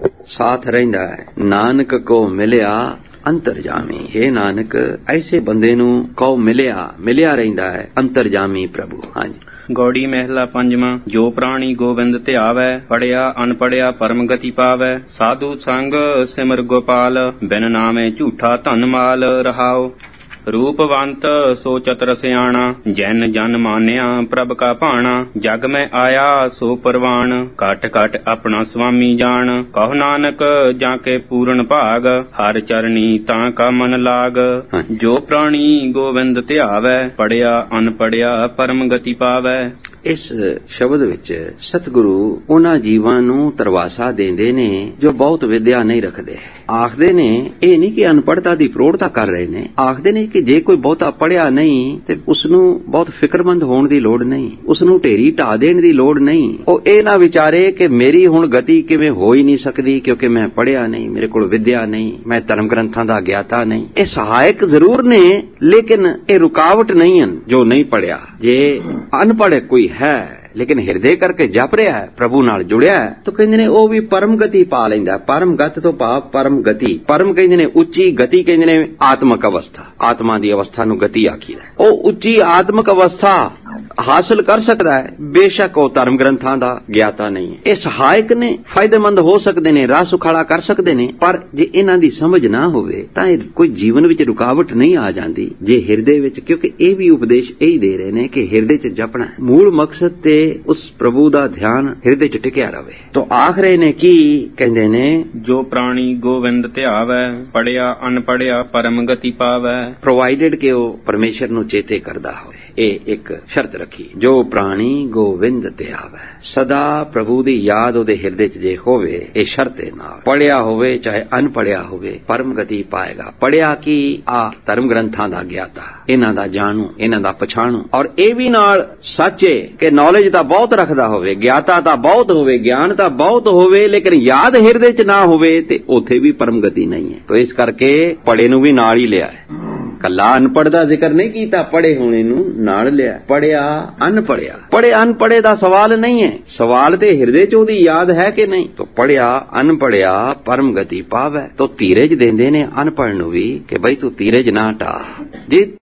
ਸਾਥ ਰਹਿੰਦਾ ਹੈ। ਨਾਨਕ ਕੋ ਮਿਲਿਆ ਅੰਤਰਜਾਮੀ, हे ਨਾਨਕ ਐਸੇ ਬੰਦੇ ਨੂੰ ਕਉ ਮਿਲਿਆ ਰਹਿੰਦਾ ਹੈ ਅੰਤਰਜਾਮੀ ਪ੍ਰਭੂ। ਹਾਂਜੀ। ਗੌੜੀ ਮਹਿਲਾ ਪੰਜਵਾਂ। ਜੋ ਪ੍ਰਾਣੀ ਗੋਬਿੰਦ ਧਿਆਵੈ, ਪੜਿਆ ਅਨਪੜਿਆ ਪਰਮ ਗਤੀ ਪਾਵੈ। ਸਾਧੂ ਸੰਗ ਸਿਮਰ ਗੋਪਾਲ, ਬਿਨ ਨਾਮੇ ਝੂਠਾ ਧਨ ਮਾਲ। ਰਹਾਉ ਰੂਪਵੰਤ ਸੋ ਚਤਰ ਸਿਆਣਾ, ਜਨ ਜਨ ਮਾਨਿਆ ਪ੍ਰਭ ਕਾ ਭਾਣਾ। ਜਗ ਮੈਂ ਆਇਆ ਸੋ ਪਰਵਾਨ, ਘਟ ਘਟ ਆਪਣਾ ਸੁਆਮੀ ਜਾਣ। ਕਹੋ ਨਾਨਕ ਜਾਂ ਕੇ ਪੂਰਨ ਭਾਗ, ਹਰ ਚਰਨੀ ਤਾਂ ਕਾ ਮਨ ਲਾਗ। ਜੋ ਪ੍ਰਾਣੀ ਗੋਬਿੰਦ ਧਿਆਵੈ, ਪੜਿਆ ਅਨਪੜਿਆ ਪਰਮ ਗਤੀ ਪਾਵੈ। ਇਸ ਸ਼ਬਦ ਵਿੱਚ ਸਤਿਗੁਰੂ ਉਹਨਾਂ ਜੀਵਾਂ ਨੂੰ ਤਰਵਾਸਾ ਦਿੰਦੇ ਨੇ ਜੋ ਬਹੁਤ ਵਿਦਿਆ ਨਹੀਂ ਰੱਖਦੇ। ਆਖਦੇ ਨੇ, ਇਹ ਨਹੀਂ ਕਿ ਅਨਪੜ੍ਹਤਾ ਦੀ ਪ੍ਰੋੜਤਾ ਕਰ ਰਹੇ ਨੇ, ਆਖਦੇ ਨੇ ਕਿ ਜੇ ਕੋਈ ਬਹੁਤਾ ਪੜ੍ਹਿਆ ਨਹੀਂ ਤੇ ਉਸਨੂੰ ਬਹੁਤ ਫਿਕਰਮੰਦ ਹੋਣ ਦੀ ਲੋੜ ਨਹੀਂ, ਉਸਨੂੰ ਢੇਰੀ ਢਾ ਦੇਣ ਦੀ ਲੋੜ ਨਹੀਂ। ਉਹ ਇਹ ਨਾ ਵਿਚਾਰੇ ਕਿ ਮੇਰੀ ਹੁਣ ਗਤੀ ਕਿਵੇਂ ਹੋ ਹੀ ਨਹੀਂ ਸਕਦੀ ਕਿਉਂਕਿ ਮੈਂ ਪੜ੍ਹਿਆ ਨਹੀਂ, ਮੇਰੇ ਕੋਲ ਵਿਦਿਆ ਨਹੀਂ, ਮੈਂ ਧਰਮ ਗ੍ਰੰਥਾਂ ਦਾ ਗਿਆਤਾ ਨਹੀਂ। ਇਹ ਸਹਾਇਕ ਜ਼ਰੂਰ ਨੇ ਲੇਕਿਨ ਇਹ ਰੁਕਾਵਟ ਨਹੀਂ ਹਨ ਜੋ ਨਹੀਂ ਪੜ੍ਹਿਆ। ਜੇ ਅਨਪੜ੍ਹ ਕੋਈ ਹੈ ਲੇਕਿਨ ਹਿਰਦੇ ਕਰਕੇ ਜਪ ਰਿਹਾ ਹੈ, ਪ੍ਰਭੂ ਨਾਲ ਜੁੜਿਆ ਹੈ, ਤਾਂ ਕਹਿੰਦੇ ਨੇ ਉਹ ਵੀ ਪਰਮ ਗਤੀ ਪਾ ਲੈਂਦਾ। ਪਰਮ ਗਤ ਤੋਂ ਭਾਵ ਪਰਮ ਗਤੀ। ਪਰਮ ਕਹਿੰਦੇ ਨੇ ਉੱਚੀ, ਗਤੀ ਕਹਿੰਦੇ ਨੇ ਆਤਮਕ ਅਵਸਥਾ। ਆਤਮਾ ਦੀ ਅਵਸਥਾ ਨੂੰ ਗਤੀ ਆਖੀਦਾ। ਉਹ ਉੱਚੀ ਆਤਮਕ ਅਵਸਥਾ ਹਾਸਲ ਕਰ ਸਕਦਾ ਹੈ, ਬੇਸ਼ੱਕ ਉਹ ਧਰਮ ਗ੍ਰੰਥਾਂ ਦਾ ਗਿਆਤਾ ਨਹੀਂ ਹੈ। ਇਹ ਸਹਾਇਕ ਨੇ, ਫਾਇਦੇਮੰਦ ਹੋ ਸਕਦੇ ਨੇ, ਰਾਹ ਸੁਖਾਲਾ ਕਰ ਸਕਦੇ ਨੇ, ਪਰ ਜੇ ਇਹਨਾਂ ਦੀ ਸਮਝ ਨਾ ਹੋਵੇ ਤਾਂ ਕੋਈ ਜੀਵਨ ਵਿੱਚ ਰੁਕਾਵਟ ਨਹੀਂ ਆ ਜਾਂਦੀ। ਜੇ ਹਿਰਦੇ ਵਿੱਚ, ਕਿਉਂਕਿ ਇਹ ਵੀ ਉਪਦੇਸ਼ ਇਹੀ ਦੇ ਰਹੇ ਨੇ ਕਿ ਹਿਰਦੇ 'ਚ ਜਪਣਾ, ਮੂਲ ਮਕਸਦ ਤੇ ਉਸ ਪ੍ਰਭੂ ਦਾ ਧਿਆਨ ਹਿਰਦੇ 'ਚ ਟਿਕਿਆ ਰਵੇ। ਤਾਂ ਆਖ ਰਹੇ ਨੇ ਕੀ ਕਹਿੰਦੇ ਨੇ, ਜੋ ਪ੍ਰਾਣੀ ਗੋਬਿੰਦ ਧਿਆਵੈ, ਪੜਿਆ ਅਨਪੜਿਆ ਪਰਮ ਗਤੀ ਪਾਵੈ। ਪ੍ਰੋਵਾਈਡਡ ਕਿ ਉਹ ਪਰਮੇਸ਼ਰ ਨੂੰ ਚੇਤੇ ਕਰਦਾ ਹੋਵੇ। ਇਹ ਇੱਕ ਸ਼ਰਤ ਰੱਖੀ, ਜੋ ਪ੍ਰਾਣੀ ਗੋਵਿੰਦ ਧਿਆਵੈ, ਸਦਾ ਪ੍ਰਭੂ ਦੀ ਯਾਦ ਉਹਦੇ ਹਿਰਦੇ 'ਚ ਜੇ ਹੋਵੇ, ਇਹ ਸ਼ਰਤ ਹੈ ਨਾਲ, ਪੜਿਆ ਹੋਵੇ ਚਾਹੇ ਅਨਪੜਿਆ ਹੋਵੇ, ਪਰਮ ਗਤੀ ਪਾਏਗਾ। ਪੜਿਆ ਕੀ? ਆ ਧਰਮ ਗ੍ਰੰਥਾਂ ਦਾ ਗਿਆਤਾ, ਇਹਨਾਂ ਦਾ ਜਾਣੂ, ਇਹਨਾਂ ਦਾ ਪਛਾਣੂ, ਔਰ ਇਹ ਵੀ ਨਾਲ ਸੱਚੇ ਕਿ ਨੌਲੇਜ ਤਾਂ ਬਹੁਤ ਰੱਖਦਾ ਹੋਵੇ, ਗਿਆਤਾ ਤਾਂ ਬਹੁਤ ਹੋਵੇ, ਗਿਆਨ ਤਾਂ ਬਹੁਤ ਹੋਵੇ, ਲੇਕਿਨ ਯਾਦ ਹਿਰਦੇ 'ਚ ਨਾ ਹੋਵੇ ਤੇ ਉੱਥੇ ਵੀ ਪਰਮ ਗਤੀ ਨਹੀਂ ਹੈ। ਤਾਂ ਇਸ ਕਰਕੇ ਪੜੇ ਨੂੰ ਵੀ ਨਾਲ ਹੀ ਲਿਆ ਹੈ। ਕੱਲਾ ਅਨਪੜ੍ਹ ਦਾ ਜ਼ਿਕਰ ਨਹੀਂ ਕੀਤਾ, ਪੜੇ ਹੋਣੇ ਨੂੰ ਨਾਲ ਲਿਆ। ਪੜਿਆ ਅਨਪੜਿਆ, ਪੜੇ ਅਨਪੜੇ ਦਾ ਸਵਾਲ ਨਹੀਂ ਹੈ, ਸਵਾਲ ਤੇ ਹਿਰਦੇ 'ਚ ਉਹਦੀ ਯਾਦ ਹੈ ਕਿ ਨਹੀਂ। ਤਾਂ ਪੜਿਆ ਅਨਪੜਿਆ ਪਰਮ ਗਤੀ ਪਾਵੈ। ਤਾਂ ਧੀਰਜ ਦਿੰਦੇ ਨੇ ਅਨਪੜ੍ਹ ਨੂੰ ਵੀ ਕਿ ਬਈ ਤੂੰ ਧੀਰਜ ਨਾ ਢਾ। ਜੇ